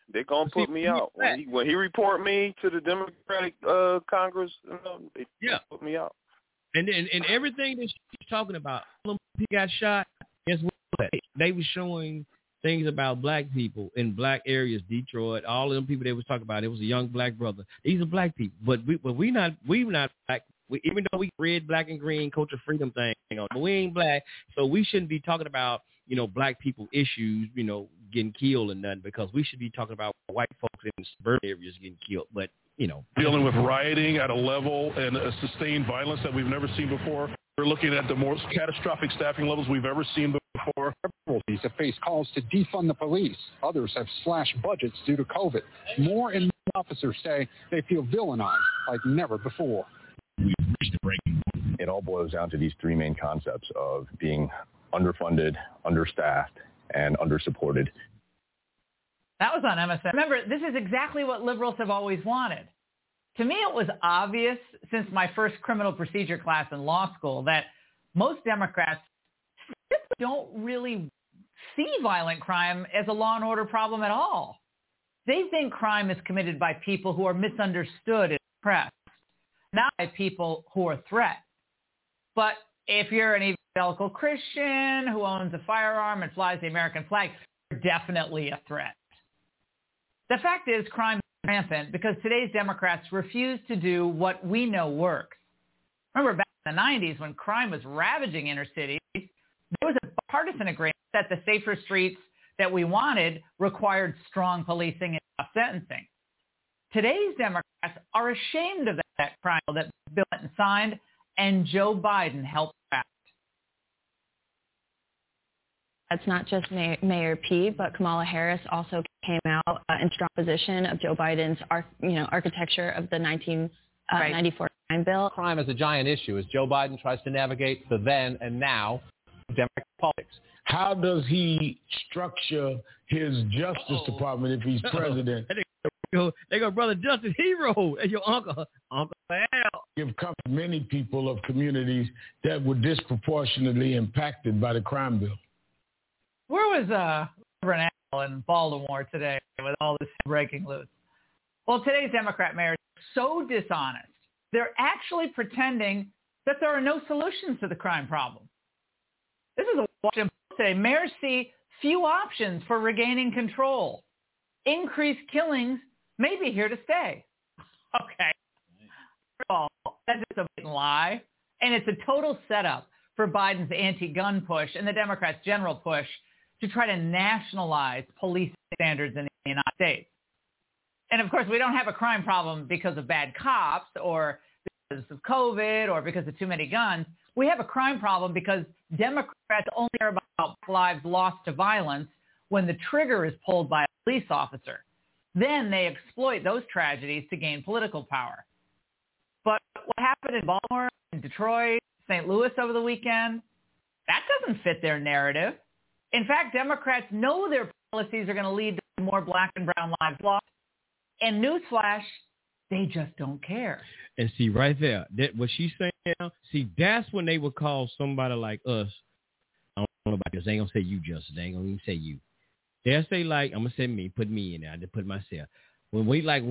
They're gonna put me out when he report me to the Democratic Congress. They put me out. And everything that she's talking about, he got shot. Guess what? They were showing things about black people in black areas, Detroit. All of them people they was talking about. It was a young black brother. These are black people, but we not black. Even though we red, black, and green culture freedom thing, but we ain't black, so we shouldn't be talking about black people issues, getting killed and nothing, because we should be talking about white folks in suburban areas getting killed. But dealing with rioting at a level and a sustained violence that we've never seen before. We're looking at the most catastrophic staffing levels we've ever seen before. These have faced calls to defund the police. Others have slashed budgets due to COVID. More and more officers say they feel villainized like never before. We've reached a breaking point. It all boils down to these three main concepts of being underfunded, understaffed, and undersupported. That was on MSN. Remember, this is exactly what liberals have always wanted. To me, it was obvious since my first criminal procedure class in law school that most Democrats don't really see violent crime as a law and order problem at all. They think crime is committed by people who are misunderstood and oppressed, not by people who are threats. But if you're an evangelical Christian who owns a firearm and flies the American flag, you're definitely a threat. The fact is, crime is rampant because today's Democrats refuse to do what we know works. Remember back in the 90s when crime was ravaging inner cities, there was a partisan agreement that the safer streets that we wanted required strong policing and tough sentencing. Today's Democrats are ashamed of that crime bill that Bill Clinton signed and Joe Biden helped draft. That's not just Mayor P, but Kamala Harris also came out in strong opposition of Joe Biden's architecture of the 1994 crime bill. Crime is a giant issue as Joe Biden tries to navigate the then and now Democratic politics. How does he structure his Justice Department if he's president? They go, Brother Justice Hero, and your Uncle Al. Give comfort to many people of communities that were disproportionately impacted by the crime bill. Where was Reverend Al in Baltimore today with all this breaking loose? Well, today's Democrat mayors are so dishonest. They're actually pretending that there are no solutions to the crime problem. This is a Washington Post today. Mayors see few options for regaining control. Increased killings may be here to stay. Okay. First of all, that's just a blatant lie. And it's a total setup for Biden's anti-gun push and the Democrats' general push to try to nationalize police standards in the United States. And, of course, we don't have a crime problem because of bad cops or because of COVID or because of too many guns. We have a crime problem because Democrats only care about lives lost to violence when the trigger is pulled by a police officer. Then they exploit those tragedies to gain political power. But what happened in Baltimore, in Detroit, St. Louis over the weekend, that doesn't fit their narrative. In fact, Democrats know their policies are going to lead to more black and brown lives lost. And newsflash, they just don't care. And see, right there, that what she's saying now, see, that's when they would call somebody like us. I don't know about this. They ain't going to say you, Justice. They ain't going to even say you. They'll say, like, I'm going to say me, put me in there. I just put myself. When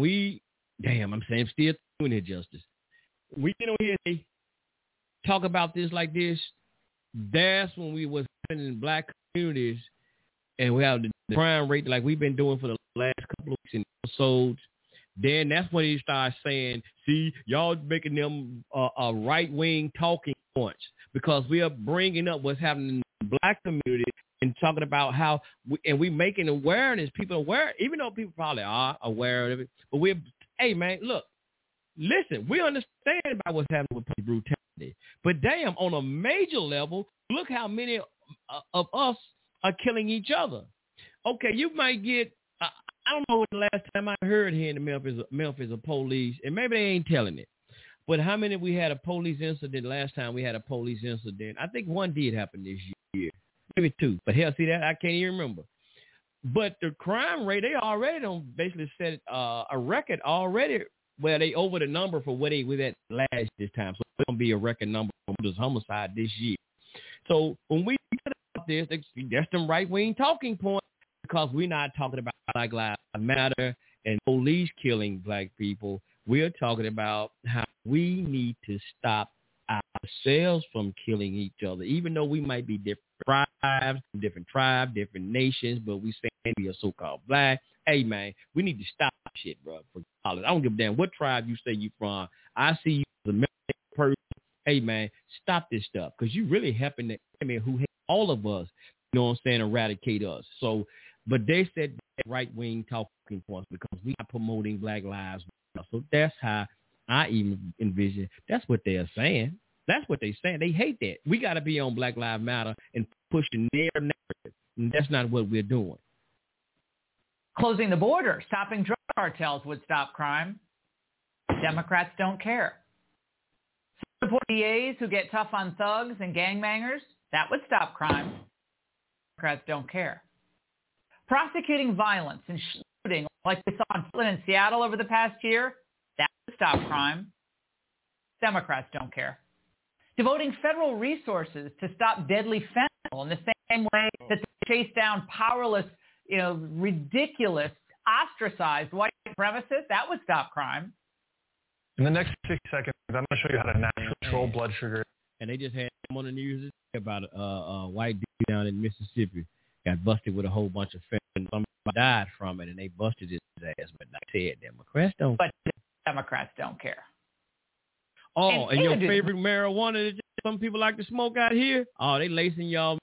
I'm saying I'm still doing it, Justice. We get on here and talk about this like this. That's when we was in black communities and we have the crime rate like we've been doing for the last couple of weeks in episodes. Then that's when he starts saying, see, y'all making them a right-wing talking points because we are bringing up what's happening in the black community and talking about how we making awareness, people aware, even though people probably are aware of it. But hey, man, look, listen, we understand about what's happening with police brutality. But damn, on a major level, look how many of us are killing each other. Okay, you might get, I don't know when the last time I heard here in the Memphis of police, and maybe they ain't telling it, but how many we had a police incident last time we had a police incident? I think one did happen this year, maybe two. But hell, see that? I can't even remember. But the crime rate, they already don't basically set a record already where they over the number for what they was at last this time. So it's going to be a record number for this homicide this year. So when we talk about this, that's them right-wing talking points. because we're not talking about Black Lives Matter and police killing black people. We're talking about how we need to stop ourselves from killing each other, even though we might be different tribes, different nations, but we say we are so-called black. Hey, man, we need to stop shit, bro. I don't give a damn what tribe you say you from. I see you as a American person. Hey, man, stop this stuff, because you really helping the enemy who hate all of us, you know what I'm saying, eradicate us. So, but they said right-wing talking points because we are promoting Black Lives Matter. So that's how I even envision. That's what they're saying. That's what they're saying. They hate that. We got to be on Black Lives Matter and push the narrative. And that's not what we're doing. Closing the border, stopping drug cartels would stop crime. Democrats don't care. Support DAs who get tough on thugs and gangbangers, that would stop crime. Democrats don't care. Prosecuting violence and shooting like we saw in Flint and Seattle over the past year, that would stop crime. Democrats don't care. Devoting federal resources to stop deadly fentanyl in the same way that they chase down powerless, ridiculous, ostracized white supremacists, that would stop crime. In the next 60 seconds, I'm going to show you how to naturally control blood sugar. And they just had on the news about a white dude down in Mississippi got busted with a whole bunch of fentanyl. Somebody died from it, and they busted his ass. But like I said, Democrats don't care. Oh, and your favorite marijuana that some people like to smoke out here? Oh, they lacing y'all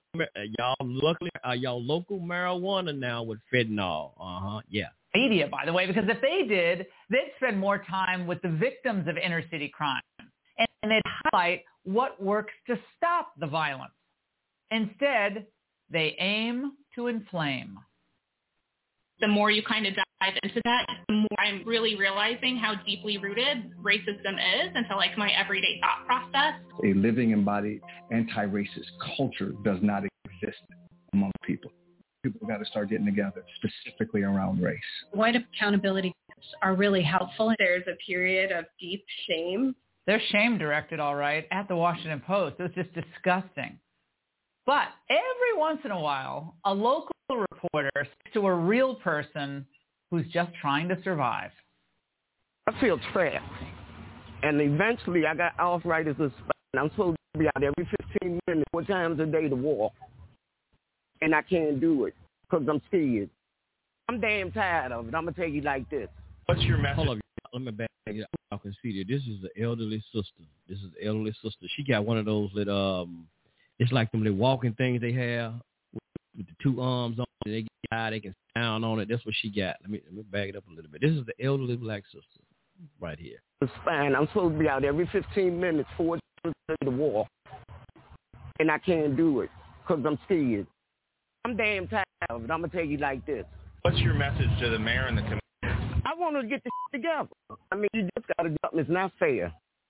local marijuana now with fentanyl. Yeah. Media, by the way, because if they did, they'd spend more time with the victims of inner city crime, and they'd highlight what works to stop the violence. Instead, they aim to inflame. The more you kind of dive into that, the more I'm really realizing how deeply rooted racism is into like my everyday thought process. A living, embodied anti-racist culture does not exist among people. People got to start getting together specifically around race. White accountability groups are really helpful. There's a period of deep shame. There's shame directed, all right, at the Washington Post. It was just disgusting. But every once in a while, a local reporter speaks to a real person who's just trying to survive. I feel trapped. And eventually I got arthritis of spine. I'm supposed to be out every 15 minutes, 4 times a day to walk. And I can't do it because I'm scared. I'm damn tired of it. I'm going to tell you like this. What's your message? Hold on. Let me back it up. I can see that. This is the elderly sister. She got one of those little, it's like them little walking things they have with the 2 arms on it. They get high, they can sit down on it. That's what she got. Let me back it up a little bit. This is the elderly black sister right here. It's fine. I'm supposed to be out every 15 minutes, 4 times a day to walk. And I can't do it because I'm scared. I'm damn tired of it. I'm going to tell you like this. What's your message to the mayor and the committee? I want to get this together. I mean, you just got to do something. It's not fair.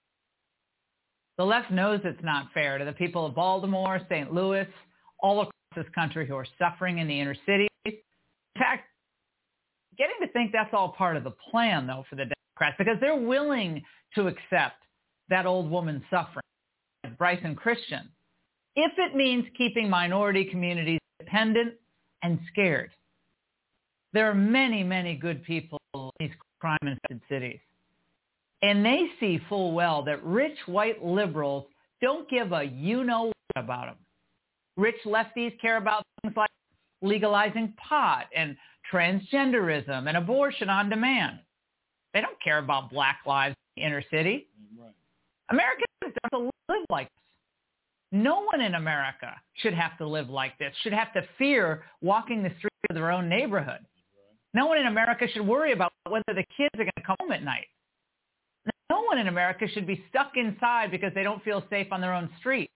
The left knows it's not fair to the people of Baltimore, St. Louis, all across this country who are suffering in the inner city. In fact, getting to think that's all part of the plan, though, for the Democrats, because they're willing to accept that old woman's suffering, Bryson Christian, if it means keeping minority communities dependent and scared. There are many, many good people in these crime-infested cities. And they see full well that rich white liberals don't give a you-know-what about them. Rich lefties care about things like legalizing pot and transgenderism and abortion on demand. They don't care about black lives in the inner city. Right. Americans don't live like this. No one in America should have to live like this, should have to fear walking the streets of their own neighborhood. No one in America should worry about whether the kids are going to come home at night. No one in America should be stuck inside because they don't feel safe on their own street.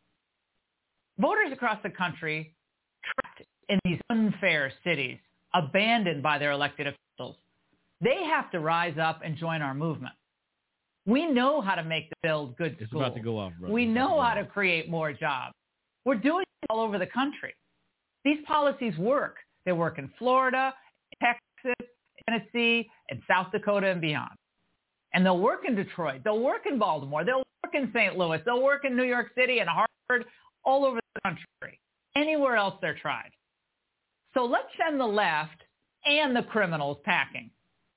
Voters across the country trapped in these unfair cities, abandoned by their elected officials, they have to rise up and join our movement. We know how to build good schools. It's about to go off, brother. We know how to create more jobs. We're doing it all over the country. These policies work. They work in Florida, Texas, Tennessee, and South Dakota and beyond. And they'll work in Detroit. They'll work in Baltimore. They'll work in St. Louis. They'll work in New York City and Hartford, all over the country. Anywhere else they're tried. So let's send the left and the criminals packing.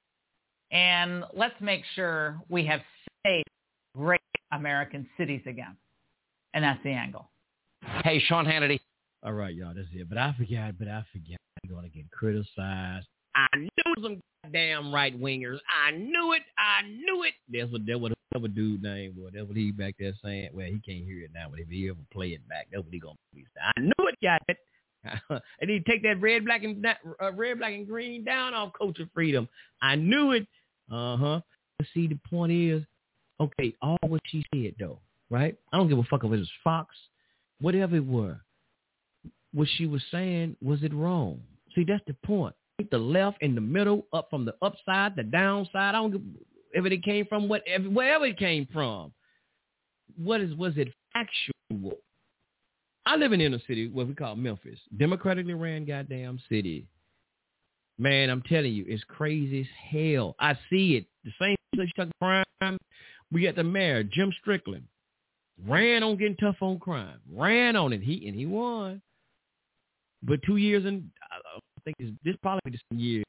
And let's make sure we have safe, great American cities again. And that's the angle. Hey, Sean Hannity. All right, y'all, that's it. But I forgot. I'm going to get criticized. I knew some goddamn right-wingers. I knew it. That's what dude name was. That's what he back there saying. Well, he can't hear it now, but if he ever play it back, that's what he going to be saying. I knew it, got it. And he take that red, black, and green down off Culture Freedom. I knew it. See, the point is, okay, all what she said, though, right? I don't give a fuck if it was Fox, whatever it were. What she was saying, was it wrong? See, that's the point. The left and the middle, up from the upside, the downside. I don't give if it came from wherever it came from. Was it factual? I live in inner city, what we call Memphis, democratically ran goddamn city. Man, I'm telling you, it's crazy as hell. I see it. The same place you talk crime. We got the mayor, Jim Strickland, ran on getting tough on crime, ran on it. He won. But 2 years and I think this probably the same year.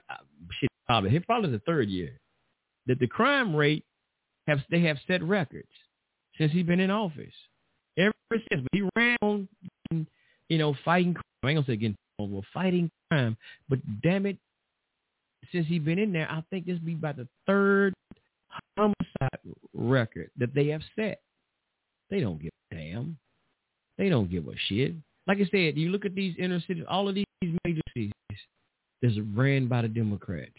Probably the third year that the crime rate they have set records since he's been in office. Ever since, but he ran on, fighting crime. I ain't gonna say again, fighting crime. But damn it, since he's been in there, I think this be about the third homicide record that they have set. They don't give a damn. They don't give a shit. Like I said, you look at these inner cities, all of these major cities, that's ran by the Democrats.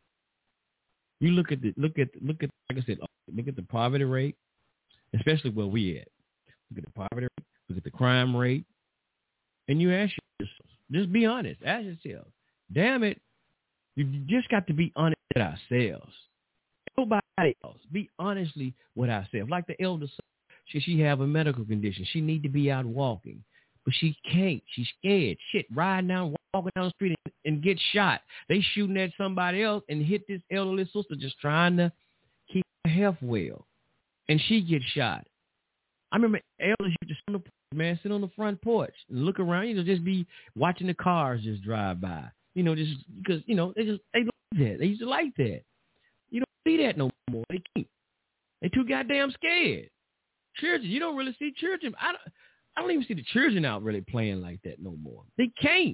You look at like I said, look at the poverty rate, especially where we at. Look at the poverty rate, look at the crime rate, and you ask yourself, just be honest. Ask yourself, damn it, you just got to be honest with ourselves. Nobody else. Be honestly with ourselves. Like the elder son, she have a medical condition. She need to be out walking. But she can't. She's scared. Shit, riding down, walking down the street and get shot. They shooting at somebody else and hit this elderly sister just trying to keep her health well. And she gets shot. I remember elders used to sit on the porch, man, sit on the front porch and look around, just be watching the cars just drive by. Just because, they like that. They used to like that. You don't see that no more. They can't. They're too goddamn scared. Children, you don't really see children. I don't even see the children out really playing like that no more. They can't.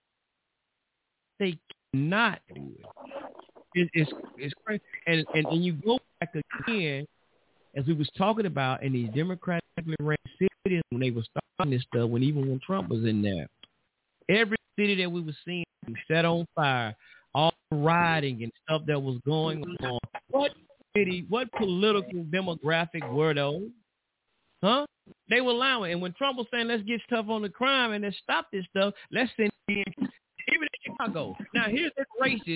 They cannot do it. It's crazy. And you go back again, as we was talking about in these democratically ran cities when they were starting this stuff, when Trump was in there. Every city that we were seeing set on fire, all rioting and stuff that was going on. What city, what political demographic were those? Huh? They were allowing. And when Trump was saying, let's get stuff on the crime and let's stop this stuff, let's send in, even in Chicago. Now, here's this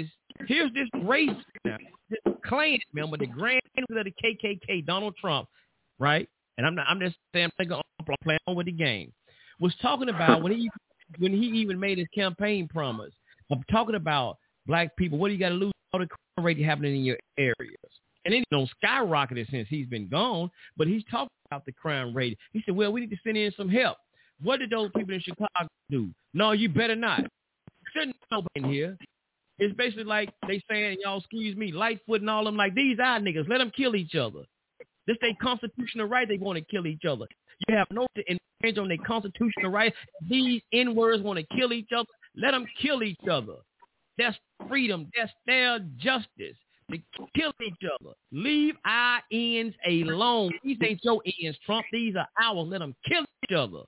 race now, this Klan member, the grand of the KKK, Donald Trump, right? And I'm just saying, I'm playing on with the game. Was talking about when he even made his campaign promise. I'm talking about black people. What do you got to lose? All the crime rate happening in your areas. And then skyrocketed since he's been gone, but he's talking about the crime rate. He said, well, we need to send in some help. What did those people in Chicago do? No, you better not. Shouldn't nobody in here. It's basically like they saying, y'all, excuse me, Lightfoot and all them, like, these are niggas. Let them kill each other. This their constitutional right. They want to kill each other. You have no infringe on their constitutional right. These N-words want to kill each other. Let them kill each other. That's freedom. That's their justice. To kill each other. Leave our ends alone. These ain't your ends, Trump. These are ours. Let them kill each other.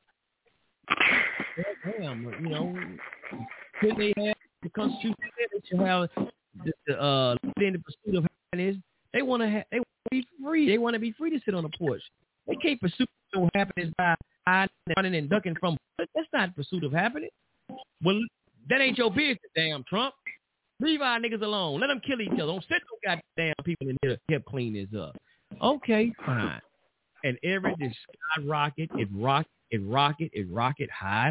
Damn, could they have the Constitution that you have in the pursuit of happiness? They want to be free. They want to be free to sit on the porch. They can't pursue happiness by running and ducking from. That's not pursuit of happiness. Well, that ain't your business, damn Trump. Leave our niggas alone. Let them kill each other. Don't set no goddamn people in here to help clean this up. Okay, fine. And everything skyrocket, it rocket high.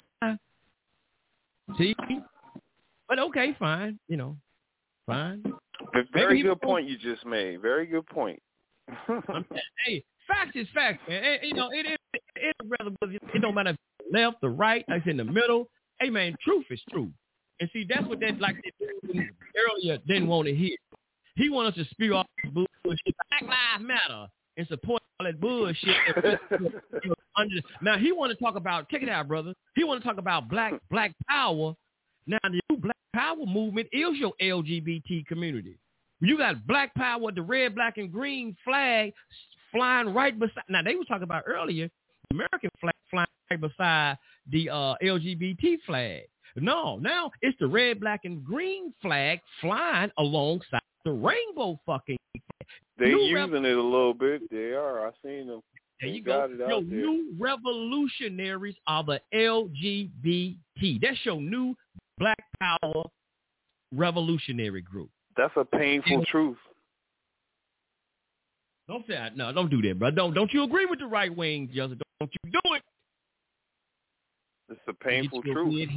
See? But okay, fine. Fine. Very good point you just made. Very good point. Hey, facts is facts, man. It don't matter if it's left or right, like in the middle. Hey, man, truth is true. And see, that's what that like earlier didn't want to hear. He wanted us to spew all this bullshit. Black Lives Matter and support all that bullshit. Now he want to talk about, check it out, brother. He want to talk about black power. Now the new Black Power movement is your LGBT community. You got Black Power, the red, black, and green flag flying right beside. Now they were talking about earlier the American flag flying right beside the LGBT flag. No, now it's the red, black, and green flag flying alongside the rainbow fucking flag. They using it a little bit. They are. I seen them. There you go. Your new revolutionaries are the LGBT. That's your new Black Power revolutionary group. That's a painful truth. Don't say that. No, don't do that, bro. Don't you agree with the right wing, Justin? Don't you do it. It's a painful truth.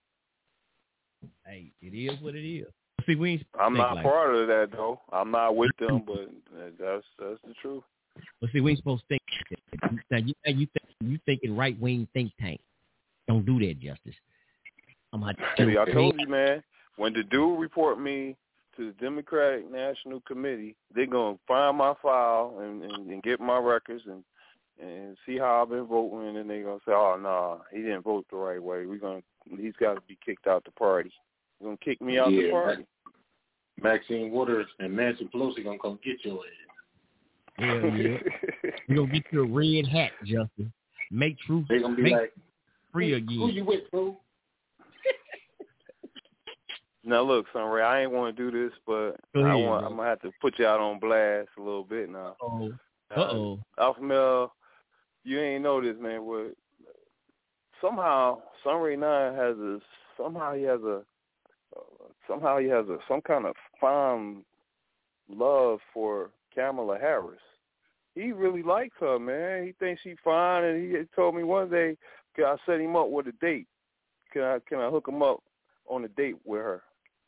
Hey, it is what it is. See, I'm not part of that though. I'm not with them, but that's the truth. But see, we ain't supposed to think. Now you thinking right wing think tank. Don't do that, Justice. I told you, man. When the dude report me to the Democratic National Committee, they're gonna find my file and get my records and see how I've been voting, and then they're gonna say, "Oh no, he didn't vote the right way. He's got to be kicked out the party. They're gonna kick me out the party." Maxine Waters and Nancy Pelosi gonna come get your ass. Yeah. You're gonna get your red hat, Justin. Make truth. They're gonna be like, free again. Who you with, bro? Now look, Sunray, I ain't want to do this, but I'm gonna have to put you out on blast a little bit now. Alpha Male, you ain't know this, man. But somehow Sunray 9 has some kind of fond love for Kamala Harris. He really likes her, man. He thinks she's fine, and he told me one day, "Can I set him up with a date? Can I hook him up on a date with her?"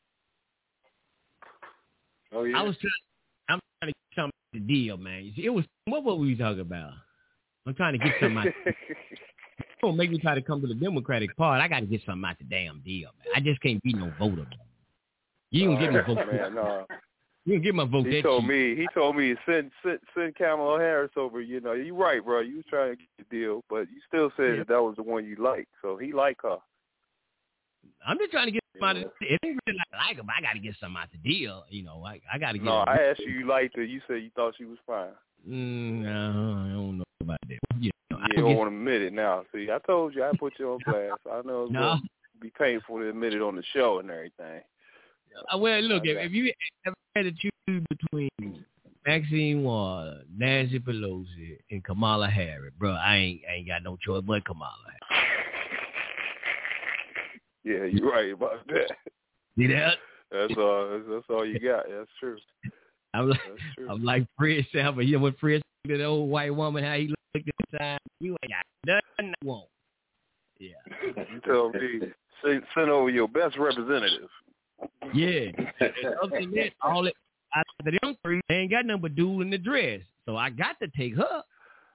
Oh yeah. I'm trying to get something out the deal, man. You see, what were we talking about? I'm trying to get something out. Don't make me try to come to the Democratic Party. I got to get something out the damn deal, man. I just can't be no voter. You can get my vote. Man, no. You can get my vote. He told me send Kamala Harris over. You know, you're right, bro. You was trying to get the deal, but you still said that was the one you liked. So he liked her. I'm just trying to get something out. It ain't really like her, but I got to get something out the deal. You know, I got to get. No, I asked you liked her. You said you thought she was fine. No, I don't know about that. You don't want to admit it now. See, I told you I put you on blast. I know it's going to be painful to admit it on the show and everything. Well, look, if you ever had to choose between Maxine Waters, Nancy Pelosi, and Kamala Harris, bro, I ain't got no choice but Kamala Harris. Yeah, you're right about that. See that? That's all you got. That's true. I'm like Fred Sanford. You know what Fred said to the old white woman, how he looked at the time? You ain't got nothing I want. Yeah. You told me, send over your best representative. Yeah. And other than that, the young three, they ain't got nothing but dude in the dress. So I got to take her.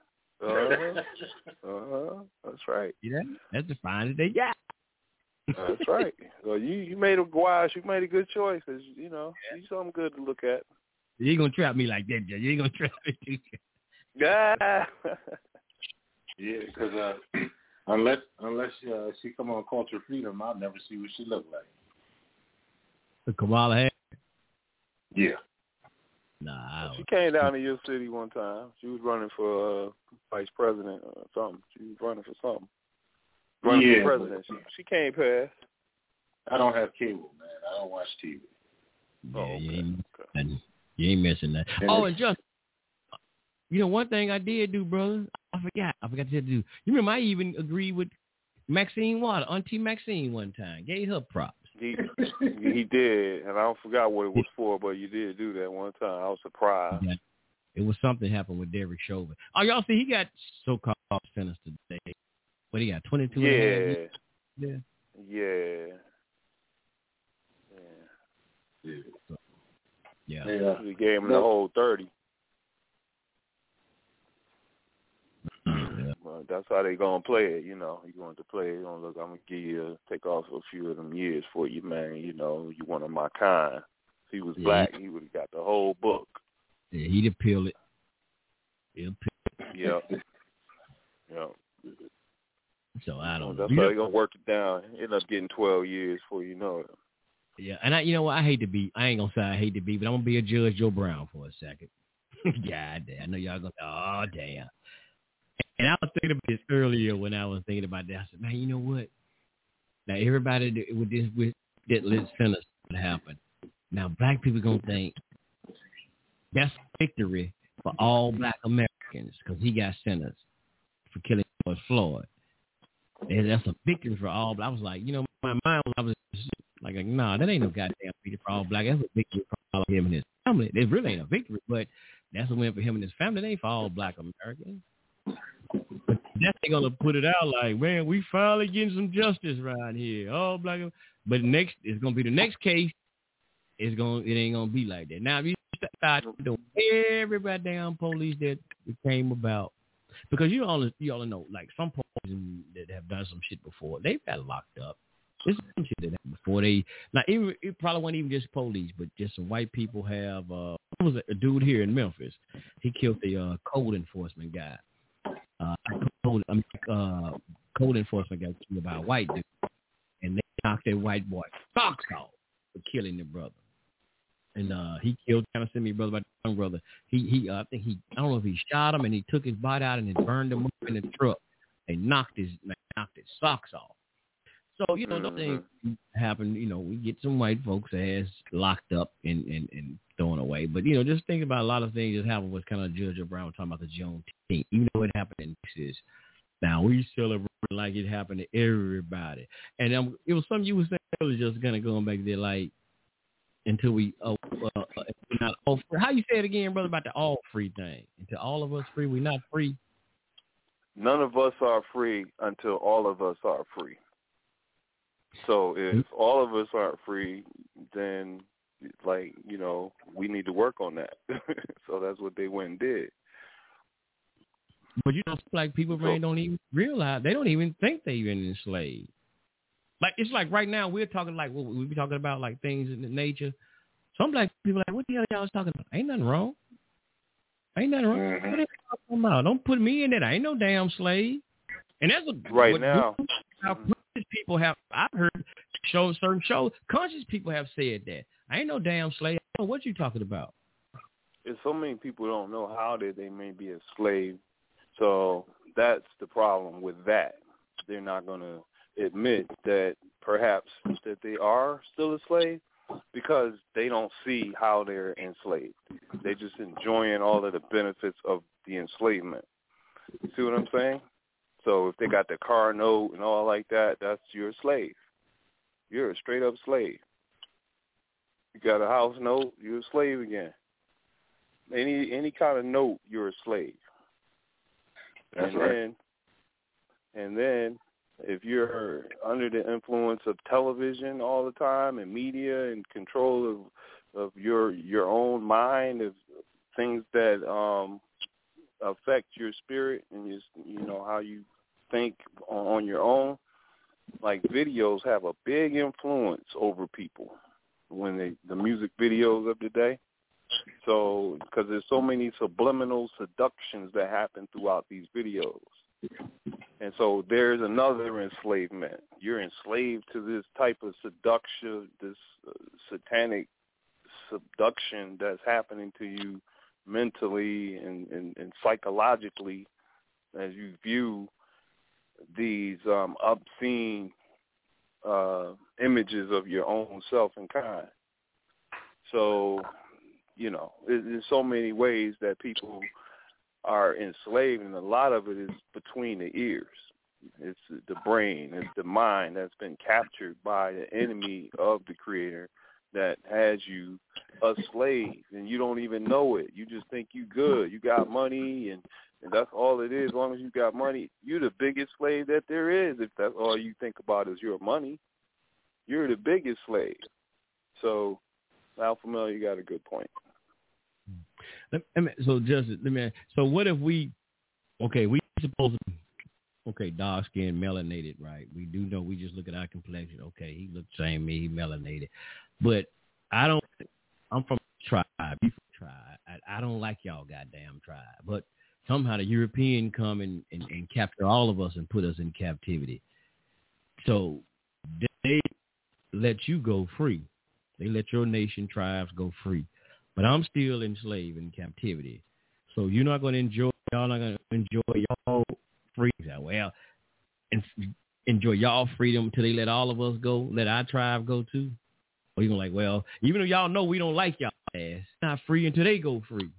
That's right. Yeah, that's the finest they got. That's right. Well, you made a good choice. You know, she's something good to look at. You ain't gonna trap me like that, Jay. You ain't gonna trap me. Yeah. Yeah, because unless she come on Culture Freedom, I'll never see what she look like. The Kamala Harris. Yeah. Nah. She came down to your city one time. She was running for vice president or something. She was running for something. Running for president. She came past. I don't have cable, man. I don't watch TV. Yeah, you ain't missing that. And just, you know, one thing I did do, brother, I forgot to do. You remember I even agreed with Maxine Waters, Auntie Maxine one time. Gave her props. He did, and I forgot what it was for, but you did do that one time. I was surprised. Yeah. It was something happened with Derek Chauvin. Oh, y'all see, he got so-called sentenced today. What he got, 22 and a half years? Yeah. We gave him the whole 30. that's how they gonna play it. You know, you want to play it. Look, I'm gonna give you take off a few of them years for you, man. You know, you one of my kind. If he was black, he would have got the whole book. Yeah, he'd appeal it. Yep. Yep. So I don't know. That's how they gonna work it down. End up getting 12 years before you know it. Yeah, and you know what? I ain't gonna say I hate to be, but I'm gonna be a Judge Joe Brown for a second. God damn, I know y'all gonna. Oh damn. And I was thinking about this earlier when I was thinking about that. I said, man, you know what? Now everybody with that lit sentence would happen. Now black people gonna think that's victory for all black Americans because he got sentenced for killing George Floyd. And that's a victory for all black. I was like, you know, my mind was like, nah, that ain't no goddamn victory for all black. That's a victory for all of him and his family. It really ain't a victory, but that's a win for him and his family. It ain't for all black Americans. But that's they gonna put it out like, man, we finally getting some justice right here. All black, but next it's gonna be the next case. It ain't gonna be like that. Now if you start doing everybody damn police that came about, because you all know like some police that have done some shit before, they've got locked up. There's some shit that happened before it probably wasn't even just police, but just some white people have. There was a dude here in Memphis. He killed the code enforcement guy. Code enforcement got killed by a white dude, and they knocked that white boy socks off for killing the brother. And he killed Tennessee brother, my young brother. I don't know if he shot him and he took his body out and he burned him up in the truck. They knocked his socks off. So you know, those things happen. You know, we get some white folks' ass locked up and thrown away. But you know, just think about a lot of things that happened with kind of Judge Brown talking about the Juneteenth. Even though it happened in Texas, now we celebrate like it happened to everybody. And it was something you were saying earlier, just kind of going back there, like until we not all free. How you say it again, brother, about the all free thing? Until all of us free, we're not free. None of us are free until all of us are free. So if all of us aren't free, then, like, you know, we need to work on that. So that's what they went and did. But, you know, black people don't even realize, they don't even think they've been enslaved. Like, it's like right now we're talking like, we be talking about like things in nature. Some black people are like, what the hell are y'all talking about? Ain't nothing wrong. Ain't nothing wrong. What are you talking about? Don't put me in it. I ain't no damn slave. And that's right now. People have, I've heard certain shows, conscious people have said that. I ain't no damn slave. I don't know what you talking about. There's so many people don't know how they may be a slave. So that's the problem with that. They're not going to admit that perhaps that they are still a slave because they don't see how they're enslaved. They're just enjoying all of the benefits of the enslavement. You see what I'm saying? So if they got the car note and all like that, that's you're a slave. You're a straight up slave. You got a house note, you're a slave again. Any kind of note, you're a slave. That's right. And then if you're under the influence of television all the time and media and control of your own mind, of things that affect your spirit and you know how you think on your own, like videos have a big influence over people when the music videos of the day. So because there's so many subliminal seductions that happen throughout these videos. And so there's another enslavement. You're enslaved to this type of seduction, this satanic seduction that's happening to you mentally and psychologically as you view these obscene images of your own self and kind. So, you know, there's so many ways that people are enslaved, and a lot of it is between the ears. It's the brain, it's the mind that's been captured by the enemy of the Creator that has you a slave, and you don't even know it. You just think you good. You got money, and that's all it is. As long as you got money, you're the biggest slave that there is. If that's all you think about is your money, you're the biggest slave. So, Alpha Male, you got a good point. So, Justice, so what if we supposed to Okay, dark skin, melanated, right? We do know. We just look at our complexion. Okay, he looked the same me. He melanated, but I'm from tribe. You from tribe. I don't like y'all goddamn tribe. But somehow the European come and capture all of us and put us in captivity. So they let you go free. They let your nation tribes go free. But I'm still enslaved in captivity. So you're not going to enjoy, y'all not going to enjoy y'all freedom. Well, and enjoy y'all freedom until they let all of us go, let our tribe go too. Or you're like, well, even though y'all know we don't like y'all ass, not free until they go free.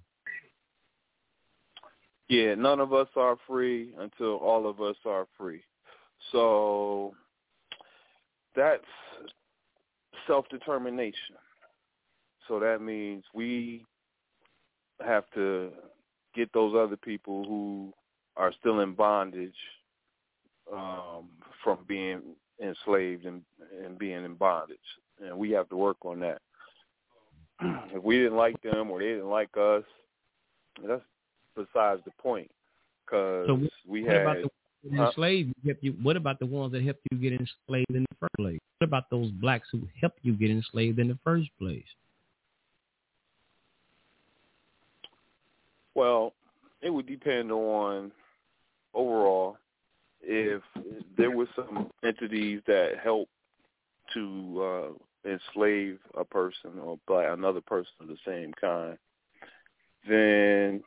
Yeah, none of us are free until all of us are free. So that's self-determination. So that means we have to get those other people who are still in bondage from being enslaved and being in bondage. And we have to work on that. If we didn't like them or they didn't like us, that's besides the point. Because we had... About the enslaved, what about the ones that helped you get enslaved in the first place? What about those blacks who helped you get enslaved in the first place? Well, it would depend on overall if there were some entities that helped to enslave a person or by another person of the same kind, then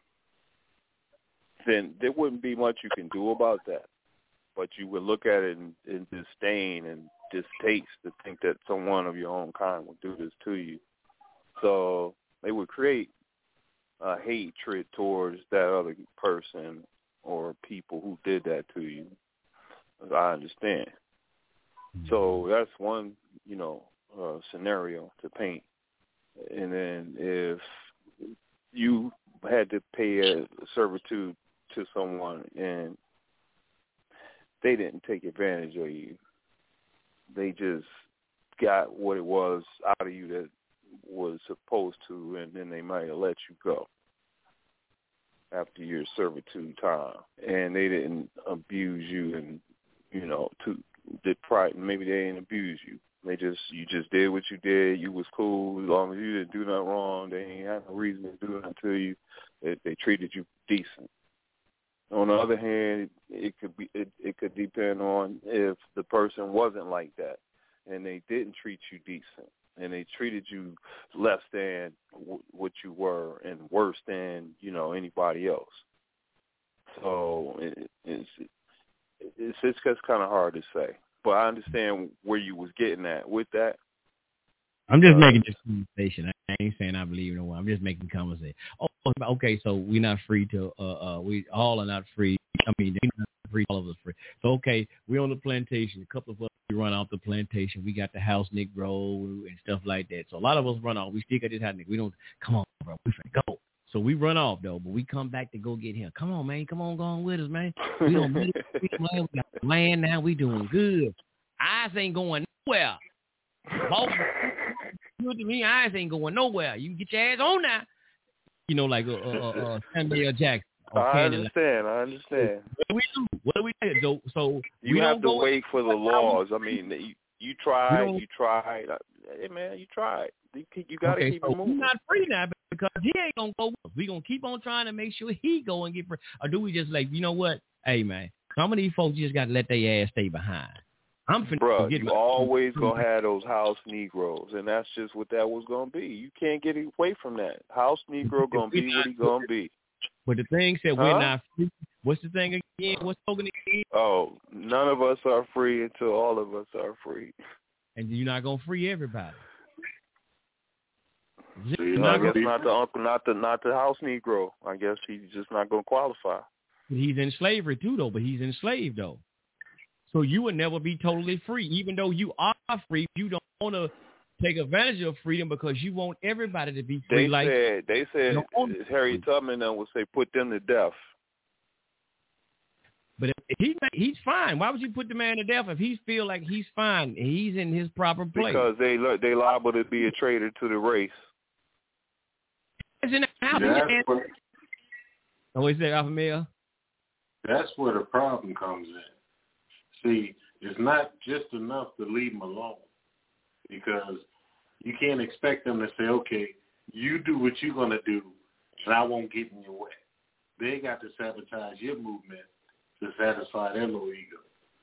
there wouldn't be much you can do about that. But you would look at it in disdain and distaste to think that someone of your own kind would do this to you. So they would create a hatred towards that other person or people who did that to you, as I understand. So that's one, scenario to paint. And then if you had to pay a servitude to someone and they didn't take advantage of you, they just got what it was out of you that was supposed to, and then they might have let you go after your servitude time, and they didn't abuse you and to deprive. Maybe they didn't abuse you. You just did what you did. You was cool as long as you didn't do nothing wrong. They ain't had no reason to do nothing to you. They treated you decent. On the other hand, it could depend on if the person wasn't like that and they didn't treat you decent and they treated you less than what you were and worse than anybody else. So it's just kind of hard to say, but I understand where you was getting at with that. I'm just making this conversation. I ain't saying I believe in one. I'm just making conversation. Oh, okay. So we're not free to. We all are not free. I mean, they're not free. All of us free. So okay, we're on the plantation. A couple of us we run off the plantation. We got the house Negro and stuff like that. So a lot of us run off. We still got this house Negro. We don't. Come on, bro. We finna go. So we run off though, but we come back to go get him. Come on, man. Come on, go on with us, man. We don't. We got land now. We doing good. Eyes ain't going nowhere. Good to me, eyes ain't going nowhere. You can get your ass on now. Like Samuel Jackson. I understand. What do we do? So you have to wait for the laws. I mean, you tried. Hey, man, you tried. You got to keep it moving. We're not free now because he ain't going to go. We're going to keep on trying to make sure he go and get free. Or do we just you know what? Hey, man, some of these folks just got to let their ass stay behind. Bro, you always going to have those house Negroes, and that's just what that was going to be. You can't get away from that. House Negro going to be what he going to be. But the thing said we're not free. What's the thing again? What's spoken again? Oh, none of us are free until all of us are free. And you're not going to free everybody. I guess not the uncle, not the house Negro. I guess he's just not going to qualify. He's in slavery too, though. But he's enslaved, though. So you would never be totally free, even though you are free. You don't want to take advantage of freedom because you want everybody to be free. They said Harriet Tubman would say, put them to death. But if he's fine. Why would you put the man to death if he feel like he's fine? He's in his proper place. Because they liable to be a traitor to the race. Is it how? Oh, is that Alpha Male? That's where the problem comes in. See, it's not just enough to leave them alone, because you can't expect them to say, okay, you do what you're going to do, and I won't get in your way. They got to sabotage your movement to satisfy their little ego.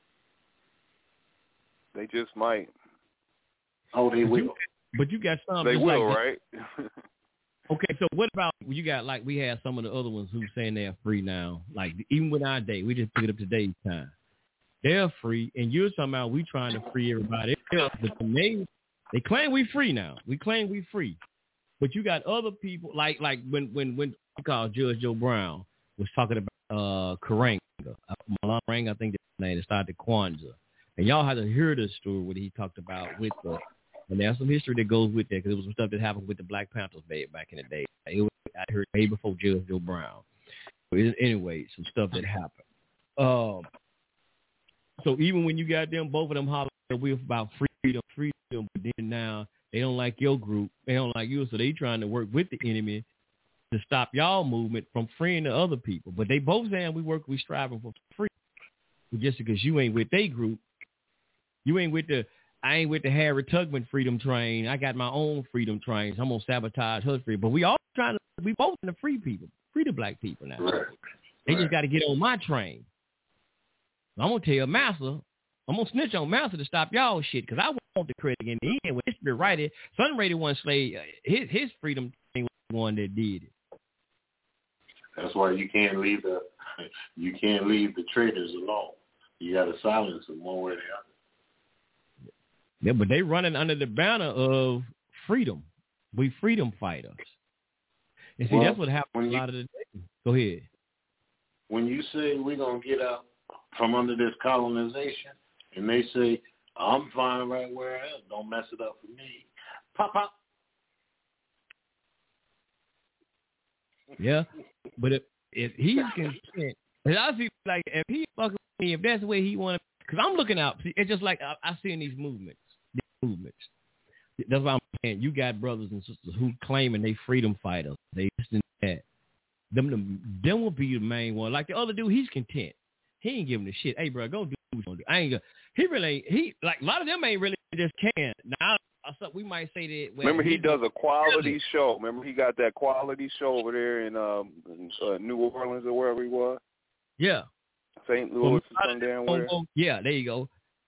They just might. Oh, they will. But you got some. They will, like right? Okay, so what about you got, like, we had some of the other ones who saying they're free now. Like, even with our day, we just pick it up today's time. They're free, and you're talking about we trying to free everybody else. But they claim we free now. We claim we free. But you got other people, like when we called Judge Joe Brown was talking about Karanga, Malanga, I think that's his name, that started Kwanzaa. And y'all had to hear this story what he talked about with the, and there's some history that goes with that, because it was some stuff that happened with the Black Panthers back in the day. I heard way before Judge Joe Brown. But anyway, some stuff that happened. So even when you got them, both of them holler about freedom, but then now they don't like your group, they don't like you, so they trying to work with the enemy to stop y'all movement from freeing the other people. But they both saying we striving for freedom. But just because you ain't with their group, I ain't with the Harry Tubman freedom train. I got my own freedom trains. I'm gonna sabotage her freedom. But we both trying to free people, free the black people now. Right. They just got to get on my train. I'm gonna tell Massa, I'm gonna snitch on Massa to stop y'all shit, because I want the credit in the end. When history right it, Sun Radio one slave, his freedom thing was the one that did it. That's why you can't leave the traitors alone. You got to silence them one way or the other. Yeah, but they running under the banner of freedom. We freedom fighters. And see, that's what happened a lot of the day. Go ahead. When you say we're going to get out from under this colonization, and they say, I'm fine right where I am, don't mess it up for me. Pop, pop. Yeah, but if he's content, and I see, like, if he fucking with me, if that's the way he want to, because I'm looking out. See, it's just like I see in these movements. That's why I'm saying you got brothers and sisters who claiming they freedom fighters. They just in that. Them will be the main one. Like the other dude, he's content. He ain't giving a shit. Hey, bro, go do what you want to do. I ain't gonna. He really ain't. Like a lot of them ain't really just can. Now, we might say that. Well, remember, he does a quality show. Remember, he got that quality show over there in New Orleans or wherever he was. Yeah. St. Louis or some damn where. Yeah, there you go.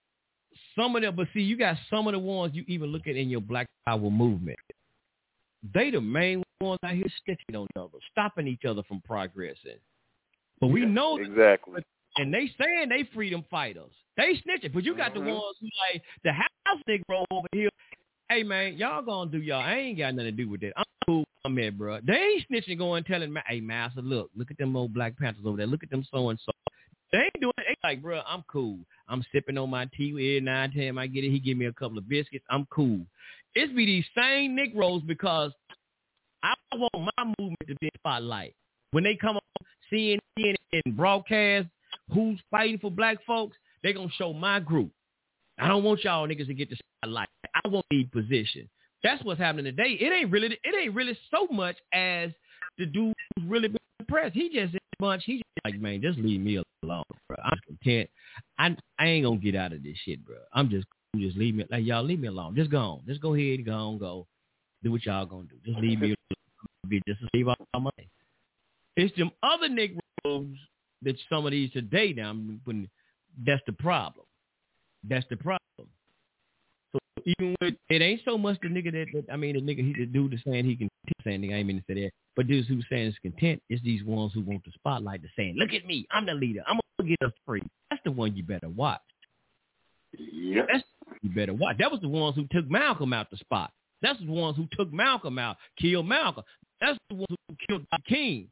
Some of them, but see, you got some of the ones you even look at in your Black Power movement. They the main ones out here stitching on each other, stopping each other from progressing. But we know exactly. And they saying they freedom fighters. They snitching. But you got the ones who like the house Negro over here. Hey, man, y'all gonna do y'all. I ain't got nothing to do with that. I'm cool. I'm here, bro. They ain't snitching going telling me, hey, master, look at them old Black Panthers over there. Look at them so-and-so. They ain't doing it. They like, bro, I'm cool. I'm sipping on my tea every 9 10. I get it. He give me a couple of biscuits. I'm cool. It's be these same Negroes, because I want my movement to be in spotlight. When they come on CNN and broadcast who's fighting for black folks, they going to show my group. I don't want y'all niggas to get the spotlight. I want the position. That's what's happening today. It ain't really so much as the dude who's really been impressed. He just he's just like, man, just leave me alone, bro. I'm content. I ain't gonna get out of this shit, bro. I'm just leave me, like, y'all leave me alone. Just go on. Just go ahead and go. Do what y'all gonna do. Just leave me alone. Just leave all my money. It's them other Negroes that some of these today now, that's the problem. That's the problem. So even with, it ain't so much the nigga the dude is saying he can saying nigga, I ain't mean to say that. But dudes who's saying is content, it's these ones who want the spotlight to saying, look at me, I'm the leader. I'm gonna get us free. That's the one you better watch. Yep. That's the one you better watch. That was the ones who took Malcolm out the spot. That's the ones who took Malcolm out, killed Malcolm. That's the ones who killed Dr. King.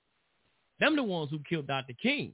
Them the ones who killed Dr. King.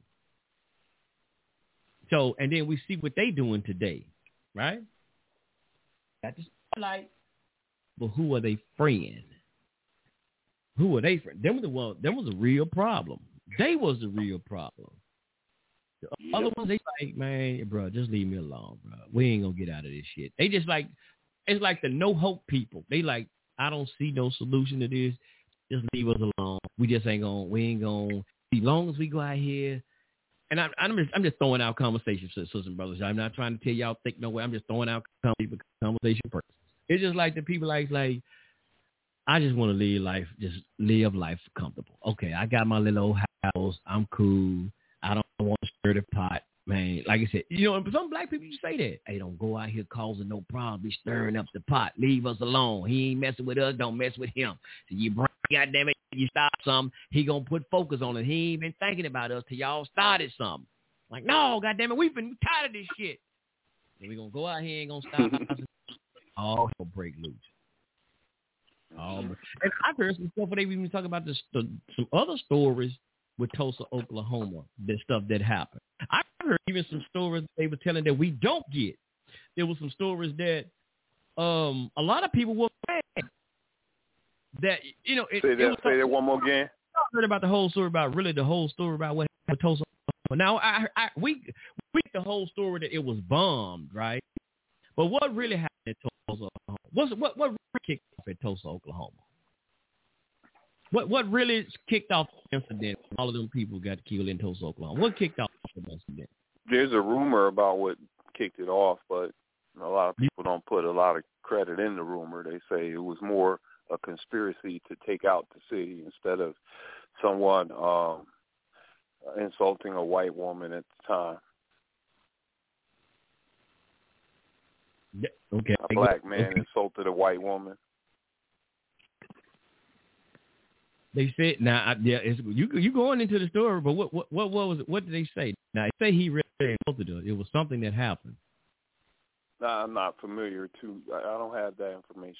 So, and then we see what they doing today, right? Got the spotlight. But who are they freeing? Who are they freeing? Them was a real problem. They was the real problem. The other ones, they like, man, bro, just leave me alone, bro. We ain't gonna get out of this shit. They just like, it's like the no hope people. They like, I don't see no solution to this. Just leave us alone. We ain't gonna, as long as we go out here and I'm just throwing out conversation, sisters and brothers. I'm not trying to tell y'all think no way. I'm just throwing out conversation purpose. It's just like the people like I just want to live life comfortable. Okay, I got my little old house. I'm cool. I don't want to stir the pot, man. Like I said, some black people just say that. Hey, don't go out here causing no problem. Be stirring up the pot. Leave us alone. He ain't messing with us. Don't mess with him. So you bring, goddamn it, you start something. He gonna put focus on it. He ain't been thinking about us till y'all started something. Like, no, goddamn it, we've been tired of this shit. And we gonna go out here and gonna stop. All hell break loose. And I've heard some stuff where they even talk about some other stories with Tulsa, Oklahoma, the stuff that happened. I've heard even some stories they were telling that we don't get. There were some stories that a lot of people were mad that, say that one more again. I heard about the whole story about what happened with Tulsa. Now, we the whole story that it was bombed, right? But what really happened at Tulsa, Oklahoma? What really kicked off at Tulsa, Oklahoma? What really kicked off the incident? All of them people got killed in Tulsa, Oklahoma. What kicked off the incident? There's a rumor about what kicked it off, but a lot of people don't put a lot of credit in the rumor. They say it was more a conspiracy to take out the city instead of someone insulting a white woman at the time. Okay. A black man insulted a white woman. They said you going into the story, but what was it? What did they say? Now they say he really insulted her. It was something that happened. Nah, I'm not familiar I don't have that information.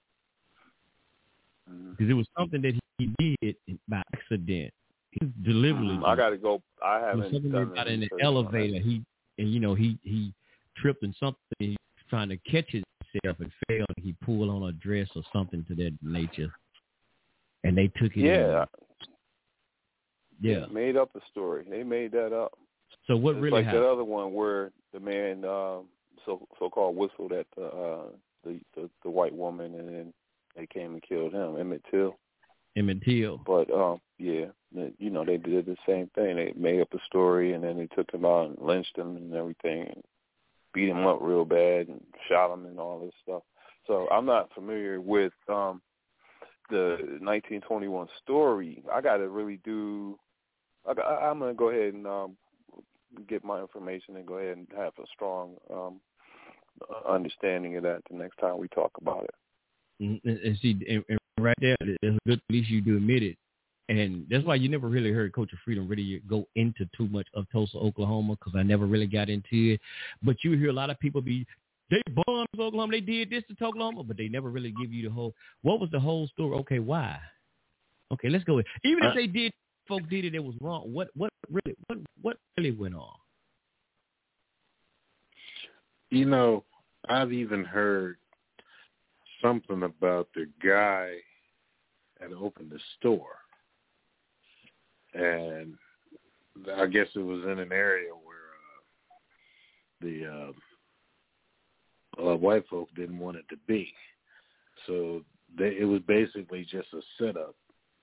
Because it was something that he did by accident. He deliberately. I got to go. I haven't something done about in the elevator. He tripped and something. He was trying to catch himself and failed. He pulled on a dress or something to that nature. And they took it. Yeah. Yeah. They made up a story. They made that up. So what it's really like happened? That other one where the man so-called whistled at the white woman, and then they came and killed him. Emmett Till. But they did the same thing. They made up a story, and then they took him out and lynched him and everything, and beat him up real bad and shot him and all this stuff. So I'm not familiar with the 1921 story. I got to really I'm going to go ahead and get my information and go ahead and have a strong understanding of that the next time we talk about it. And see, and right there, there's a good, at least you do admit it. And that's why you never really heard Culture Freedom really go into too much of Tulsa, Oklahoma, because I never really got into it. But you hear a lot of people they bombed Oklahoma, they did this to Oklahoma, but they never really give you what was the whole story? Okay, why? Okay, let's go. Even if they did, folks did it was wrong. What really went on? I've even heard something about the guy that opened the store. And I guess it was in an area where the white folk didn't want it to be. So it was basically just a setup.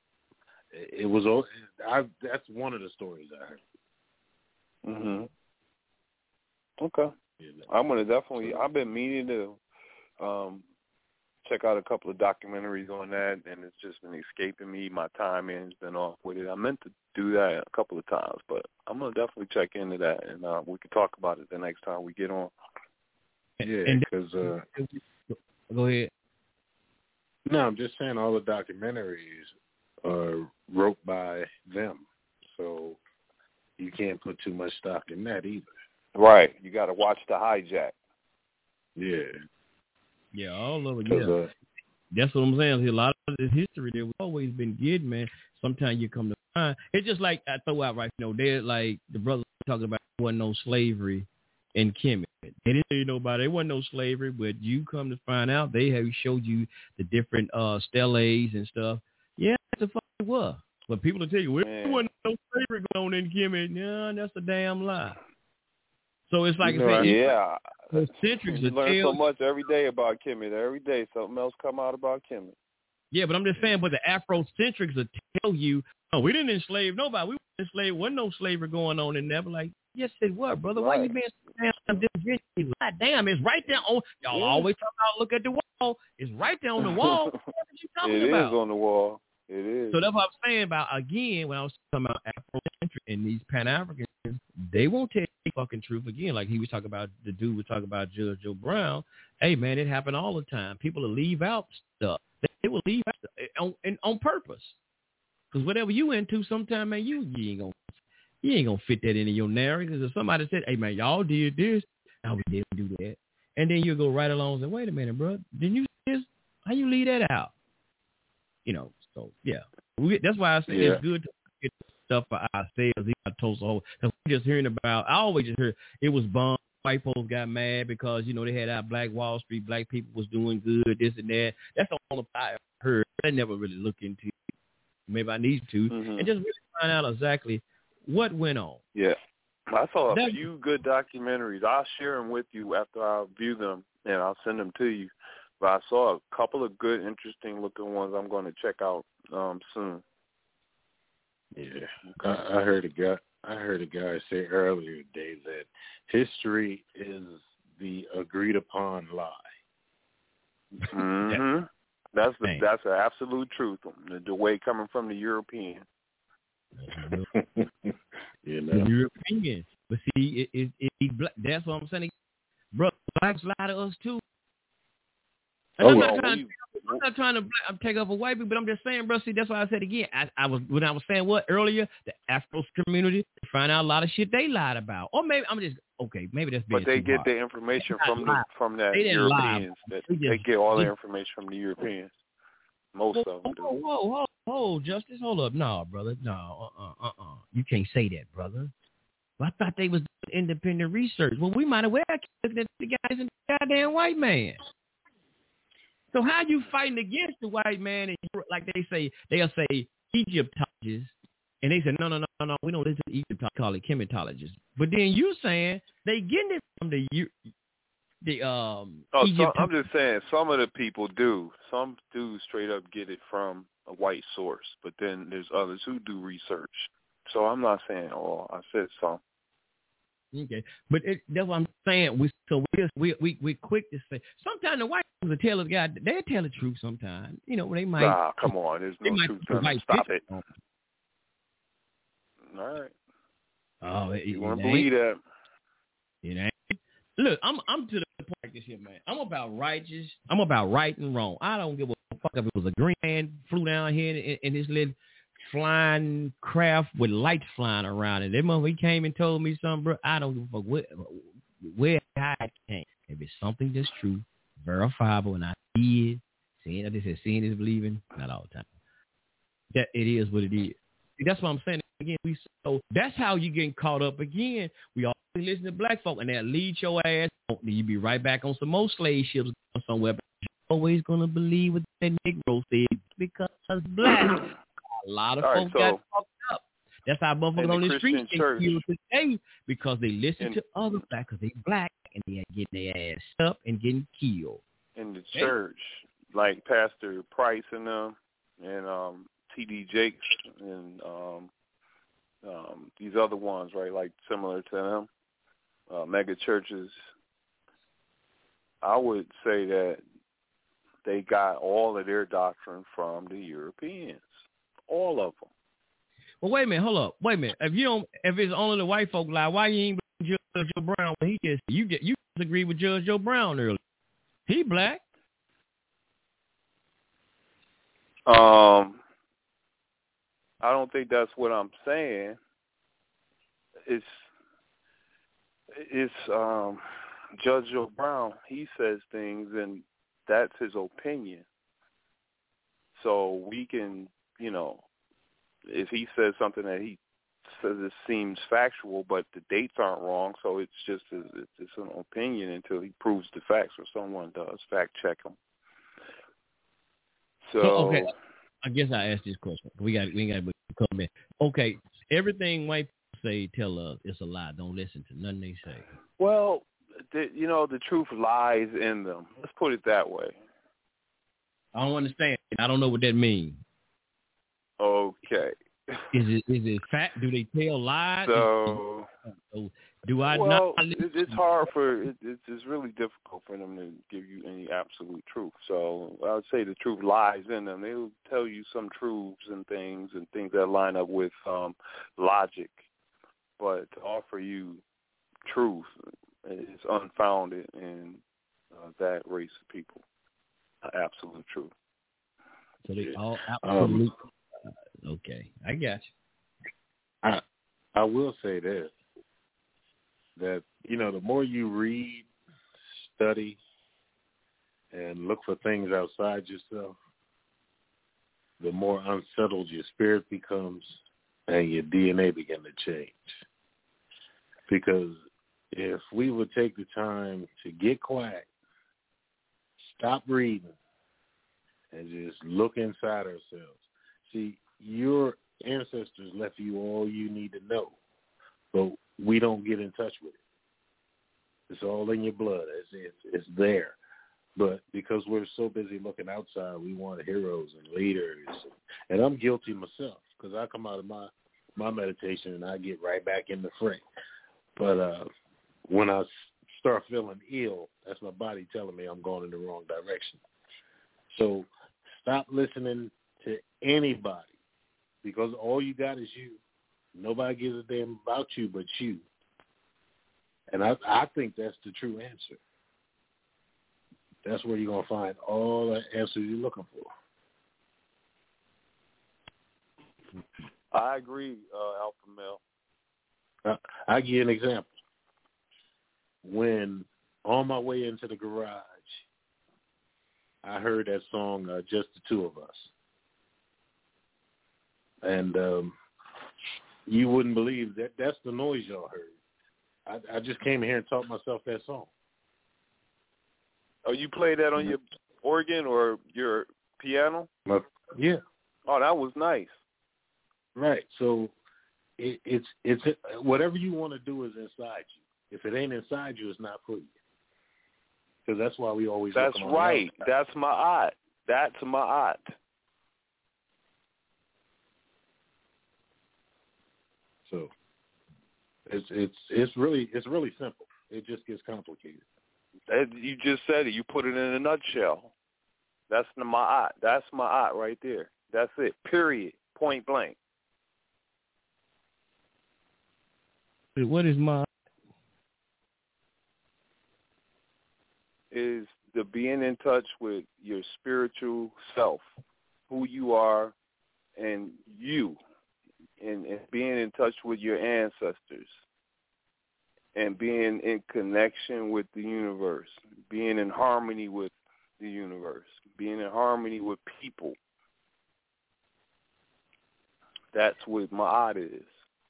That's one of the stories I heard. Mm-hmm. Okay. I'm going to definitely, I've been meaning to check out a couple of documentaries on that, and it's just been escaping me. My timing's been off with it. I meant to do that a couple of times, but I'm going to definitely check into that, and we can talk about it the next time we get on. Yeah, because go ahead. No, I'm just saying all the documentaries are wrote by them, so you can't put too much stock in that either. Right, you got to watch the hijack. Yeah, all over. Yeah, that's what I'm saying. A lot of this history that we've always been getting, man. Sometimes you come to find it's just like I throw out right now. They're like the brothers talking about there wasn't no slavery in Kemet. They didn't tell you nobody. There wasn't no slavery, but you come to find out they have showed you the different steles and stuff. Yeah, that's a fuck it was. But people will tell you, there wasn't no slavery going on in Kemet. No, that's a damn lie. So it's like centuries. You learn so much every day about Kemet. Every day something else come out about Kemet. Yeah, but I'm just saying, but the Afrocentrics will tell you, oh, we didn't enslave nobody. We weren't enslaved. Wasn't no slavery going on in there. But like, yes, it was, brother. Why you being so damn different? God damn, it's right there on. Y'all always talk about look at the wall. It's right there on the wall. What are you talking about? It is on the wall. It is. So that's what I'm saying about, again, when I was talking about Afrocentric and these Pan-Africans, they won't tell you the fucking truth again. Like he was talking about, the dude was talking about Judge Joe Brown. Hey, man, it happened all the time. People will leave out stuff. They will leave out stuff on purpose. Because whatever you into, sometime, man, you ain't gonna fit that into your narrative. Because if somebody said, hey, man, y'all did this, no, we didn't do that. And then you go right along and say, wait a minute, bro, didn't you do this? How you leave that out? You know, so, yeah. That's why I say it's good to get stuff for ourselves. Because we're just hearing about, I always just hear it was bombed. White folks got mad because, you know, they had out Black Wall Street, black people was doing good, this and that. That's the only I heard. I never really looked into it. Maybe I need to. And just really find out exactly what went on. Yeah. I saw a few good documentaries. I'll share them with you after I view them, and I'll send them to you. But I saw a couple of good, interesting-looking ones I'm going to check out soon. Yeah, I heard a guy say earlier today that history is the agreed-upon lie. Mm-hmm. That's the absolute truth. The way coming from the European. You know, the European. But see, that's what I'm saying. Bro, blacks lie to us too. And I'm not trying to take up a white people, but I'm just saying, bro. See, that's why I said again. When I was saying what earlier, the Afro community find out a lot of shit they lied about, or maybe I'm just maybe that's. But they get the information from the Europeans. They get all the information from the Europeans. Most of them do. Whoa, Justice, hold up, no, brother, no, you can't say that, brother. Well, I thought they was doing independent research. Well, we might have well looking at the guys and the goddamn white man. So how you fighting against the white man? And like they'll say Egyptologists, and they say no, we don't listen to Egyptologists, call it chematologists. But then you saying they getting it from I'm just saying some of the people do. Some do straight up get it from a white source, but then there's others who do research. So I'm not saying I said some. Okay, but that's what I'm saying. We're quick to say. Sometimes the white people tell us, God, they tell the truth. Sometimes, you know, they might. Nah, come on, there's no truth to them. Stop it. All right. Oh, you want to believe that? It ain't. Look, I'm to the point like this here, man. I'm about righteous. I'm about right and wrong. I don't give a fuck if it was a green man flew down here in his little flying craft with lights flying around it. That motherfucker, he came and told me something, bro. I don't give a fuck where I came. If it's something that's true, verifiable, and I see it, I just said seeing is believing, not all the time. That it is what it is. See, that's what I'm saying. Again, so that's how you getting caught up again. We always listen to black folk, and they'll lead your ass. You be right back on some more slave ships somewhere. But you're always gonna believe what that Negro said because black. A lot of folks got fucked up. That's how motherfuckers on the streets get killed today because they listen to other black because they black and they are getting their ass up and getting killed. In the church, like Pastor Price and them, and T.D. Jakes and these other ones, right? Like similar to them, mega churches. I would say that they got all of their doctrine from the Europeans. All of them. Well, wait a minute. Hold up. Wait a minute. If it's only the white folk lie, why you ain't Judge Joe Brown? You disagreed with Judge Joe Brown earlier. He black. I don't think that's what I'm saying. It's Judge Joe Brown. He says things, and that's his opinion. So we can. You know, if he says something that he says it seems factual, but the dates aren't wrong, so it's just it's an opinion until he proves the facts or someone does fact check him. So okay, I guess I asked this question. We ain't got to come in. Okay, everything white people say, tell us it's a lie. Don't listen to nothing they say. Well, the truth lies in them. Let's put it that way. I don't understand. I don't know what that means. Okay. Is it fact? Do they tell lies? So do I well, not? It's hard for it's really difficult for them to give you any absolute truth. So I would say the truth lies in them. They'll tell you some truths and things that line up with logic, but to offer you truth is unfounded in that race of people. Absolute truth. So they all absolute. Okay, I got you. I will say this, that, the more you read, study, and look for things outside yourself, the more unsettled your spirit becomes and your DNA begin to change. Because if we would take the time to get quiet, stop reading, and just look inside ourselves. See, your ancestors left you all you need to know, but we don't get in touch with it. It's all in your blood. It's there. But because we're so busy looking outside, we want heroes and leaders. And I'm guilty myself, because I come out of my meditation and I get right back in the fray. But when I start feeling ill, that's my body telling me I'm going in the wrong direction. So stop listening to anybody, because all you got is you. Nobody gives a damn about you but you. And I think that's the true answer. That's where you're going to find all the answers you're looking for. I agree, Alpha Male. I'll give you an example. When on my way into the garage, I heard that song, Just the Two of Us. And you wouldn't believe that's the noise y'all heard. I just came here and taught myself that song. Oh, you play that on your organ or your piano? Yeah. Oh, that was nice. Right. So it's whatever you want to do is inside you. If it ain't inside you, it's not for you. Because that's why we always. That's right. That's my art. That's my art. So it's really simple. It just gets complicated. You just said it. You put it in a nutshell. That's my art. That's my art right there. That's it. Period. Point blank. What is my? Is the being in touch with your spiritual self, who you are, and you, and being in touch with your ancestors, and being in connection with the universe, being in harmony with the universe, being in harmony with people. That's what my art is.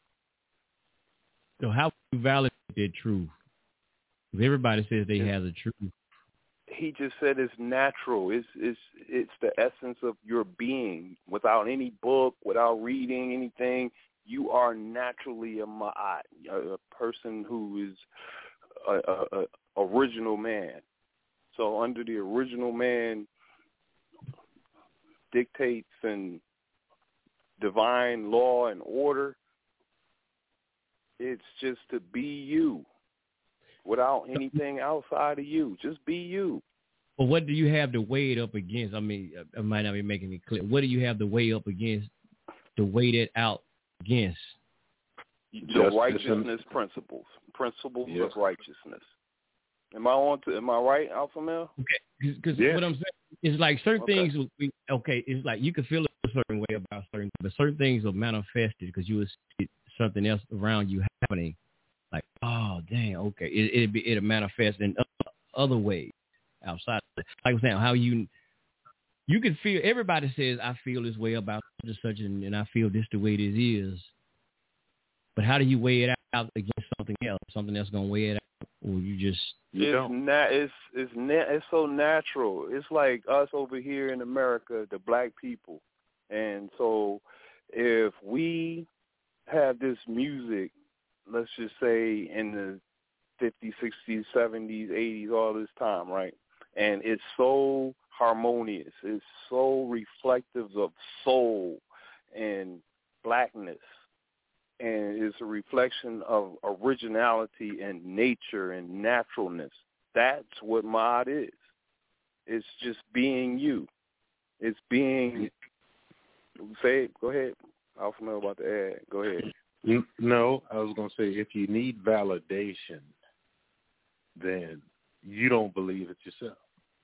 So how do you validate that truth? Because everybody says they have the truth. He just said it's natural. It's the essence of your being. Without any book, without reading anything, you are naturally a ma'at, a person who is a original man. So under the original man dictates and divine law and order, it's just to be you. Without anything outside of you. Just be you. Well, what do you have to weigh it up against? I mean, I might not be making it clear. What do you have to weigh up against, to weigh that out against? The righteousness principles of righteousness. Am I right, Alpha Male? Okay, because what I'm saying is like certain things, it's like you can feel it a certain way about certain, but certain things are manifested because you will see something else around you happening. Like, oh, dang, okay. It'll manifest in other ways outside. Like I'm saying, how you can feel, everybody says, I feel this way about such and I feel this the way this is. But how do you weigh it out against something else? Something else going to weigh it out? Or you just... It's so natural. It's like us over here in America, the black people. And so if we have this music, let's just say in the 50s, 60s, 70s, 80s, all this time, right? And it's so harmonious. It's so reflective of soul and blackness. And it's a reflection of originality and nature and naturalness. That's what mod is. It's just being you. It's being, say it, go ahead. Alpha Male about to add. Go ahead. No, I was going to say, if you need validation, then you don't believe it yourself.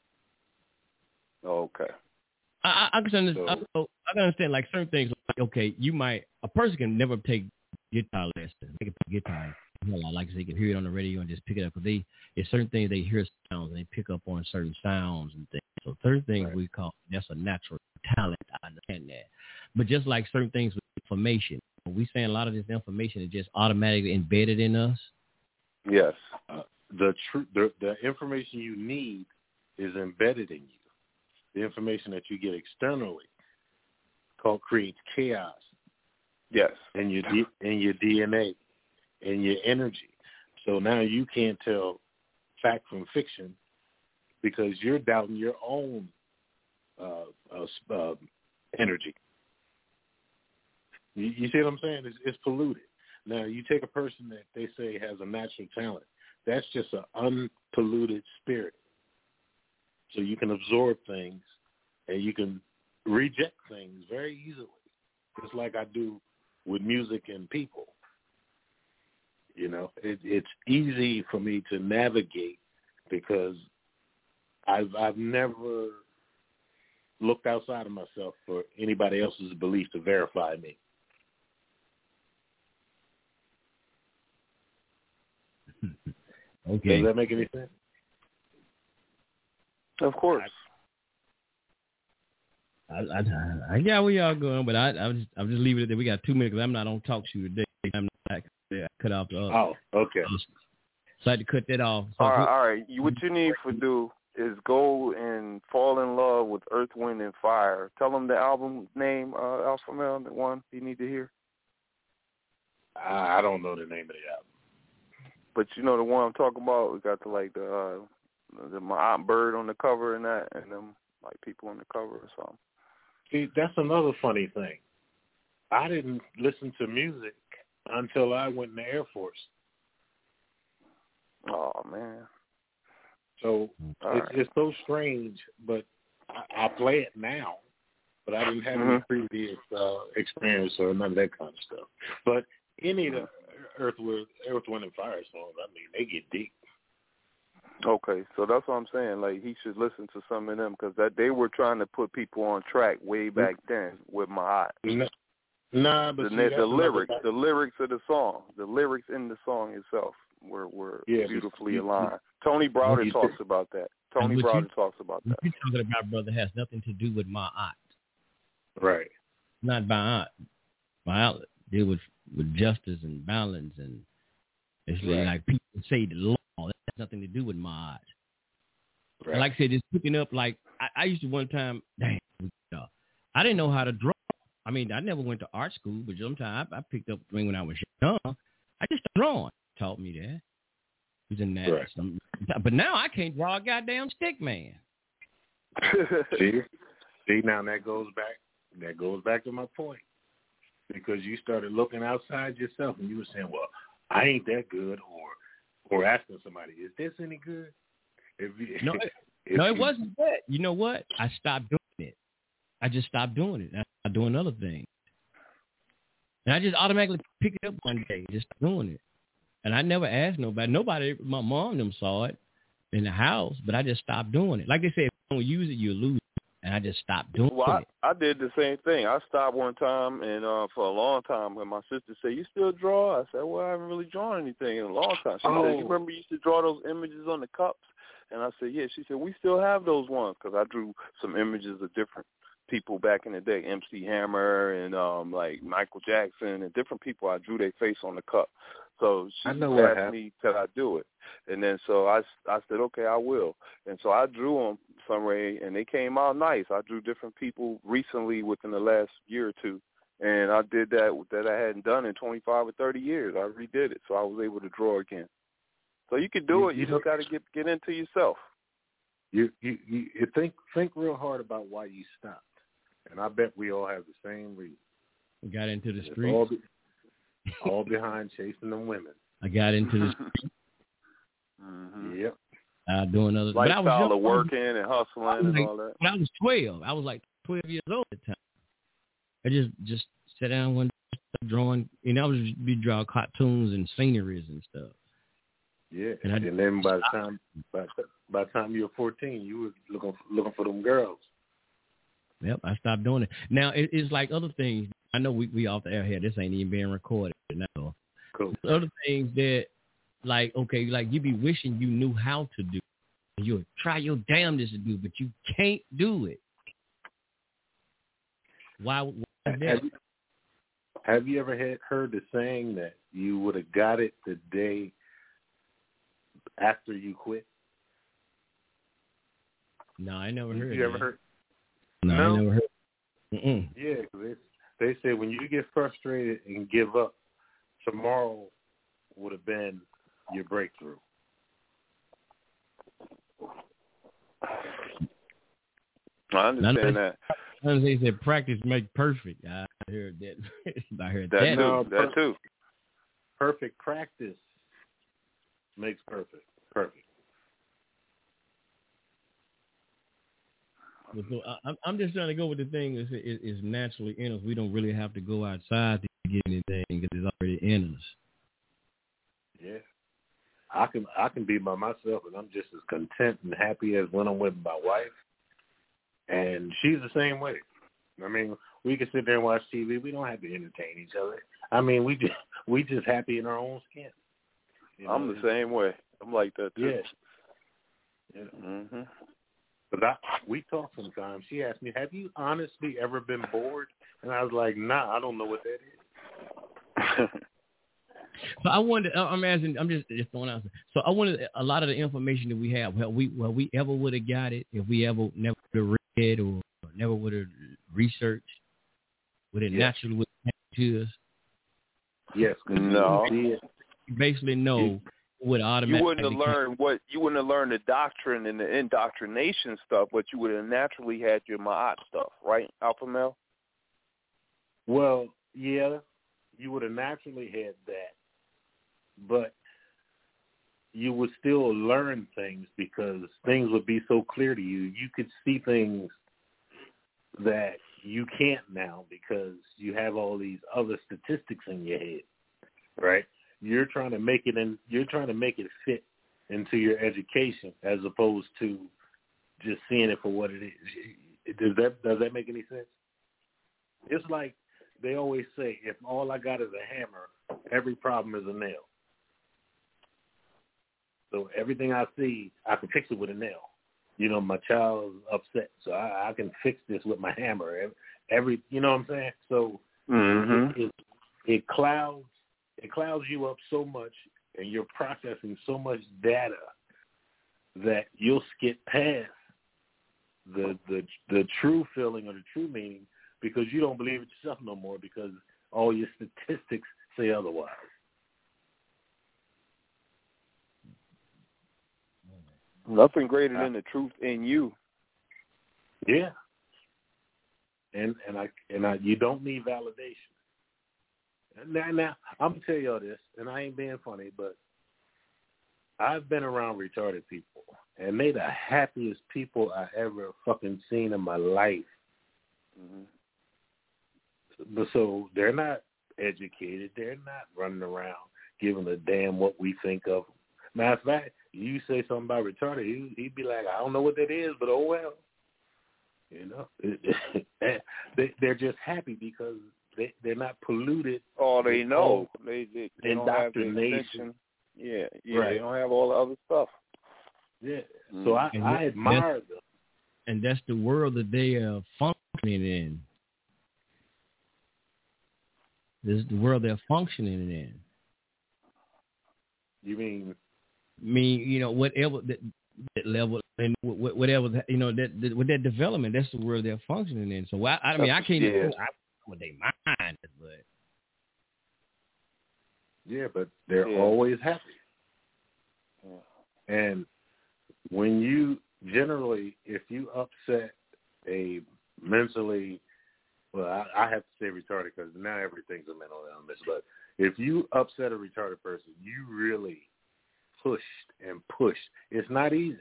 Okay. I can understand. I can understand, like, certain things. Like, okay, a person can never take guitar lessons. They can play guitar. Like they can hear it on the radio and just pick it up. Because it's certain things they hear sounds and they pick up on certain sounds and things. So certain things we call, that's a natural talent. I understand that. But just like certain things with information, we saying a lot of this information is just automatically embedded in us. Yes. The information you need is embedded in you. The information that you get externally creates chaos. Yes. In your DNA, and your energy. So now you can't tell fact from fiction because you're doubting your own energy. You see what I'm saying? It's polluted. Now, you take a person that they say has a natural talent. That's just an unpolluted spirit. So you can absorb things and you can reject things very easily, just like I do with music and people. You know, it's easy for me to navigate because I've never looked outside of myself for anybody else's belief to verify me. Okay. Does that make any sense? Of course. I got where y'all going, but I'll just leave it at that. We got 2 minutes because I'm not on talk show today. I'm not cut off the. Oh, okay. So I had to cut that off. So all right. What you need to do is go and fall in love with Earth, Wind, and Fire. Tell them the album name, Alpha Male, the one you need to hear. I don't know the name of the album. But you know the one I'm talking about. We got the my bird on the cover and that, and them like people on the cover or something. See, that's another funny thing. I didn't listen to music until I went in the Air Force. Oh man! So it's so strange, but I play it now. But I didn't have any previous experience or none of that kind of stuff. But any of the Earth, Wind, and Fire songs, I mean, they get deep. Okay, so that's what I'm saying. Like, he should listen to some of them because they were trying to put people on track way back then with my eyes. Nah, but the lyrics of the song, the lyrics in the song itself were beautifully aligned. Tony Browder talks about that. Tony Browder talks about that. What you're talking about, brother, has nothing to do with my art. Right. Not by art. My art deal with justice and balance, and it's like people say the law. That has nothing to do with my art. Right. Like I said, just picking up, like, I used to one time, I didn't know how to draw. I mean, I never went to art school, but sometimes I picked up when I was young. I just started drawing. Taught me that. It was in that. Right. But now I can't draw a goddamn stick, man. See, now that goes back to my point. Because you started looking outside yourself and you were saying, well, I ain't that good, or asking somebody, is this any good? It wasn't that. You know what? I stopped doing it. I just stopped doing it. I started doing other things. And I just automatically picked it up one day, just doing it. And I never asked nobody. My mom and them saw it in the house, but I just stopped doing it. Like they say, if you don't use it, you lose it. And I just stopped doing it. I did the same thing. I stopped one time, and for a long time, when my sister said, you still draw? I said, well, I haven't really drawn anything in a long time. She said, you remember you used to draw those images on the cups? And I said, yeah. She said, we still have those ones, because I drew some images of different people back in the day, MC Hammer and like Michael Jackson and different people. I drew their face on the cup. So she asked me, could I do it? And then so I said, okay, I will. And so I drew them some way, and they came out nice. I drew different people recently within the last year or two, and I did that I hadn't done in 25 or 30 years. I redid it, so I was able to draw again. So you can do it. You just got to get into yourself. You think real hard about why you stopped, and I bet we all have the same reason. I got into the streets. All behind chasing them women. I got into the streets. Mm-hmm. Yep. Doing other lifestyle of working and hustling and all that. When I was 12, I was like 12 years old at the time. I just sat down one day, drawing, and I was be drawing cartoons and sceneries and stuff. Yeah, and then by the time you were 14, you were looking for them girls. Yep, I stopped doing it. Now it's like other things. I know we off the air here. This ain't even being recorded now. Cool. Other things that, like, okay, like you be wishing you knew how to do. You'll try your damnedest to do, but you can't do it. Why is that? Have you ever heard the saying that you would have got it the day after you quit? No, I never heard. You ever heard? No, I never heard. Mm-mm. Yeah, because they say when you get frustrated and give up, tomorrow would have been your breakthrough. I understand that. They said practice make perfect. I heard that. I heard that. That too. Perfect practice makes perfect. So I'm just trying to go with the thing is naturally in us. We don't really have to go outside to get anything because it's already in us. Yeah, I can be by myself, and I'm just as content and happy as when I'm with my wife. And she's the same way. I mean, we can sit there and watch TV. We don't have to entertain each other. I mean, we just happy in our own skin. You know? I'm the same way. I'm like that too. Yeah. Mm-hmm. But we talk sometimes. She asked me, "Have you honestly ever been bored?" And I was like, "Nah, I don't know what that is." So I wonder. I'm asking. I'm just throwing out. So I wonder a lot of the information that we have. Well, we ever would have got it if we ever never read or never would have researched. Would it naturally would have to us? Yes. No. You basically know would automatically. You wouldn't have learned the doctrine and the indoctrination stuff, but you would have naturally had your Ma'at stuff, right, Alpha Male? Well, yeah, you would have naturally had that, but you would still learn things because things would be so clear to you. You could see things that you can't now because you have all these other statistics in your head, right? You're trying to make it fit into your education as opposed to just seeing it for what it is. Does that make any sense? It's like they always say, if all I got is a hammer, every problem is a nail. So everything I see, I can fix it with a nail. You know, my child's upset, so I can fix this with my hammer. You know what I'm saying? So it clouds you up so much, and you're processing so much data that you'll skip past the true feeling or the true meaning because you don't believe it yourself no more because all your statistics say otherwise. Nothing greater than the truth in you. Yeah. And you don't need validation. Now I'm gonna tell y'all this, and I ain't being funny, but I've been around retarded people, and they the happiest people I ever fucking seen in my life. Mm-hmm. But so they're not educated. They're not running around giving a damn what we think of them. Matter of fact, you say something about retarded, he'd be like, I don't know what that is, but oh well. You know, they're just happy because they're not polluted. Oh, they know. They don't have the indoctrination. intention. Yeah, Right. They don't have all the other stuff. Yeah, so I admire them. And that's the world that they are functioning in. This is the world they're functioning in. You mean? You know, whatever that level and whatever, you know, that with that development, that's the world they're functioning in. So I mean, I can't even know what they mind is, but yeah, but they're always happy. And when generally, if you upset a mentally, well, I have to say retarded because now everything's a mental illness, but if you upset a retarded person, you really pushed and pushed. It's not easy.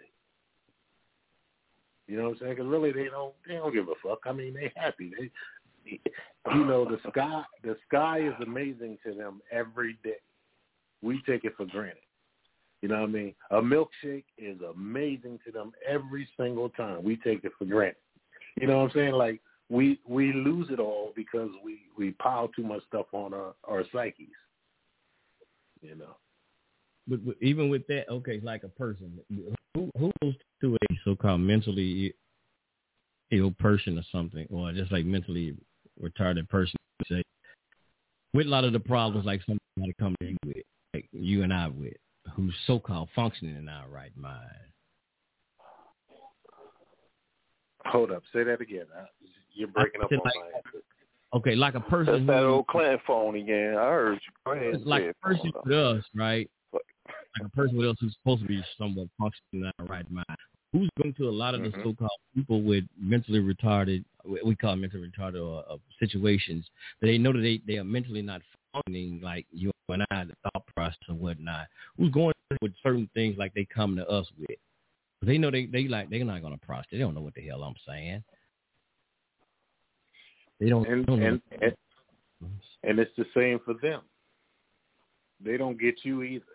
You know what I'm saying? Because really, they don't give a fuck. I mean, they happy. The sky is amazing to them every day. We take it for granted. You know what I mean? A milkshake is amazing to them every single time. We take it for granted. You know what I'm saying? Like, we lose it all because we pile too much stuff on our psyches. You know? But even with that, okay, like a person, who goes to a so-called mentally ill person or something, or just like mentally retarded person, say, with a lot of the problems like somebody come to you with, like you and I with, who's so-called functioning in our right mind. Hold up, say that again. You're breaking up on my end. Okay, like a person. That's that old Clan phone again. I heard you. Go ahead. Like a person with us, right? Like a person with us who's supposed to be somewhat functioning in our right mind. Who's going to a lot of the so-called people with mentally retarded, we call them mentally retarded or situations, that they know that they are mentally not functioning like you and I, the thought process and whatnot. Who's going with certain things like they come to us with? They know they're not going to process. They don't know what the hell I'm saying. They don't. And it's the same for them. They don't get you either.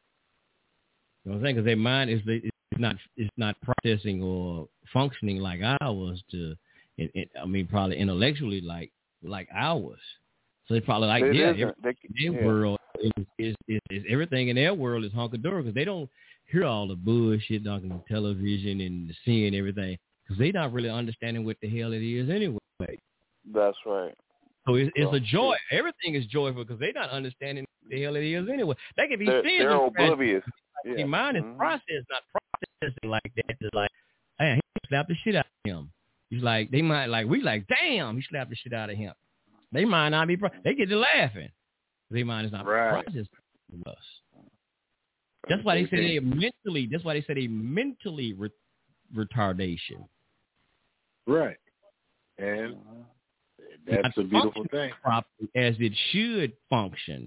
You know what I'm saying? Because their mind is not processing or functioning like ours. Probably intellectually like ours. So they probably like their world is everything in their world is hunky-dory because they don't hear all the bullshit on the television and seeing everything because they're not really understanding what the hell it is anyway. That's right. So it's a joy. Everything is joyful because they're not understanding what the hell it is anyway. They can be seeing. They're oblivious. Yeah. Their mind is not processing like that. It's like, hey, he slapped the shit out of him. He's like, they might we like, damn, he slapped the shit out of him. They might not be. They get to laughing. Their mind is not processing us. That's why they say mentally. That's why they say mentally retardation. Right, and that's a beautiful thing. Properly as it should function.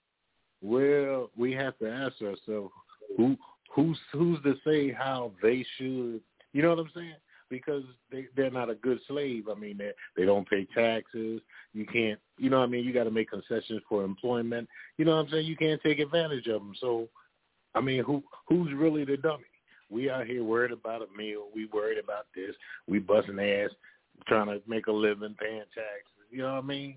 Well, we have to ask ourselves, who's to say how they should? You know what I'm saying? Because they're not a good slave. I mean, they don't pay taxes. You can't. You know what I mean? You got to make concessions for employment. You know what I'm saying? You can't take advantage of them. So, I mean, who's really the dummy? We out here worried about a meal. We worried about this. We busting ass trying to make a living, paying taxes. You know what I mean?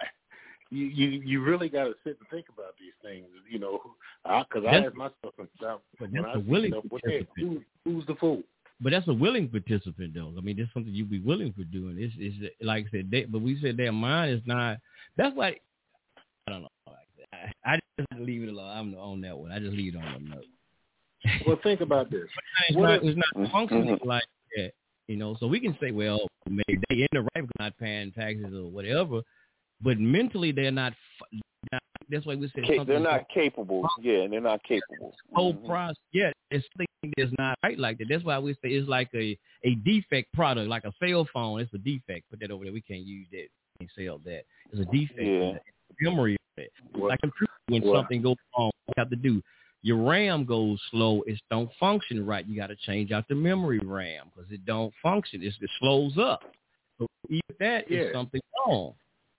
You really got to sit and think about these things, you know, because I ask myself when I see stuff, who's the fool? But that's a willing participant, though. I mean, that's something you'd be willing for doing. It's like I said, but we said their mind is not. That's why I don't know. I just leave it alone. I'm on that one. I just leave it on the note. Well, think about this. It's not functioning like that, you know. So we can say, well, maybe they in the right because not paying taxes or whatever, but mentally they're not. That's why we say they're not capable. Yeah, they're not capable. Whole process. Yeah, it's something that's not right like that. That's why we say it's like a defect product, like a cell phone. It's a defect. Put that over there. We can't use that. We can't sell that. It's a defect. Yeah. Memory of it. Like a computer, when something goes wrong, what you have to do. Your RAM goes slow. It don't function right. You got to change out the memory RAM because it don't function. It slows up. So even that is something wrong.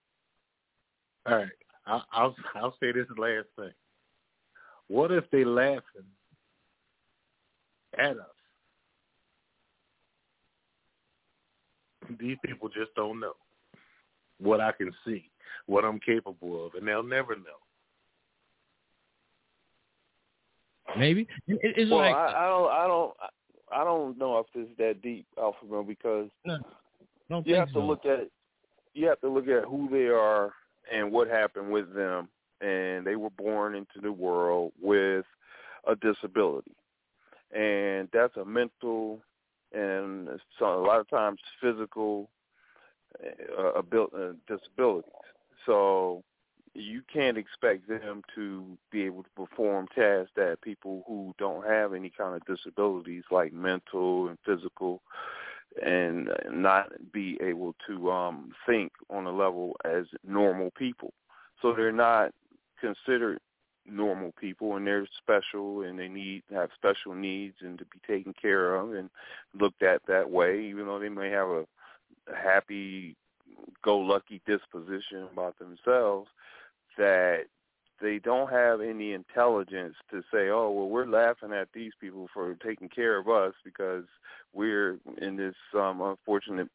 All right. I'll say this last thing. What if they laughing at us? These people just don't know what I can see, what I'm capable of, and they'll never know. Maybe it's well, like I don't know if it's that deep, Alpha Male, because you have to look at who they are and what happened with them, and they were born into the world with a disability, and that's a mental and a lot of times physical disabilities. So you can't expect them to be able to perform tasks that people who don't have any kind of disabilities like mental and physical and not be able to think on a level as normal people. So they're not considered normal people, and they're special, and they have special needs and to be taken care of and looked at that way, even though they may have a happy-go-lucky disposition about themselves, that they don't have any intelligence to say, oh, well, we're laughing at these people for taking care of us because we're in this unfortunate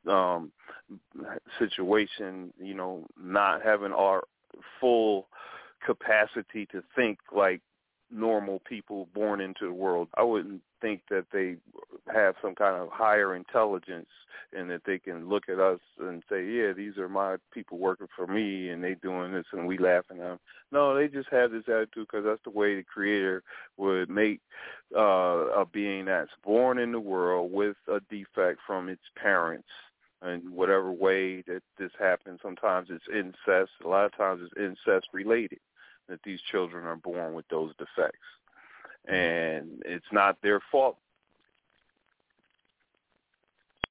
situation, not having our full capacity to think like normal people born into the world. I wouldn't think that they have some kind of higher intelligence and that they can look at us and say, yeah, these are my people working for me and they doing this and we laughing at them. No, they just have this attitude because that's the way the Creator would make a being that's born in the world with a defect from its parents. And whatever way that this happens, sometimes it's incest, a lot of times it's incest related, that these children are born with those defects. And it's not their fault